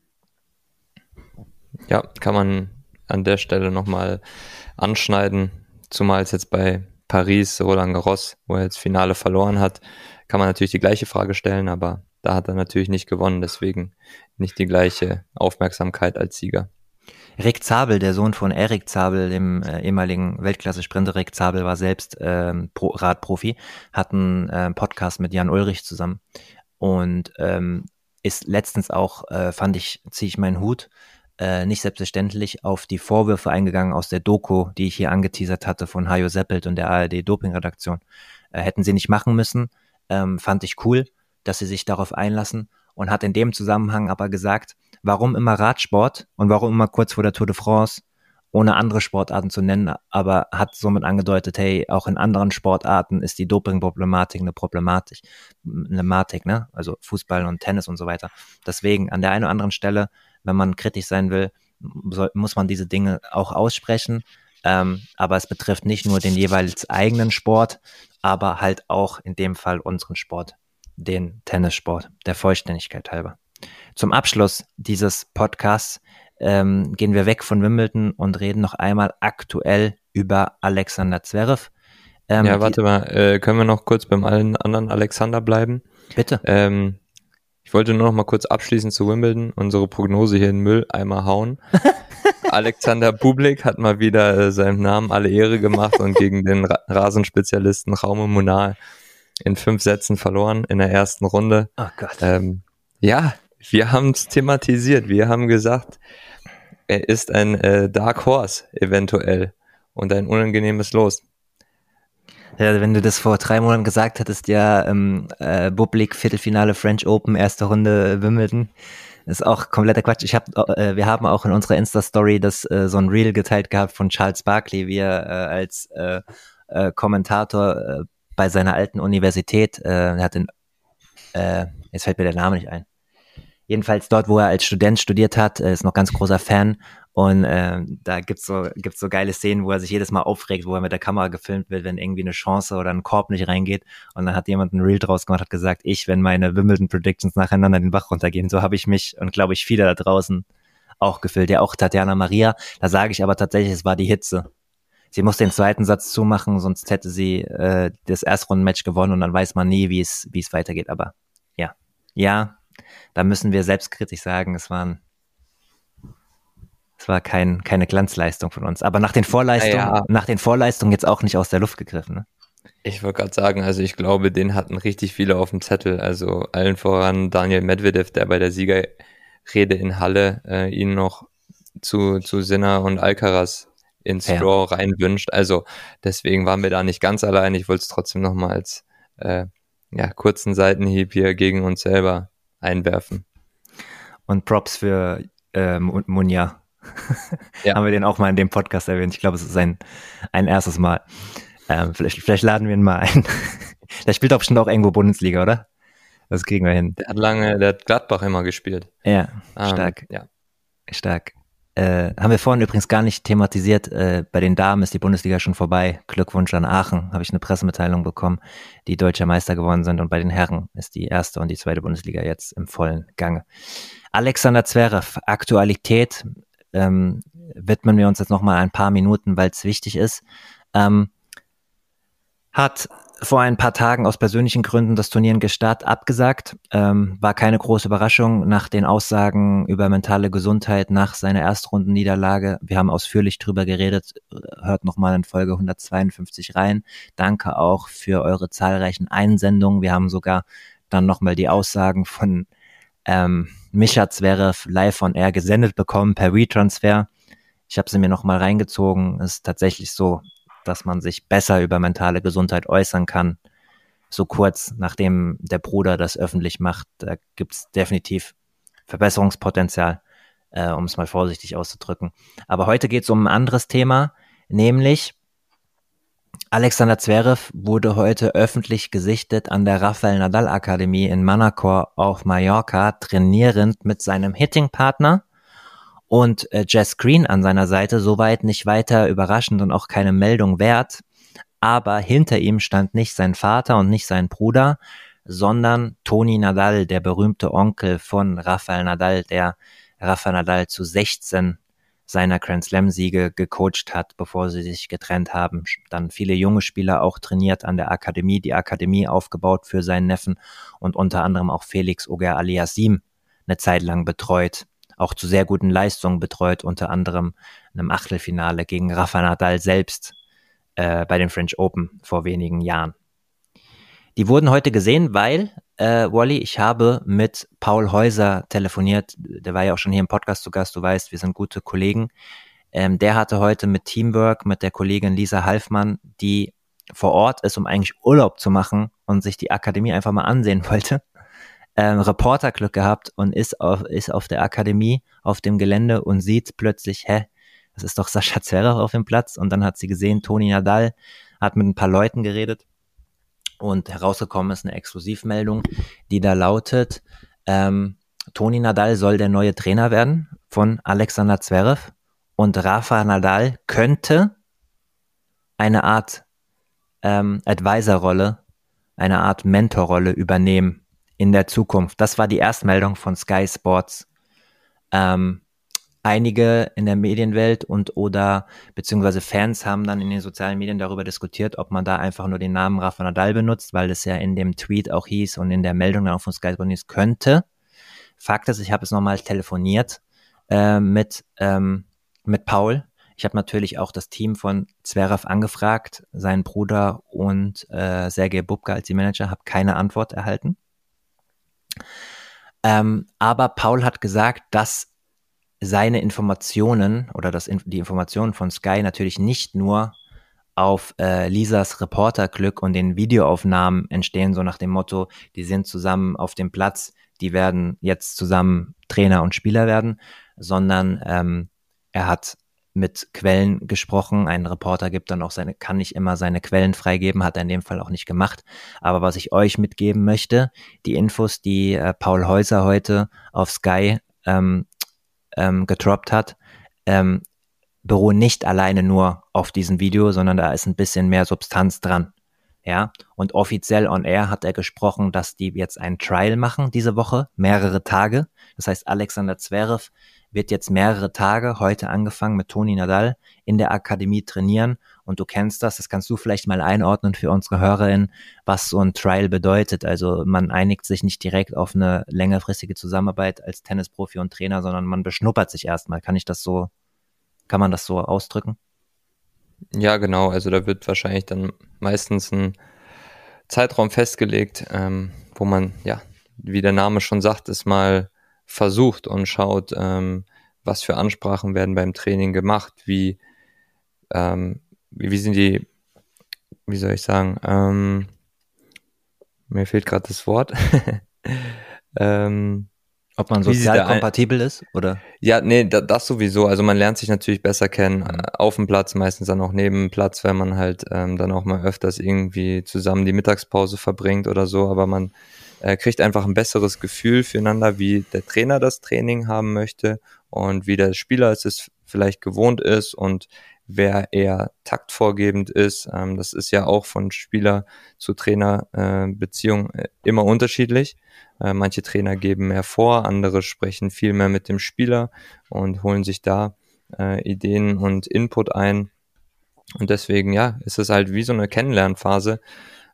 Speaker 2: Ja, kann man an der Stelle nochmal anschneiden, zumal es jetzt bei Paris, Roland Garros, wo er jetzt Finale verloren hat, kann man natürlich die gleiche Frage stellen, aber da hat er natürlich nicht gewonnen, deswegen nicht die gleiche Aufmerksamkeit als Sieger.
Speaker 1: Rick Zabel, der Sohn von Erik Zabel, dem äh, ehemaligen Weltklasse-Sprinter. Rick Zabel war selbst ähm, Pro- Radprofi, hat einen äh, Podcast mit Jan Ulrich zusammen und ähm, ist letztens auch, äh, fand ich, ziehe ich meinen Hut, äh, nicht selbstverständlich auf die Vorwürfe eingegangen aus der Doku, die ich hier angeteasert hatte von Hajo Seppelt und der A R D-Doping-Redaktion. Äh, hätten sie nicht machen müssen, ähm, fand ich cool, dass sie sich darauf einlassen und hat in dem Zusammenhang aber gesagt, warum immer Radsport und warum immer kurz vor der Tour de France, ohne andere Sportarten zu nennen, aber hat somit angedeutet, hey, auch in anderen Sportarten ist die Doping-Problematik eine Problematik, eine Problematik, ne? Also Fußball und Tennis und so weiter. Deswegen an der einen oder anderen Stelle, wenn man kritisch sein will, soll, muss man diese Dinge auch aussprechen, ähm, aber es betrifft nicht nur den jeweils eigenen Sport, aber halt auch in dem Fall unseren Sport, den Tennissport, der Vollständigkeit halber. Zum Abschluss dieses Podcasts ähm, gehen wir weg von Wimbledon und reden noch einmal aktuell über Alexander Zverev.
Speaker 2: Ähm, ja, warte die, mal, äh, können wir noch kurz beim allen anderen Alexander bleiben?
Speaker 1: Bitte.
Speaker 2: Ähm, ich wollte nur noch mal kurz abschließend zu Wimbledon unsere Prognose hier in den Mülleimer hauen. Alexander Bublik hat mal wieder äh, seinem Namen alle Ehre gemacht und gegen den Ra- Rasenspezialisten Raume Munar in fünf Sätzen verloren in der ersten Runde.
Speaker 1: Oh Gott.
Speaker 2: Ähm, ja, wir haben es thematisiert. Wir haben gesagt, er ist ein äh, Dark Horse eventuell und ein unangenehmes Los.
Speaker 1: Ja, wenn du das vor drei Monaten gesagt hättest, ja, ähm, äh, Bublik, Viertelfinale French Open, erste Runde Wimbledon, ist auch kompletter Quatsch. Ich hab, äh, wir haben auch in unserer Insta-Story das äh, so ein Reel geteilt gehabt von Charles Barkley, wie er äh, als äh, äh, Kommentator äh, bei seiner alten Universität, äh, er hat den, äh, jetzt fällt mir der Name nicht ein. Jedenfalls dort, wo er als Student studiert hat, äh, ist noch ganz großer Fan und äh, da gibt's so gibt's so geile Szenen, wo er sich jedes Mal aufregt, wo er mit der Kamera gefilmt wird, wenn irgendwie eine Chance oder ein Korb nicht reingeht und dann hat jemand ein Reel draus gemacht, hat gesagt, ich, wenn meine Wimbledon Predictions nacheinander den Bach runtergehen, so habe ich mich und glaube ich viele da draußen auch gefühlt, ja auch Tatjana Maria, da sage ich aber tatsächlich, es war die Hitze. Sie muss den zweiten Satz zumachen, sonst hätte sie äh, das Erstrundenmatch gewonnen und dann weiß man nie, wie es wie es weitergeht, aber ja, ja, da müssen wir selbstkritisch sagen, es waren, es war kein, keine Glanzleistung von uns. Aber nach den Vorleistungen, ja. nach den Vorleistungen jetzt auch nicht aus der Luft gegriffen, ne?
Speaker 2: Ich wollte gerade sagen, also ich glaube, den hatten richtig viele auf dem Zettel. Also allen voran Daniel Medvedev, der bei der Siegerrede in Halle äh, ihn noch zu, zu Sinner und Alcaraz ins ja. Draw reinwünscht. Also deswegen waren wir da nicht ganz allein. Ich wollte es trotzdem nochmal als äh, ja, kurzen Seitenhieb hier gegen uns selber einwerfen.
Speaker 1: Und Props für äh, Munja. Ja. Haben wir den auch mal in dem Podcast erwähnt. Ich glaube, es ist ein, ein erstes Mal. Ähm, vielleicht, vielleicht laden wir ihn mal ein. Der spielt doch bestimmt auch irgendwo Bundesliga, oder? Das kriegen wir hin.
Speaker 2: Der hat lange, der hat Gladbach immer gespielt.
Speaker 1: Ja, stark.
Speaker 2: Ähm, ja.
Speaker 1: Stark. Äh, haben wir vorhin übrigens gar nicht thematisiert, äh, bei den Damen ist die Bundesliga schon vorbei. Glückwunsch an Aachen, habe ich eine Pressemitteilung bekommen, die deutscher Meister geworden sind und bei den Herren ist die erste und die zweite Bundesliga jetzt im vollen Gange. Alexander Zverev, Aktualität, ähm, widmen wir uns jetzt nochmal ein paar Minuten, weil es wichtig ist, ähm, hat vor ein paar Tagen aus persönlichen Gründen das Turnier in Gstaad abgesagt. Ähm, war keine große Überraschung nach den Aussagen über mentale Gesundheit nach seiner Erstrundenniederlage. Wir haben ausführlich drüber geredet. Hört nochmal in Folge hundertzweiundfünfzig rein. Danke auch für eure zahlreichen Einsendungen. Wir haben sogar dann nochmal die Aussagen von ähm, Mischa Zverev live on air gesendet bekommen per Retransfer. Ich habe sie mir nochmal reingezogen. Es ist tatsächlich so, dass man sich besser über mentale Gesundheit äußern kann. So kurz nachdem der Bruder das öffentlich macht, da gibt es definitiv Verbesserungspotenzial, äh, um es mal vorsichtig auszudrücken. Aber heute geht es um ein anderes Thema, nämlich Alexander Zverev wurde heute öffentlich gesichtet an der Rafael Nadal Akademie in Manacor auf Mallorca, trainierend mit seinem Hitting-Partner. Und äh, Jess Green an seiner Seite, soweit nicht weiter überraschend und auch keine Meldung wert. Aber hinter ihm stand nicht sein Vater und nicht sein Bruder, sondern Toni Nadal, der berühmte Onkel von Rafael Nadal, der Rafael Nadal zu sechzehn seiner Grand Slam-Siege gecoacht hat, bevor sie sich getrennt haben. Dann viele junge Spieler auch trainiert an der Akademie, die Akademie aufgebaut für seinen Neffen und unter anderem auch Felix Auger-Aliassime eine Zeit lang betreut. Auch zu sehr guten Leistungen betreut, unter anderem in einem Achtelfinale gegen Rafa Nadal selbst äh, bei den French Open vor wenigen Jahren. Die wurden heute gesehen, weil, äh, Wally, ich habe mit Paul Häuser telefoniert, der war ja auch schon hier im Podcast zu Gast, du weißt, wir sind gute Kollegen. Ähm, der hatte heute mit Teamwork, mit der Kollegin Lisa Halfmann, die vor Ort ist, um eigentlich Urlaub zu machen und sich die Akademie einfach mal ansehen wollte, Ähm, Reporterglück gehabt und ist auf, ist auf der Akademie, auf dem Gelände und sieht plötzlich, hä, das ist doch Sascha Zverev auf dem Platz. Und dann hat sie gesehen, Toni Nadal hat mit ein paar Leuten geredet und herausgekommen ist eine Exklusivmeldung, die da lautet, ähm, Toni Nadal soll der neue Trainer werden von Alexander Zverev und Rafa Nadal könnte eine Art ähm, Advisor-Rolle, eine Art Mentor-Rolle übernehmen in der Zukunft. Das war die Erstmeldung von Sky Sports. Ähm, einige in der Medienwelt und oder beziehungsweise Fans haben dann in den sozialen Medien darüber diskutiert, ob man da einfach nur den Namen Rafa Nadal benutzt, weil es ja in dem Tweet auch hieß und in der Meldung dann auch von Sky Sports hieß, könnte. Fakt ist, ich habe es nochmal telefoniert äh, mit, ähm, mit Paul. Ich habe natürlich auch das Team von Zverev angefragt, seinen Bruder und äh, Sergej Bubka als die Manager, habe keine Antwort erhalten. Ähm, aber Paul hat gesagt, dass seine Informationen oder dass in, die Informationen von Sky natürlich nicht nur auf äh, Lisas Reporterglück und den Videoaufnahmen entstehen, so nach dem Motto, die sind zusammen auf dem Platz, die werden jetzt zusammen Trainer und Spieler werden, sondern ähm, er hat mit Quellen gesprochen. Ein Reporter gibt dann auch seine, kann nicht immer seine Quellen freigeben, hat er in dem Fall auch nicht gemacht. Aber was ich euch mitgeben möchte, die Infos, die äh, Paul Häuser heute auf Sky ähm, ähm, gedroppt hat, ähm, beruhen nicht alleine nur auf diesem Video, sondern da ist ein bisschen mehr Substanz dran. Ja, und offiziell on air hat er gesprochen, dass die jetzt ein Trial machen diese Woche, mehrere Tage. Das heißt, Alexander Zverev wird jetzt mehrere Tage, heute angefangen mit Toni Nadal, in der Akademie trainieren. Und du kennst das, das kannst du vielleicht mal einordnen für unsere HörerInnen, was so ein Trial bedeutet. Also man einigt sich nicht direkt auf eine längerfristige Zusammenarbeit als Tennisprofi und Trainer, sondern man beschnuppert sich erstmal. Kann ich das so, kann man das so ausdrücken?
Speaker 2: Ja, genau. Also da wird wahrscheinlich dann meistens ein Zeitraum festgelegt, ähm, wo man, ja, wie der Name schon sagt, es mal versucht und schaut, ähm, was für Ansprachen werden beim Training gemacht, wie, ähm, wie, wie sind die, wie soll ich sagen, ähm, mir fehlt gerade das Wort,
Speaker 1: ähm, ob man sozial kompatibel ist, oder?
Speaker 2: Ja, nee, da, das sowieso. Also man lernt sich natürlich besser kennen, mhm. auf dem Platz, meistens dann auch neben dem Platz, weil man halt ähm, dann auch mal öfters irgendwie zusammen die Mittagspause verbringt oder so, aber man äh, kriegt einfach ein besseres Gefühl füreinander, wie der Trainer das Training haben möchte und wie der Spieler es vielleicht gewohnt ist und wer eher taktvorgebend ist. Ähm, das ist ja auch von Spieler zu Trainer äh, Beziehung äh, immer unterschiedlich. Äh, manche Trainer geben mehr vor, andere sprechen viel mehr mit dem Spieler und holen sich da äh, Ideen und Input ein. Und deswegen, ja, ist es halt wie so eine Kennenlernphase.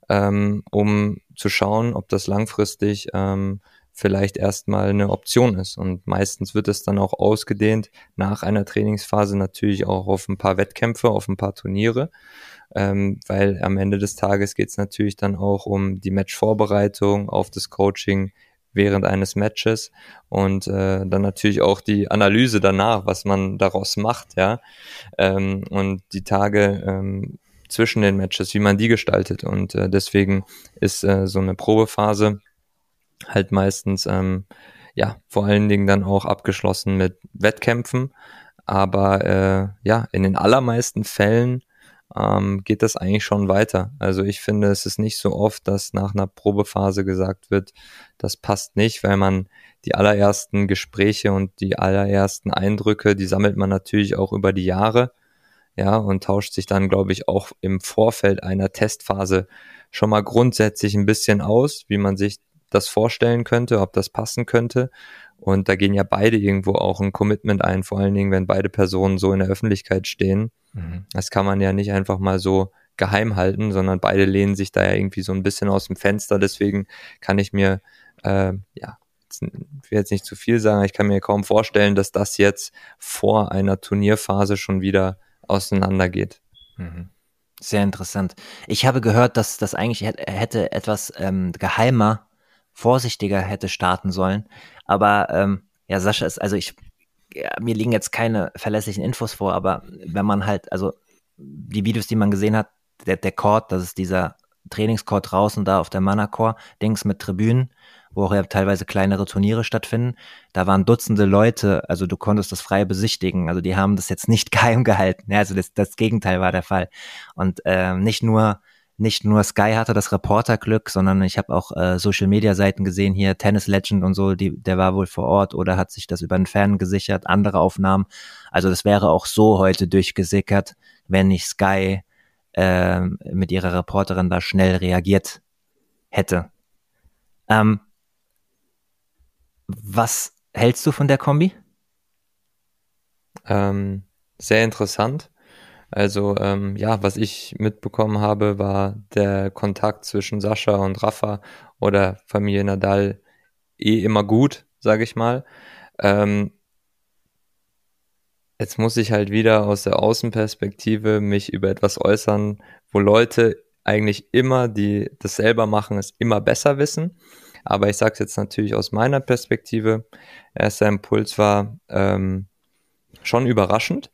Speaker 2: ähm, um zu schauen, ob das langfristig ähm, vielleicht erstmal eine Option ist. Und meistens wird es dann auch ausgedehnt nach einer Trainingsphase natürlich auch auf ein paar Wettkämpfe, auf ein paar Turniere, ähm, weil am Ende des Tages geht es natürlich dann auch um die Matchvorbereitung, auf das Coaching während eines Matches und äh, dann natürlich auch die Analyse danach, was man daraus macht, ja, ähm, und die Tage ähm, zwischen den Matches, wie man die gestaltet. Und äh, deswegen ist äh, so eine Probephase halt meistens ähm, ja vor allen Dingen dann auch abgeschlossen mit Wettkämpfen. Aber äh, ja, in den allermeisten Fällen ähm, geht das eigentlich schon weiter. Also ich finde, es ist nicht so oft, dass nach einer Probephase gesagt wird, das passt nicht, weil man die allerersten Gespräche und die allerersten Eindrücke, die sammelt man natürlich auch über die Jahre, ja, und tauscht sich dann, glaube ich, auch im Vorfeld einer Testphase schon mal grundsätzlich ein bisschen aus, wie man sich das vorstellen könnte, ob das passen könnte. Und da gehen ja beide irgendwo auch ein Commitment ein, vor allen Dingen, wenn beide Personen so in der Öffentlichkeit stehen. Mhm. Das kann man ja nicht einfach mal so geheim halten, sondern beide lehnen sich da ja irgendwie so ein bisschen aus dem Fenster. Deswegen kann ich mir, äh, ja, ich will jetzt nicht zu viel sagen, ich kann mir kaum vorstellen, dass das jetzt vor einer Turnierphase schon wieder auseinandergeht.
Speaker 1: Mhm. Sehr interessant. Ich habe gehört, dass das eigentlich er hätte etwas ähm, geheimer, vorsichtiger hätte starten sollen. Aber ähm, ja, Sascha ist, also ich, ja, mir liegen jetzt keine verlässlichen Infos vor, aber wenn man halt, also die Videos, die man gesehen hat, der, der Court, das ist dieser Trainingscourt draußen da auf der Manacor-Dings mit Tribünen, wo auch ja teilweise kleinere Turniere stattfinden. Da waren Dutzende Leute, also du konntest das frei besichtigen. Also die haben das jetzt nicht geheim gehalten. Ja, also das, das Gegenteil war der Fall. Und äh, nicht nur nicht nur Sky hatte das Reporterglück, sondern ich habe auch äh, Social-Media-Seiten gesehen, hier Tennis Legend und so, die, der war wohl vor Ort oder hat sich das über einen Fan gesichert, andere Aufnahmen. Also das wäre auch so heute durchgesickert, wenn nicht Sky äh, mit ihrer Reporterin da schnell reagiert hätte. Ähm, Was hältst du von der Kombi?
Speaker 2: Ähm, sehr interessant. Also ähm, ja, was ich mitbekommen habe, war der Kontakt zwischen Sascha und Rafa oder Familie Nadal eh immer gut, sage ich mal. Ähm, jetzt muss ich halt wieder aus der Außenperspektive mich über etwas äußern, wo Leute eigentlich immer, die das selber machen, es immer besser wissen. Aber ich sage es jetzt natürlich aus meiner Perspektive. Erster Impuls war ähm, schon überraschend,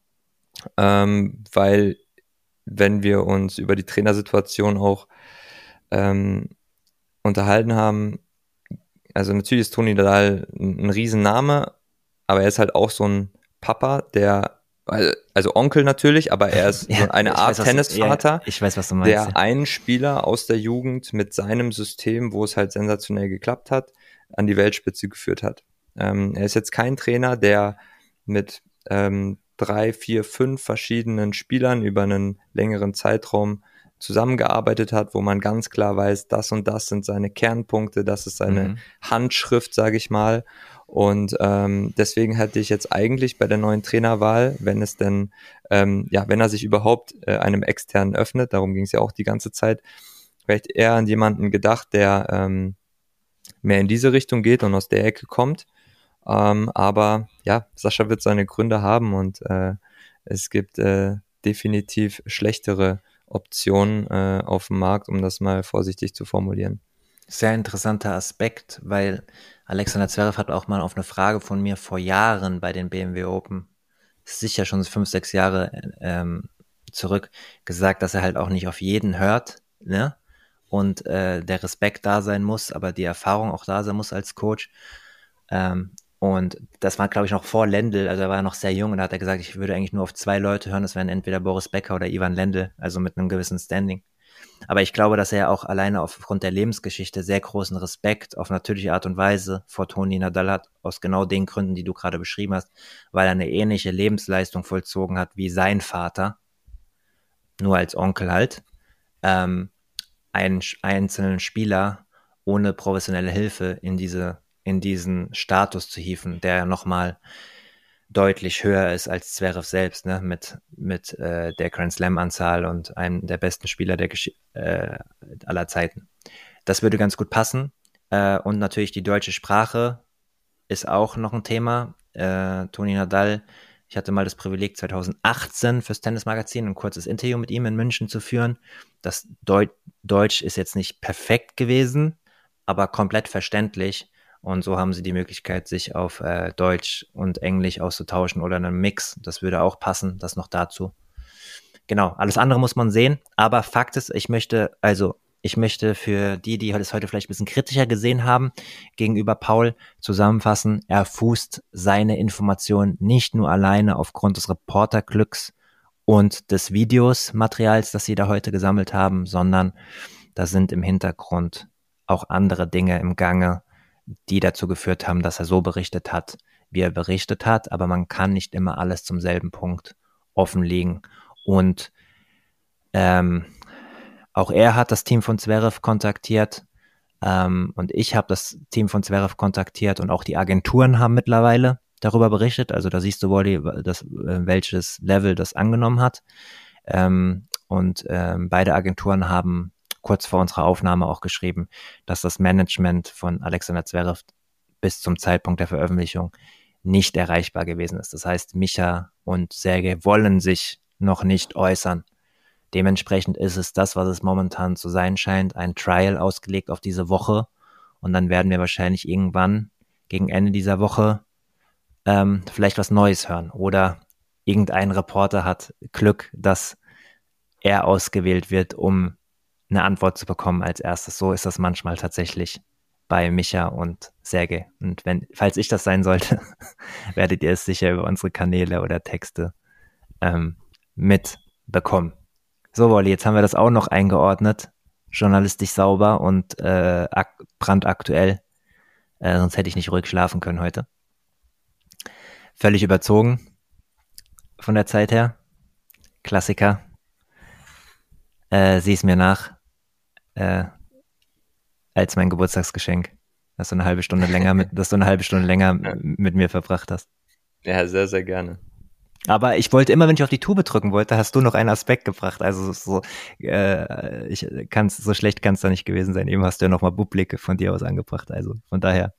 Speaker 2: ähm, weil wenn wir uns über die Trainersituation auch ähm, unterhalten haben, also natürlich ist Toni Nadal ein, ein Riesenname, aber er ist halt auch so ein Papa, der, also Onkel natürlich, aber er ist
Speaker 1: Ja,
Speaker 2: so eine
Speaker 1: ich
Speaker 2: Art
Speaker 1: weiß, was du-
Speaker 2: Tennisvater,
Speaker 1: ja, ich weiß, was du meinst.
Speaker 2: der
Speaker 1: Ja.
Speaker 2: einen Spieler aus der Jugend mit seinem System, wo es halt sensationell geklappt hat, an die Weltspitze geführt hat. Ähm, er ist jetzt kein Trainer, der mit ähm, drei, vier, fünf verschiedenen Spielern über einen längeren Zeitraum zusammengearbeitet hat, wo man ganz klar weiß, das und das sind seine Kernpunkte, das ist seine
Speaker 1: Mhm.
Speaker 2: Handschrift, sage ich mal. Und ähm, deswegen hätte ich jetzt eigentlich bei der neuen Trainerwahl, wenn es denn, ähm, ja, wenn er sich überhaupt äh, einem externen öffnet, darum ging es ja auch die ganze Zeit, vielleicht eher an jemanden gedacht, der ähm, mehr in diese Richtung geht und aus der Ecke kommt. Ähm, aber ja, Sascha wird seine Gründe haben und äh, es gibt äh, definitiv schlechtere Optionen äh, auf dem Markt, um das mal vorsichtig zu formulieren.
Speaker 1: Sehr interessanter Aspekt, weil Alexander Zverev hat auch mal auf eine Frage von mir vor Jahren bei den B M W Open, sicher schon fünf, sechs Jahre ähm, zurück, gesagt, dass er halt auch nicht auf jeden hört, ne? Und äh, der Respekt da sein muss, aber die Erfahrung auch da sein muss als Coach. Ähm, und das war, glaube ich, noch vor Lendl, also er war ja noch sehr jung und da hat er gesagt, ich würde eigentlich nur auf zwei Leute hören, das wären entweder Boris Becker oder Ivan Lendl, also mit einem gewissen Standing. Aber ich glaube, dass er auch alleine aufgrund der Lebensgeschichte sehr großen Respekt auf natürliche Art und Weise vor Toni Nadal hat, aus genau den Gründen, die du gerade beschrieben hast, weil er eine ähnliche Lebensleistung vollzogen hat wie sein Vater, nur als Onkel halt, ähm, einen einzelnen Spieler ohne professionelle Hilfe in diese in diesen Status zu hieven, der nochmal deutlich höher ist als Zverev selbst, ne, mit, mit äh, der Grand Slam-Anzahl und einem der besten Spieler der Gesch äh, aller Zeiten. Das würde ganz gut passen. Äh, und natürlich die deutsche Sprache ist auch noch ein Thema. Äh, Toni Nadal, ich hatte mal das Privileg, zwanzig achtzehn fürs Tennismagazin ein kurzes Interview mit ihm in München zu führen. Das Deu- Deutsch ist jetzt nicht perfekt gewesen, aber komplett verständlich. Und so haben sie die Möglichkeit, sich auf äh, Deutsch und Englisch auszutauschen oder einen Mix. Das würde auch passen, das noch dazu. Genau, alles andere muss man sehen. Aber Fakt ist, ich möchte, also ich möchte für die, die es heute vielleicht ein bisschen kritischer gesehen haben, gegenüber Paul zusammenfassen, er fußt seine Informationen nicht nur alleine aufgrund des Reporterglücks und des Videosmaterials, das sie da heute gesammelt haben, sondern da sind im Hintergrund auch andere Dinge im Gange, die dazu geführt haben, dass er so berichtet hat, wie er berichtet hat, aber man kann nicht immer alles zum selben Punkt offenlegen. Und ähm, auch er hat das Team von Zverev kontaktiert ähm, und ich habe das Team von Zverev kontaktiert und auch die Agenturen haben mittlerweile darüber berichtet. Also da siehst du, Wally, das, welches Level das angenommen hat. Ähm, und ähm, beide Agenturen haben kurz vor unserer Aufnahme auch geschrieben, dass das Management von Alexander Zverev bis zum Zeitpunkt der Veröffentlichung nicht erreichbar gewesen ist. Das heißt, Micha und Sergej wollen sich noch nicht äußern. Dementsprechend ist es das, was es momentan zu sein scheint, ein Trial ausgelegt auf diese Woche. Und dann werden wir wahrscheinlich irgendwann gegen Ende dieser Woche ähm, vielleicht was Neues hören. Oder irgendein Reporter hat Glück, dass er ausgewählt wird, um eine Antwort zu bekommen als erstes. So ist das manchmal tatsächlich bei Micha und Sergej. Und wenn, falls ich das sein sollte, werdet ihr es sicher über unsere Kanäle oder Texte ähm, mitbekommen. So, Wolli, jetzt haben wir das auch noch eingeordnet. Journalistisch sauber und äh, ak- brandaktuell. Äh, sonst hätte ich nicht ruhig schlafen können heute. Völlig überzogen von der Zeit her. Klassiker. Äh, sieh es mir nach. Äh, als mein Geburtstagsgeschenk, dass du eine halbe Stunde länger mit, dass du eine halbe Stunde länger
Speaker 2: Ja.
Speaker 1: mit mir verbracht hast.
Speaker 2: Ja, sehr, sehr gerne.
Speaker 1: Aber ich wollte immer, wenn ich auf die Tube drücken wollte, hast du noch einen Aspekt gebracht. Also so, äh, ich kann's, so schlecht kann es da nicht gewesen sein. Eben hast du ja nochmal Bublik von dir aus angebracht. Also von daher.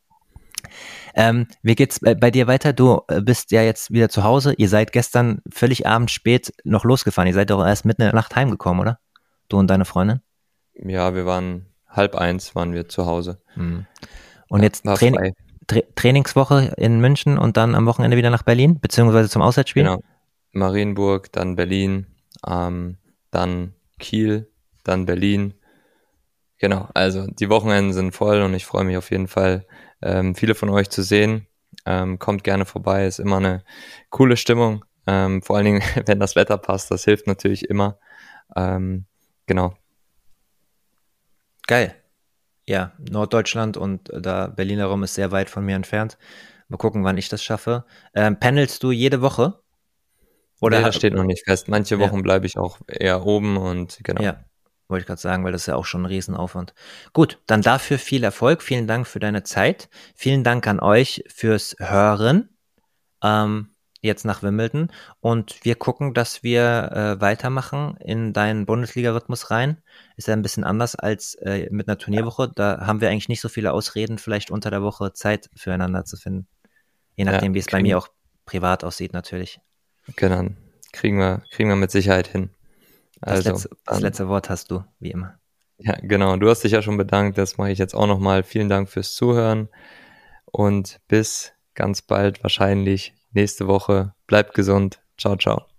Speaker 1: Ähm, wie geht's bei, bei dir weiter? Du bist ja jetzt wieder zu Hause. Ihr seid gestern völlig abends spät noch losgefahren. Ihr seid doch erst mitten in der Nacht heimgekommen, oder? Du und deine Freundin?
Speaker 2: Ja, wir waren halb eins waren wir zu Hause.
Speaker 1: Hm. Und
Speaker 2: Ja,
Speaker 1: jetzt
Speaker 2: war
Speaker 1: Training,
Speaker 2: frei.
Speaker 1: Tra Trainingswoche in München und dann am Wochenende wieder nach Berlin, beziehungsweise zum Auswärtsspiel?
Speaker 2: Genau. Marienburg, dann Berlin, ähm, dann Kiel, dann Berlin. Genau, also die Wochenenden sind voll und ich freue mich auf jeden Fall, ähm, viele von euch zu sehen. Ähm, kommt gerne vorbei, ist immer eine coole Stimmung. Ähm, vor allen Dingen, wenn das Wetter passt, das hilft natürlich immer. Ähm, genau.
Speaker 1: Geil. Ja, Norddeutschland und äh, da Berliner Raum ist sehr weit von mir entfernt. Mal gucken, wann ich das schaffe. Ähm, panelst du jede Woche? Oder
Speaker 2: Nee,
Speaker 1: ha-
Speaker 2: das steht noch nicht fest. Manche
Speaker 1: Ja.
Speaker 2: Wochen bleibe ich auch eher oben und genau.
Speaker 1: Ja, wollte ich gerade sagen, weil das ist ja auch schon ein Riesenaufwand. Gut, dann dafür viel Erfolg. Vielen Dank für deine Zeit. Vielen Dank an euch fürs Hören. Ähm, jetzt nach Wimbledon. Und wir gucken, dass wir äh, weitermachen in deinen Bundesliga-Rhythmus rein. Ist ja ein bisschen anders als äh, mit einer Turnierwoche. Da haben wir eigentlich nicht so viele Ausreden, vielleicht unter der Woche Zeit füreinander zu finden. Je nachdem,
Speaker 2: Ja,
Speaker 1: wie es bei
Speaker 2: kriegen-
Speaker 1: mir auch privat aussieht, natürlich.
Speaker 2: Genau. Kriegen wir, kriegen wir mit Sicherheit hin.
Speaker 1: Das,
Speaker 2: Also,
Speaker 1: letzte, das
Speaker 2: dann-
Speaker 1: letzte Wort hast du, wie immer.
Speaker 2: Ja, genau. Du hast dich ja schon bedankt. Das mache ich jetzt auch nochmal. Vielen Dank fürs Zuhören und bis ganz bald wahrscheinlich nächste Woche. Bleibt gesund. Ciao, ciao.